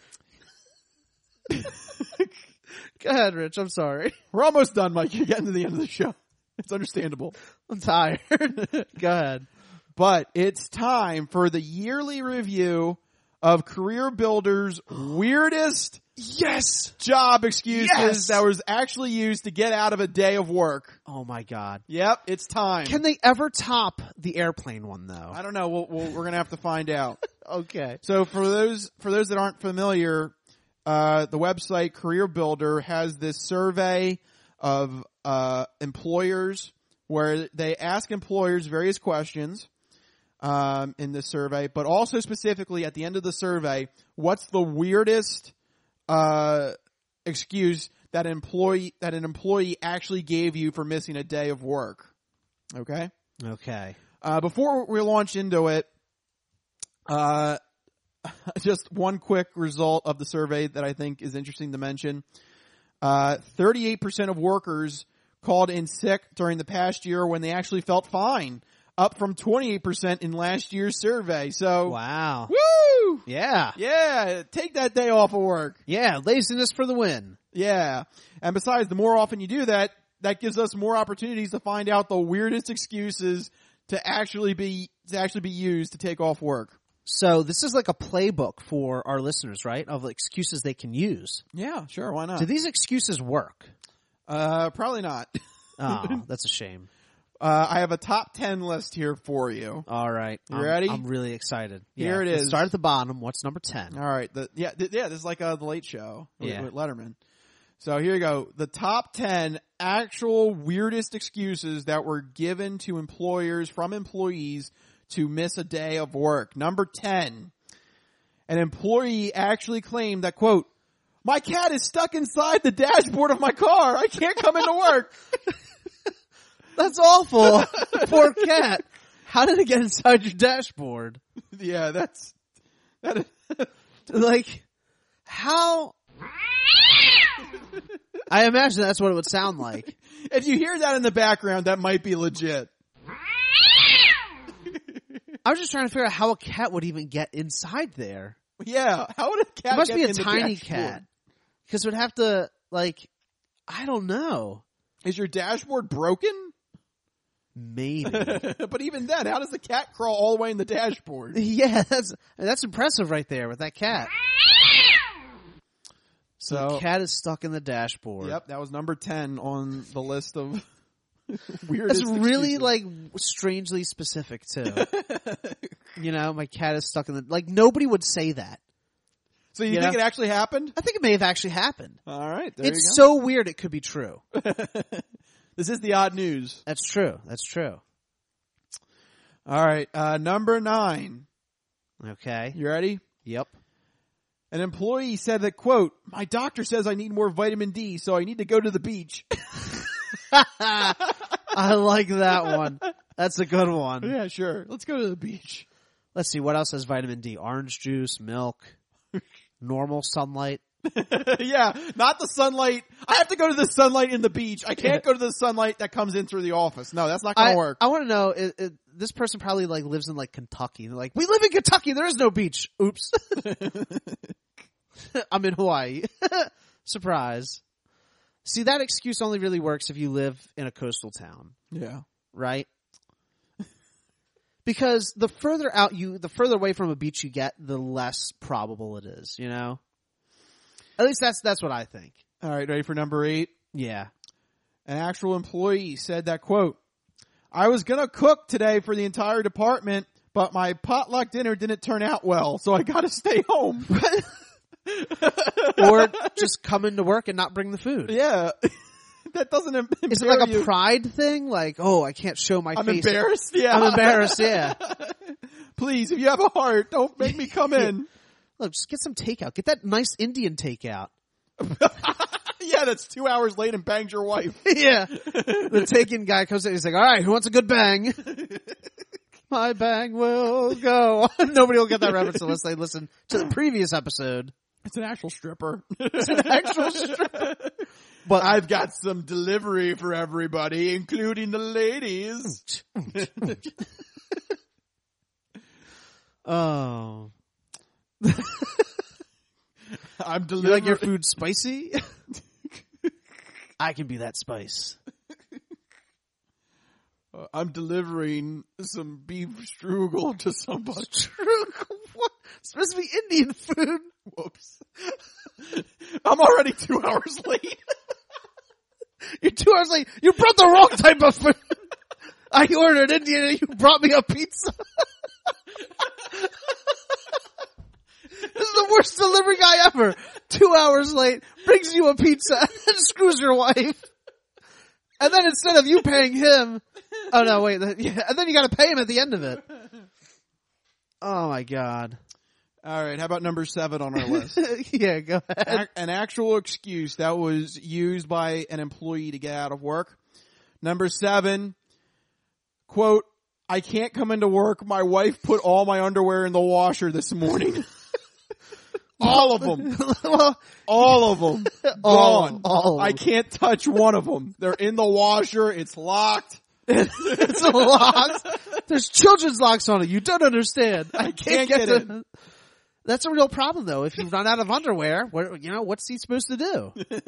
Go ahead, Rich. I'm sorry. We're almost done, Mike. You're getting to the end of the show. It's understandable. I'm tired. Go ahead. But it's time for the yearly review of Career Builder's weirdest job excuses that was actually used to get out of a day of work. Oh my God. Yep, it's time. Can they ever top the airplane one though? I don't know. We're going to have to find out. Okay. So for those that aren't familiar, the website Career Builder has this survey of employers where they ask employers various questions in this survey, but also specifically at the end of the survey, what's the weirdest excuse that an employee actually gave you for missing a day of work? Okay. Okay. Before we launch into it, just one quick result of the survey that I think is interesting to mention. 38% of workers called in sick during the past year when they actually felt fine, up from 28% in last year's survey. So, wow. Woo! Yeah. Yeah, take that day off of work. Yeah, laziness for the win. Yeah. And besides, the more often you do that, that gives us more opportunities to find out the weirdest excuses to actually be used to take off work. So this is like a playbook for our listeners, right? Of excuses they can use. Yeah, sure, why not? Do these excuses work? Probably not. Oh, that's a shame. I have a top 10 list here for you. All right. You ready? I'm really excited. Here it Let's is. start at the bottom. What's number 10? All right. This is like the Late Show with Letterman. So here you go. The top 10 actual weirdest excuses that were given to employers from employees to miss a day of work. Number 10. An employee actually claimed that, quote, "My cat is stuck inside the dashboard of my car. I can't come into work." That's awful. Poor cat. How did it get inside your dashboard? Yeah, that like, how? I imagine that's what it would sound like. If you hear that in the background, that might be legit. I was just trying to figure out how a cat would even get inside there. Yeah, how would a cat? It must get be a in the tiny dashboard? cat, because it would have to, like, I don't know. Is your dashboard broken? Maybe. But even then, how does the cat crawl all the way in the dashboard? Yeah, that's impressive right there with that cat. So the cat is stuck in the dashboard. Yep, that was number 10 on the list of weirdest That's really, excuses. like, strangely specific, too. You know, my cat is stuck in the... Like, nobody would say that. So you think it actually happened? I think it may have actually happened. All right, there It's you go. so weird it could be true. This is the odd news. That's true. That's true. All right, number 9. Okay. You ready? Yep. An employee said that, quote, "My doctor says I need more vitamin D, so I need to go to the beach." I like that one. That's a good one. Yeah, sure. Let's go to the beach. Let's see, what else has vitamin D? Orange juice, milk, normal sunlight. Yeah, not the sunlight. I have to go to the sunlight in the beach. I can't go to the sunlight that comes in through the office. No, that's not going to work. I want to know, this person probably like lives in like Kentucky. They're like, we live in Kentucky. There is no beach. Oops. I'm in Hawaii. Surprise. See, that excuse only really works if you live in a coastal town. Yeah. Right? Because the further away from a beach you get, the less probable it is, you know? At least that's what I think. All right, ready for number 8? Yeah. An actual employee said that, quote, "I was going to cook today for the entire department, but my potluck dinner didn't turn out well, so I got to stay home." Or just come into work and not bring the food. Yeah. That doesn't impair Is it like you. a pride thing? Like, oh, I can't show my I'm face. embarrassed? Yeah. I'm embarrassed, yeah. Please, if you have a heart, don't make me come in. Look, just get some takeout. Get that nice Indian takeout. Yeah, that's 2 hours late and bangs your wife. Yeah. The take-in guy comes in, he's like, all right, who wants a good bang? My bang will go. Nobody will get that reference unless they listen to the previous episode. It's an actual stripper. It's an actual stripper. But I've got some delivery for everybody, including the ladies. Oh. I'm You delivering. like your food spicy? I can be that spice. I'm delivering some beef strugel to somebody. Strugel? What? It's supposed to be Indian food. Whoops. I'm already 2 hours late. You're 2 hours late. You brought the wrong type of food. I ordered Indian and you brought me a pizza. This is the worst delivery guy ever. 2 hours late, brings you a pizza, and then screws your wife. And then instead of you paying him, oh no, wait, yeah, and then you gotta pay him at the end of it. Oh my god. All right, how about number 7 on our list? Yeah, go ahead. An actual excuse that was used by an employee to get out of work. Number 7, quote, "I can't come into work. My wife put all my underwear in the washer this morning." All of them. Well, all of them. Gone. All I can't touch one of them. They're in the washer. It's locked. It's locked. There's children's locks on it. You don't understand. I can't get in. That's a real problem, though. If you run out of underwear, what's he supposed to do?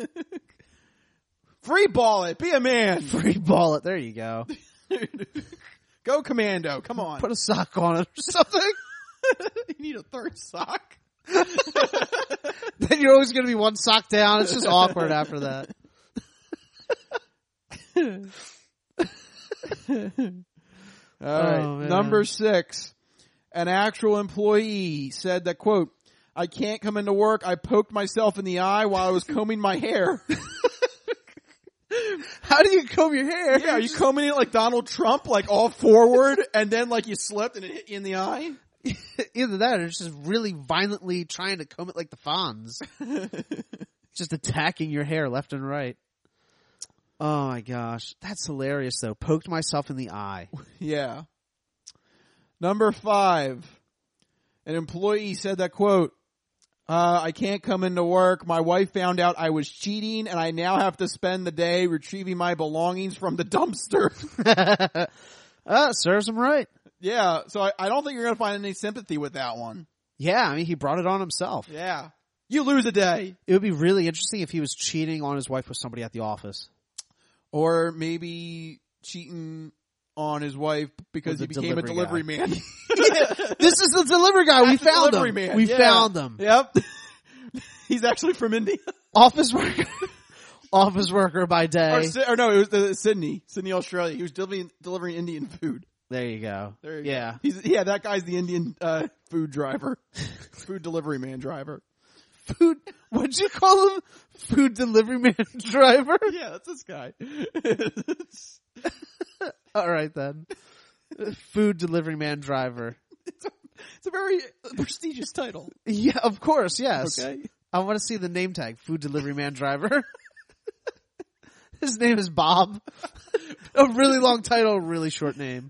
Free ball it. Be a man. Free ball it. There you go. Go commando. Come on. Put a sock on it or something. You need a third sock. Then you're always going to be one sock down. It's just awkward after that. All right. Number 6. An actual employee said that, quote, I can't come into work. I poked myself in the eye while I was combing my hair. How do you comb your hair? Yeah, are you combing it like Donald Trump, like all forward, and then like you slipped and it hit you in the eye? Either that or it's just really violently trying to comb it like the Fonz. Just attacking your hair left and right. Oh my gosh. That's hilarious though. Poked myself in the eye. Yeah. Number 5. An employee said that, quote, I can't come into work. My wife found out I was cheating and I now have to spend the day retrieving my belongings from the dumpster. Serves him right. Yeah. So I don't think you're going to find any sympathy with that one. Yeah. I mean, he brought it on himself. Yeah. You lose a day. It would be really interesting if he was cheating on his wife with somebody at the office. Or maybe cheating on his wife because he became a delivery man. Yeah, this is the delivery guy. We found him. Man. We found him. Yep. He's actually from India. Office worker by day. Or no, it was Sydney, Australia. He was delivering Indian food. There you go. There you go. That guy's the Indian food driver. Food delivery man driver. What'd you call him? Food delivery man driver? Yeah, that's this guy. All right then. Food delivery man driver. It's a very prestigious title. Yeah, of course, yes. Okay. I want to see the name tag. Food delivery man driver. His name is Bob. A really long title, really short name.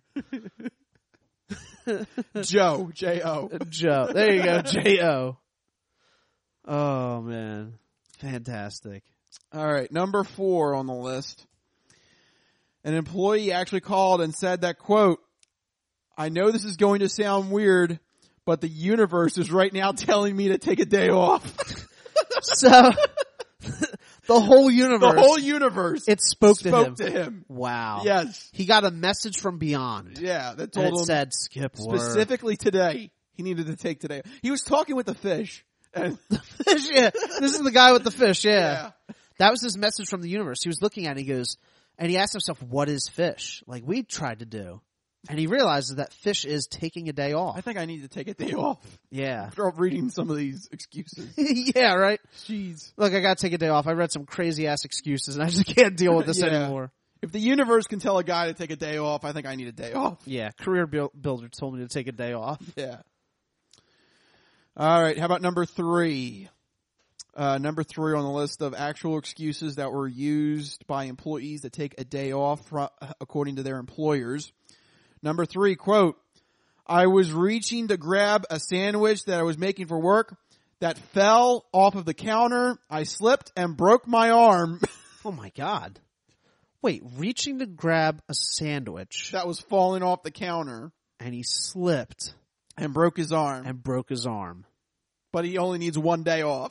Joe. J-O. Joe. There you go. J-O. Oh, man. Fantastic. All right. Number 4 on the list. An employee actually called and said that, quote, I know this is going to sound weird, but the universe is right now telling me to take a day off. So, the whole universe. It spoke to him. Wow. Yes. He got a message from beyond. Yeah. That told him. Said skip work. Specifically today. He needed to take today. He was talking with the fish. And the fish, yeah. This is the guy with the fish, yeah. That was his message from the universe. He was looking at it, he goes, and he asked himself, what is fish? Like we tried to do. And he realizes that fish is taking a day off. I think I need to take a day off. Yeah. After reading some of these excuses. Yeah, right? Jeez. Look, I gotta take a day off. I read some crazy ass excuses and I just can't deal with this anymore. If the universe can tell a guy to take a day off, I think I need a day off. Yeah. Career Builder told me to take a day off. Yeah. All right. How about number 3? Number 3 on the list of actual excuses that were used by employees to take a day off according to their employers. Number 3, quote, I was reaching to grab a sandwich that I was making for work that fell off of the counter. I slipped and broke my arm. Oh my God. Wait, reaching to grab a sandwich that was falling off the counter. And he slipped. And broke his arm. But he only needs one day off.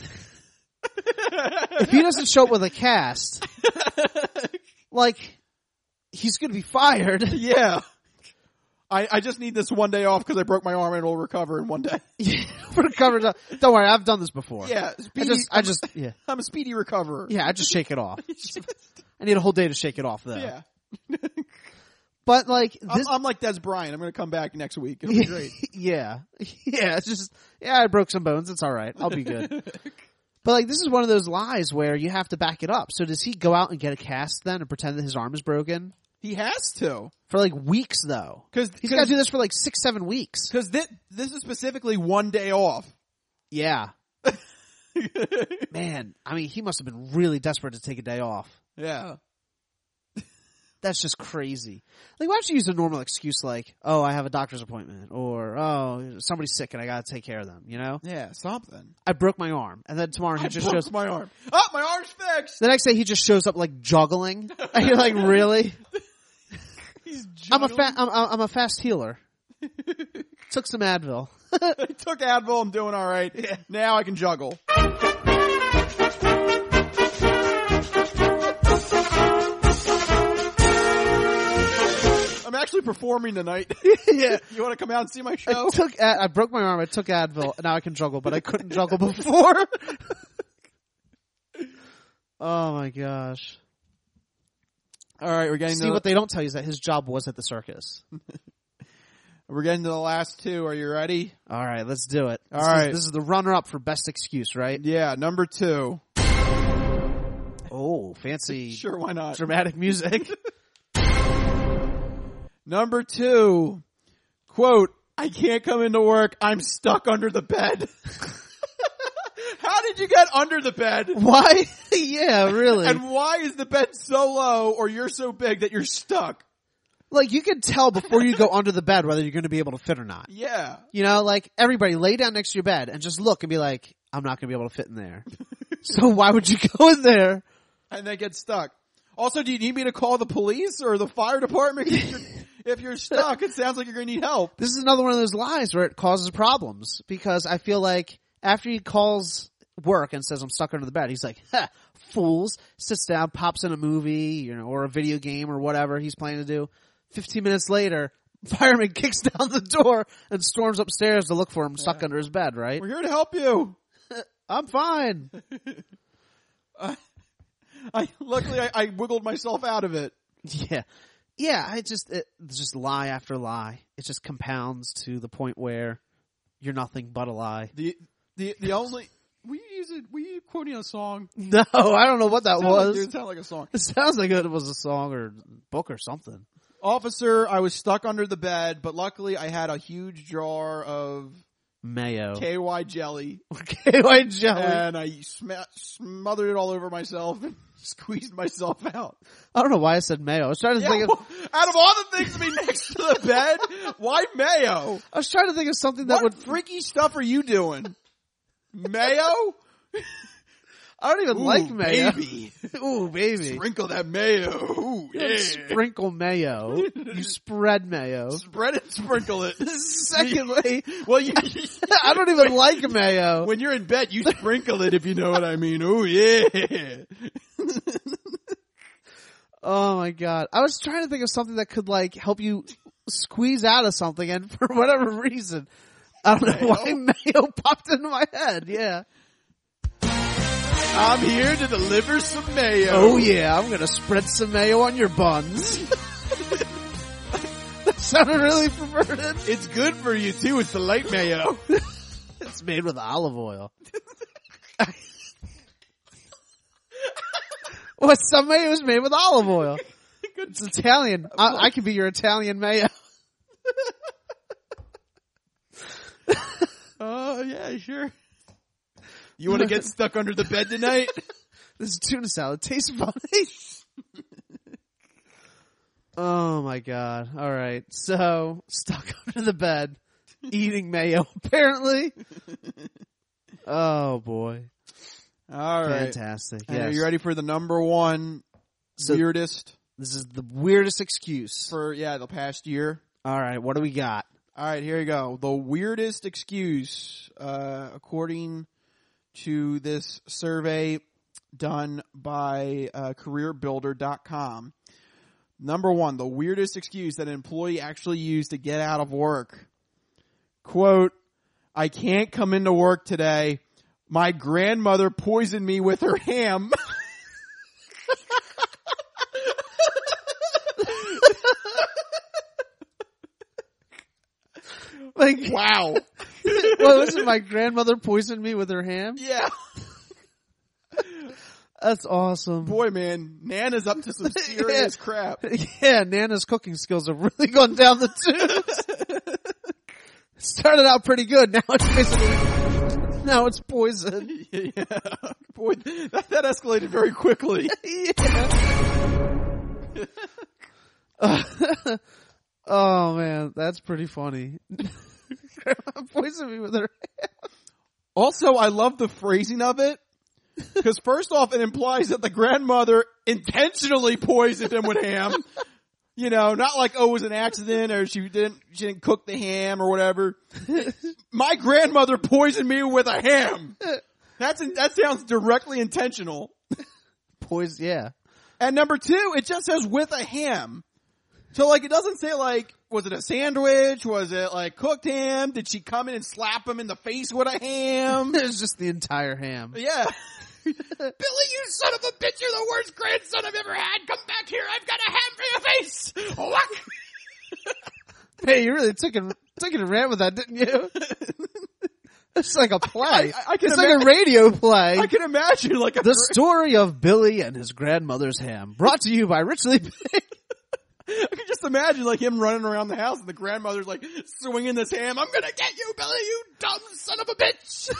If he doesn't show up with a cast, like, he's gonna be fired. Yeah. I just need this one day off because I broke my arm and it'll recover in one day. Recover. Don't worry, I've done this before. Yeah. Yeah. I'm a speedy recoverer. Yeah, I just shake it off. I need a whole day to shake it off though. Yeah. But like I'm like Des Bryant. I'm going to come back next week. It'll be great. Yeah. It's just I broke some bones. It's all right. I'll be good. But like this is one of those lies where you have to back it up. So does he go out and get a cast then and pretend that his arm is broken? He has to for like weeks though. Because he's got to do this for like 6-7 weeks. Because this is specifically one day off. Yeah. Man, I mean, he must have been really desperate to take a day off. Yeah. That's just crazy. Like, why don't you use a normal excuse like, oh, I have a doctor's appointment, or, oh, somebody's sick and I gotta take care of them, you know? Yeah, something. I broke my arm. And then tomorrow he just shows... my arm. Oh, my arm's fixed! The next day he just shows up like juggling. And you're like, really? He's juggling. I'm a fast healer. Took some Advil. I took Advil, I'm doing alright. Yeah. Now I can juggle. I'm actually performing tonight. Yeah. You want to come out and see my show? I broke my arm, I took Advil, and now I can juggle, but I couldn't juggle before. Oh my gosh. Alright, we're getting See, what they don't tell you is that his job was at the circus. We're getting to the last two. Are you ready? Alright, let's do it. This is the runner-up for best excuse, right? Yeah, number 2. Oh, fancy. Sure, why not? Dramatic music. Number 2, quote, I can't come into work. I'm stuck under the bed. How did you get under the bed? Why? Yeah, really. And why is the bed so low or you're so big that you're stuck? Like, you can tell before you go under the bed whether you're going to be able to fit or not. Yeah. You know, like, everybody lay down next to your bed and just look and be like, I'm not going to be able to fit in there. So why would you go in there? And they get stuck. Also, do you need me to call the police or the fire department? If you're stuck, it sounds like you're going to need help. This is another one of those lies where it causes problems, because I feel like after he calls work and says, I'm stuck under the bed, he's like, ha, fools, sits down, pops in a movie, you know, or a video game or whatever he's planning to do. 15 minutes later, fireman kicks down the door and storms upstairs to look for him stuck under his bed, right? We're here to help you. I'm fine. Luckily I wiggled myself out of it. Yeah. Yeah, it's just lie after lie. It just compounds to the point where you're nothing but a lie. The only, were you quoting a song? No, I don't know what that was. It sounded like a song. It sounds like it was a song or book or something. Officer, I was stuck under the bed, but luckily I had a huge jar of mayo. KY jelly. KY jelly. And I smothered it all over myself and squeezed myself out. I don't know why I said mayo. I was trying to think of... Out of all the things to be next to the bed, why mayo? I was trying to think of something that What freaky stuff are you doing? Mayo? I don't even like mayo. Baby. Ooh, baby. Sprinkle that mayo. Ooh, yeah. Sprinkle mayo. You spread mayo. Spread it, sprinkle it. Secondly, well, I don't even like mayo. When you're in bed, you sprinkle it, if you know what I mean. Ooh, yeah. Oh my god. I was trying to think of something that could like help you squeeze out of something, and for whatever reason, I don't know why mayo popped into my head. Yeah. I'm here to deliver some mayo. Oh yeah, I'm gonna spread some mayo on your buns. That sounded really perverted. It's good for you too, it's the light mayo. It's made with olive oil. Well, some mayo is made with olive oil. It's Italian. I could be your Italian mayo. Oh yeah, sure. You want to get stuck under the bed tonight? This is tuna salad. Tastes funny. Oh my god. All right. So, stuck under the bed, eating mayo, apparently. Oh boy. All right. Fantastic. Yes. Yes. Are you ready for the number one weirdest? This is the weirdest excuse. For, the past year. All right. What do we got? All right, here you go. The weirdest excuse, according to this survey done by careerbuilder.com. Number one, the weirdest excuse that an employee actually used to get out of work. Quote, I can't come into work today. My grandmother poisoned me with her ham. Like, wow. What was it? My grandmother poisoned me with her ham? Yeah. That's awesome. Boy, man, Nana's up to some serious crap. Yeah, Nana's cooking skills have really gone down the tubes. Started out pretty good. Now it's poison. Yeah. Boy, that escalated very quickly. Yeah. Oh man, that's pretty funny. Grandma poisoned me with her ham. Also, I love the phrasing of it. Because first off, it implies that the grandmother intentionally poisoned him with ham. You know, not like, oh, it was an accident or she didn't cook the ham or whatever. My grandmother poisoned me with a ham. That sounds directly intentional. Poison, yeah. And number 2, it just says with a ham. So like, it doesn't say like, was it a sandwich? Was it like cooked ham? Did she come in and slap him in the face with a ham? It's just the entire ham. Yeah. Billy, you son of a bitch, you're the worst grandson I've ever had. Come back here, I've got a ham for your face. Whack. Hey, you really took it ran with that, didn't you? It's like a play. It's like a radio play. I can imagine like the story of Billy and his grandmother's ham, brought to you by Richly Big. I can just imagine like him running around the house and the grandmother's like swinging this ham. I'm gonna get you, Billy, you dumb son of a bitch.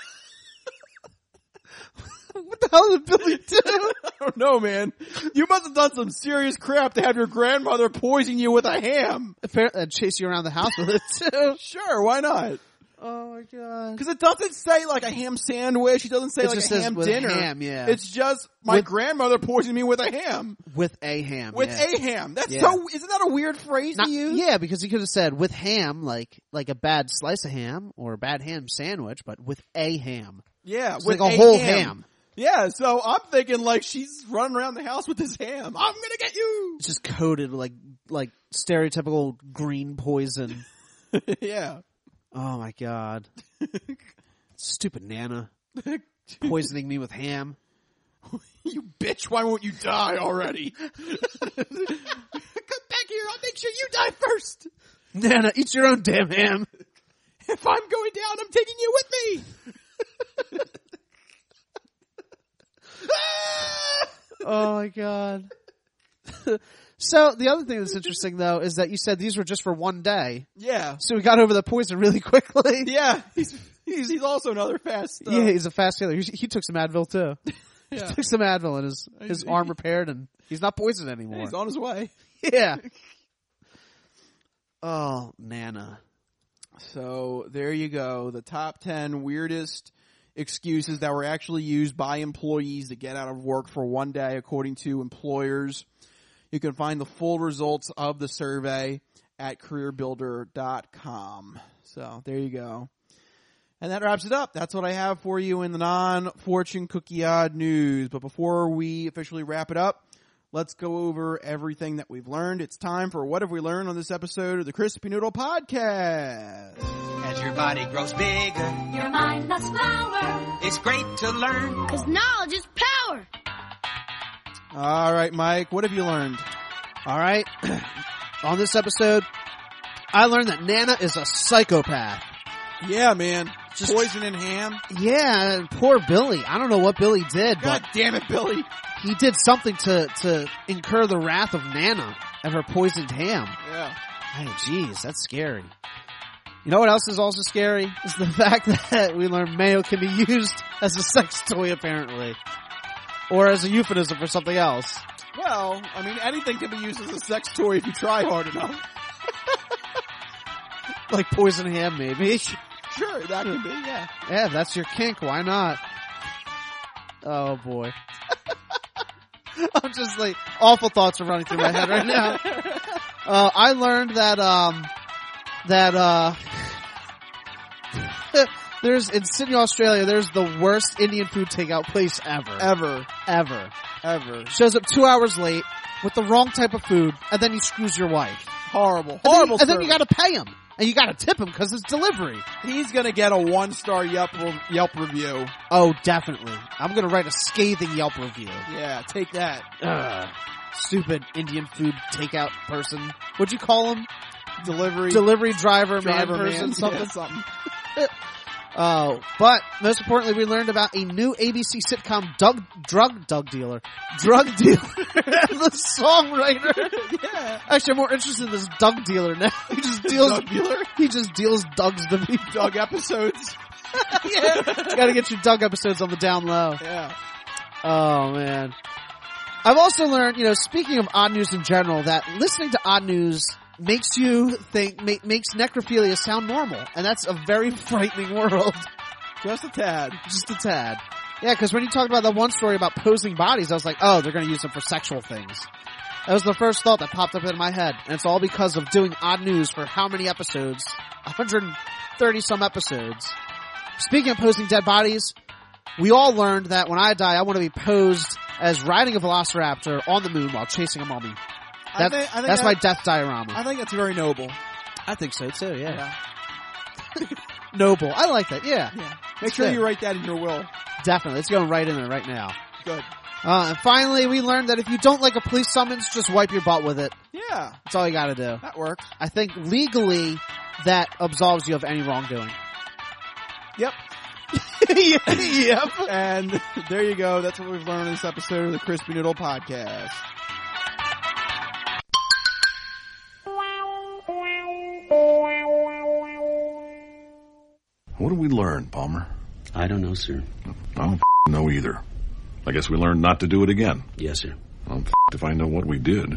What the hell did Billy do? I don't know, man. You must have done some serious crap to have your grandmother poison you with a ham. And chase you around the house with it too. Sure, why not? Oh my god. Because it doesn't say like a ham sandwich. It doesn't say like a ham dinner. Ham, yeah. It's just my grandmother poisoned me with a ham. With a ham. With a ham. That's so, isn't that a weird phrase to use? Yeah, because he could have said with ham, like a bad slice of ham or a bad ham sandwich, but with a ham. Yeah, it's with like a whole ham. Yeah, so I'm thinking like she's running around the house with this ham. I'm gonna get you. It's just coated like stereotypical green poison. Yeah. Oh my god. Stupid Nana. Poisoning me with ham. You bitch, why won't you die already? Come back here, I'll make sure you die first. Nana, eat your own damn ham. If I'm going down, I'm taking you with me. Oh my god. So the other thing that's interesting though is that you said these were just for one day. Yeah. So we got over the poison really quickly. Yeah. He's also another fast. Yeah, he's a fast healer. He took some Advil too. Yeah. He took some Advil and his arm repaired and he's not poisoned anymore. He's on his way. Yeah. Oh, Nana. So there you go. The top 10 weirdest excuses that were actually used by employees to get out of work for one day according to employers. You can find the full results of the survey at careerbuilder.com. So there you go. And that wraps it up. That's what I have for you in the non-fortune cookie odd news. But before we officially wrap it up, let's go over everything that we've learned. It's time for What Have We Learned on this episode of the Crispy Noodle Podcast. As your body grows bigger, your mind must flower. It's great to learn, 'cause knowledge is power. All right, Mike, what have you learned? All right. On this episode, I learned that Nana is a psychopath. Yeah, man. Just poisoning ham. Yeah, poor Billy. I don't know what Billy did, God but damn it, Billy. He did something to incur the wrath of Nana and her poisoned ham. Yeah. Hey, jeez, that's scary. You know what else is also scary? Is the fact that we learned mayo can be used as a sex toy, apparently. Or as a euphemism for something else. Well, I mean, anything can be used as a sex toy if you try hard enough. Like poison ham, maybe. Sure, that could be, yeah. Yeah, if that's your kink, why not? Oh, boy. I'm just like, awful thoughts are running through my head right now. I learned that there's, in Sydney, Australia, there's the worst Indian food takeout place ever. Ever. Shows up 2 hours late with the wrong type of food, and then he screws your wife. Horrible. And then you gotta pay him. And you gotta tip him because it's delivery. He's gonna get a 1-star Yelp review. Oh, definitely. I'm gonna write a scathing Yelp review. Yeah, take that. Stupid Indian food takeout person. What'd you call him? Delivery driver man person, something. Yeah, something. But most importantly, we learned about a new ABC sitcom drug dealer, the songwriter. Yeah. Actually, I'm more interested in this Doug dealer now. He just deals. Doug dealer? He just deals Dougs to people. Doug episodes. Yeah, got to get your Doug episodes on the down low. Yeah. Oh man. I've also learned, speaking of odd news in general, that listening to odd news makes you makes necrophilia sound normal. And that's a very frightening world. Just a tad. Yeah, because when you talked about that one story about posing bodies, I was like, oh, they're going to use them for sexual things. That was the first thought that popped up in my head. And it's all because of doing odd news for how many episodes? 130 some episodes. Speaking of posing dead bodies, we all learned that when I die, I want to be posed as riding a velociraptor on the moon while chasing a mummy. That's my death diorama. I think that's very noble. I think so too, yeah. Noble. I like that, yeah. Make sure you write that in your will. Definitely. It's going right in there right now. Good. And finally, we learned that if you don't like a police summons, just wipe your butt with it. Yeah. That's all you gotta do. That works. I think legally, that absolves you of any wrongdoing. Yep. Yep. And there you go. That's what we've learned in this episode of the Crispy Noodle Podcast. What did we learn, Palmer? I don't know, sir. I don't know either. I guess we learned not to do it again. Yes, sir. I'm if I know what we did.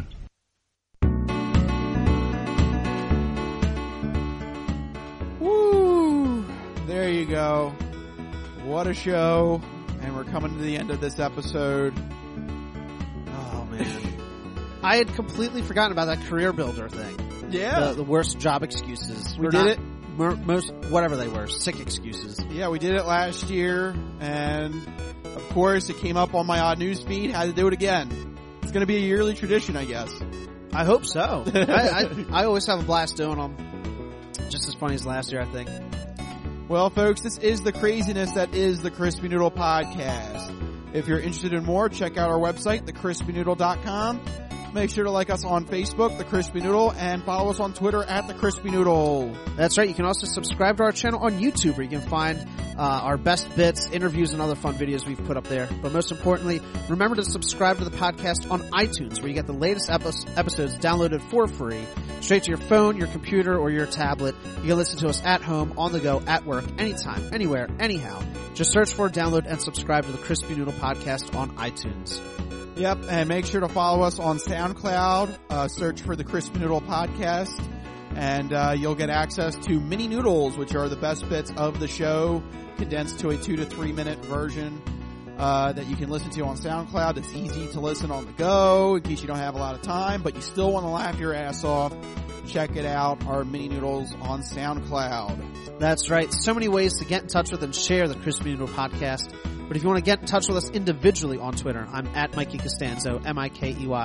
Woo! There you go. What a show. And we're coming to the end of this episode. Oh, man. I had completely forgotten about that career builder thing. Yeah. The worst job excuses. We did it. Most, whatever they were, sick excuses. Yeah, we did it last year, and of course it came up on my odd news feed. Had to do it again. It's going to be a yearly tradition, I guess. I hope so. I always have a blast doing them. Just as funny as last year, I think. Well, folks, this is the craziness that is the Crispy Noodle Podcast. If you're interested in more, check out our website, thecrispynoodle.com. Make sure to like us on Facebook, The Crispy Noodle, and follow us on Twitter at The Crispy Noodle. That's right. You can also subscribe to our channel on YouTube, where you can find our best bits, interviews, and other fun videos we've put up there. But most importantly, remember to subscribe to the podcast on iTunes, where you get the latest episodes downloaded for free, straight to your phone, your computer, or your tablet. You can listen to us at home, on the go, at work, anytime, anywhere, anyhow. Just search for, download, and subscribe to the Crispy Noodle Podcast on iTunes. Yep, and make sure to follow us on SoundCloud. Search for the Crispy Noodle Podcast, and you'll get access to mini noodles, which are the best bits of the show, condensed to a 2 to 3 minute version that you can listen to on SoundCloud. It's easy to listen on the go in case you don't have a lot of time, but you still want to laugh your ass off. Check it out, our mini noodles on SoundCloud. That's right. So many ways to get in touch with and share the Crispy Noodle Podcast. But if you want to get in touch with us individually on Twitter, I'm at Mikey Costanzo, MikeyCostanzo.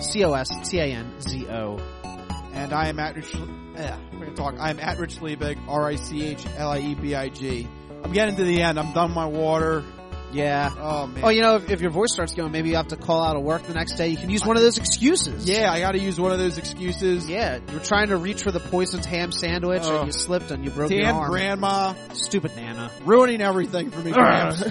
And I am at Rich Liebig, RichLiebig. I'm getting to the end. I'm done with my water. Yeah. Oh, man. Oh, if your voice starts going, maybe you have to call out of work the next day. You can use one of those excuses. Yeah, I gotta use one of those excuses. Yeah, you were trying to reach for the poisoned ham sandwich and you slipped and you broke your arm. Grandma. Stupid Nana. Ruining everything for me, Gramps.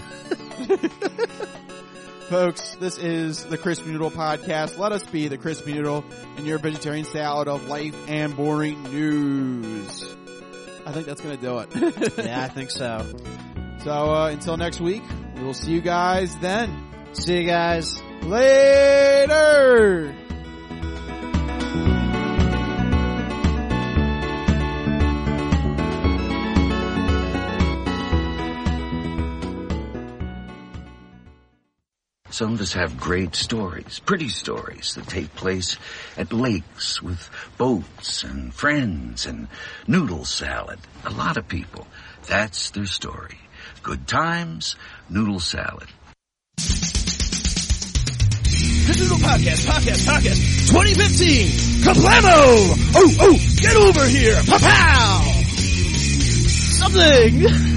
Folks, this is the Crispy Noodle Podcast. Let us be the Crispy Noodle in your vegetarian salad of life and boring news. I think that's gonna do it. Yeah, I think so. So, until next week, we will see you guys then. See you guys later! Some of us have great stories, pretty stories that take place at lakes with boats and friends and noodle salad. A lot of people, that's their story. Good times, noodle salad. The Noodle Podcast 2015! Kablamo! Oh, get over here! Pow! Something!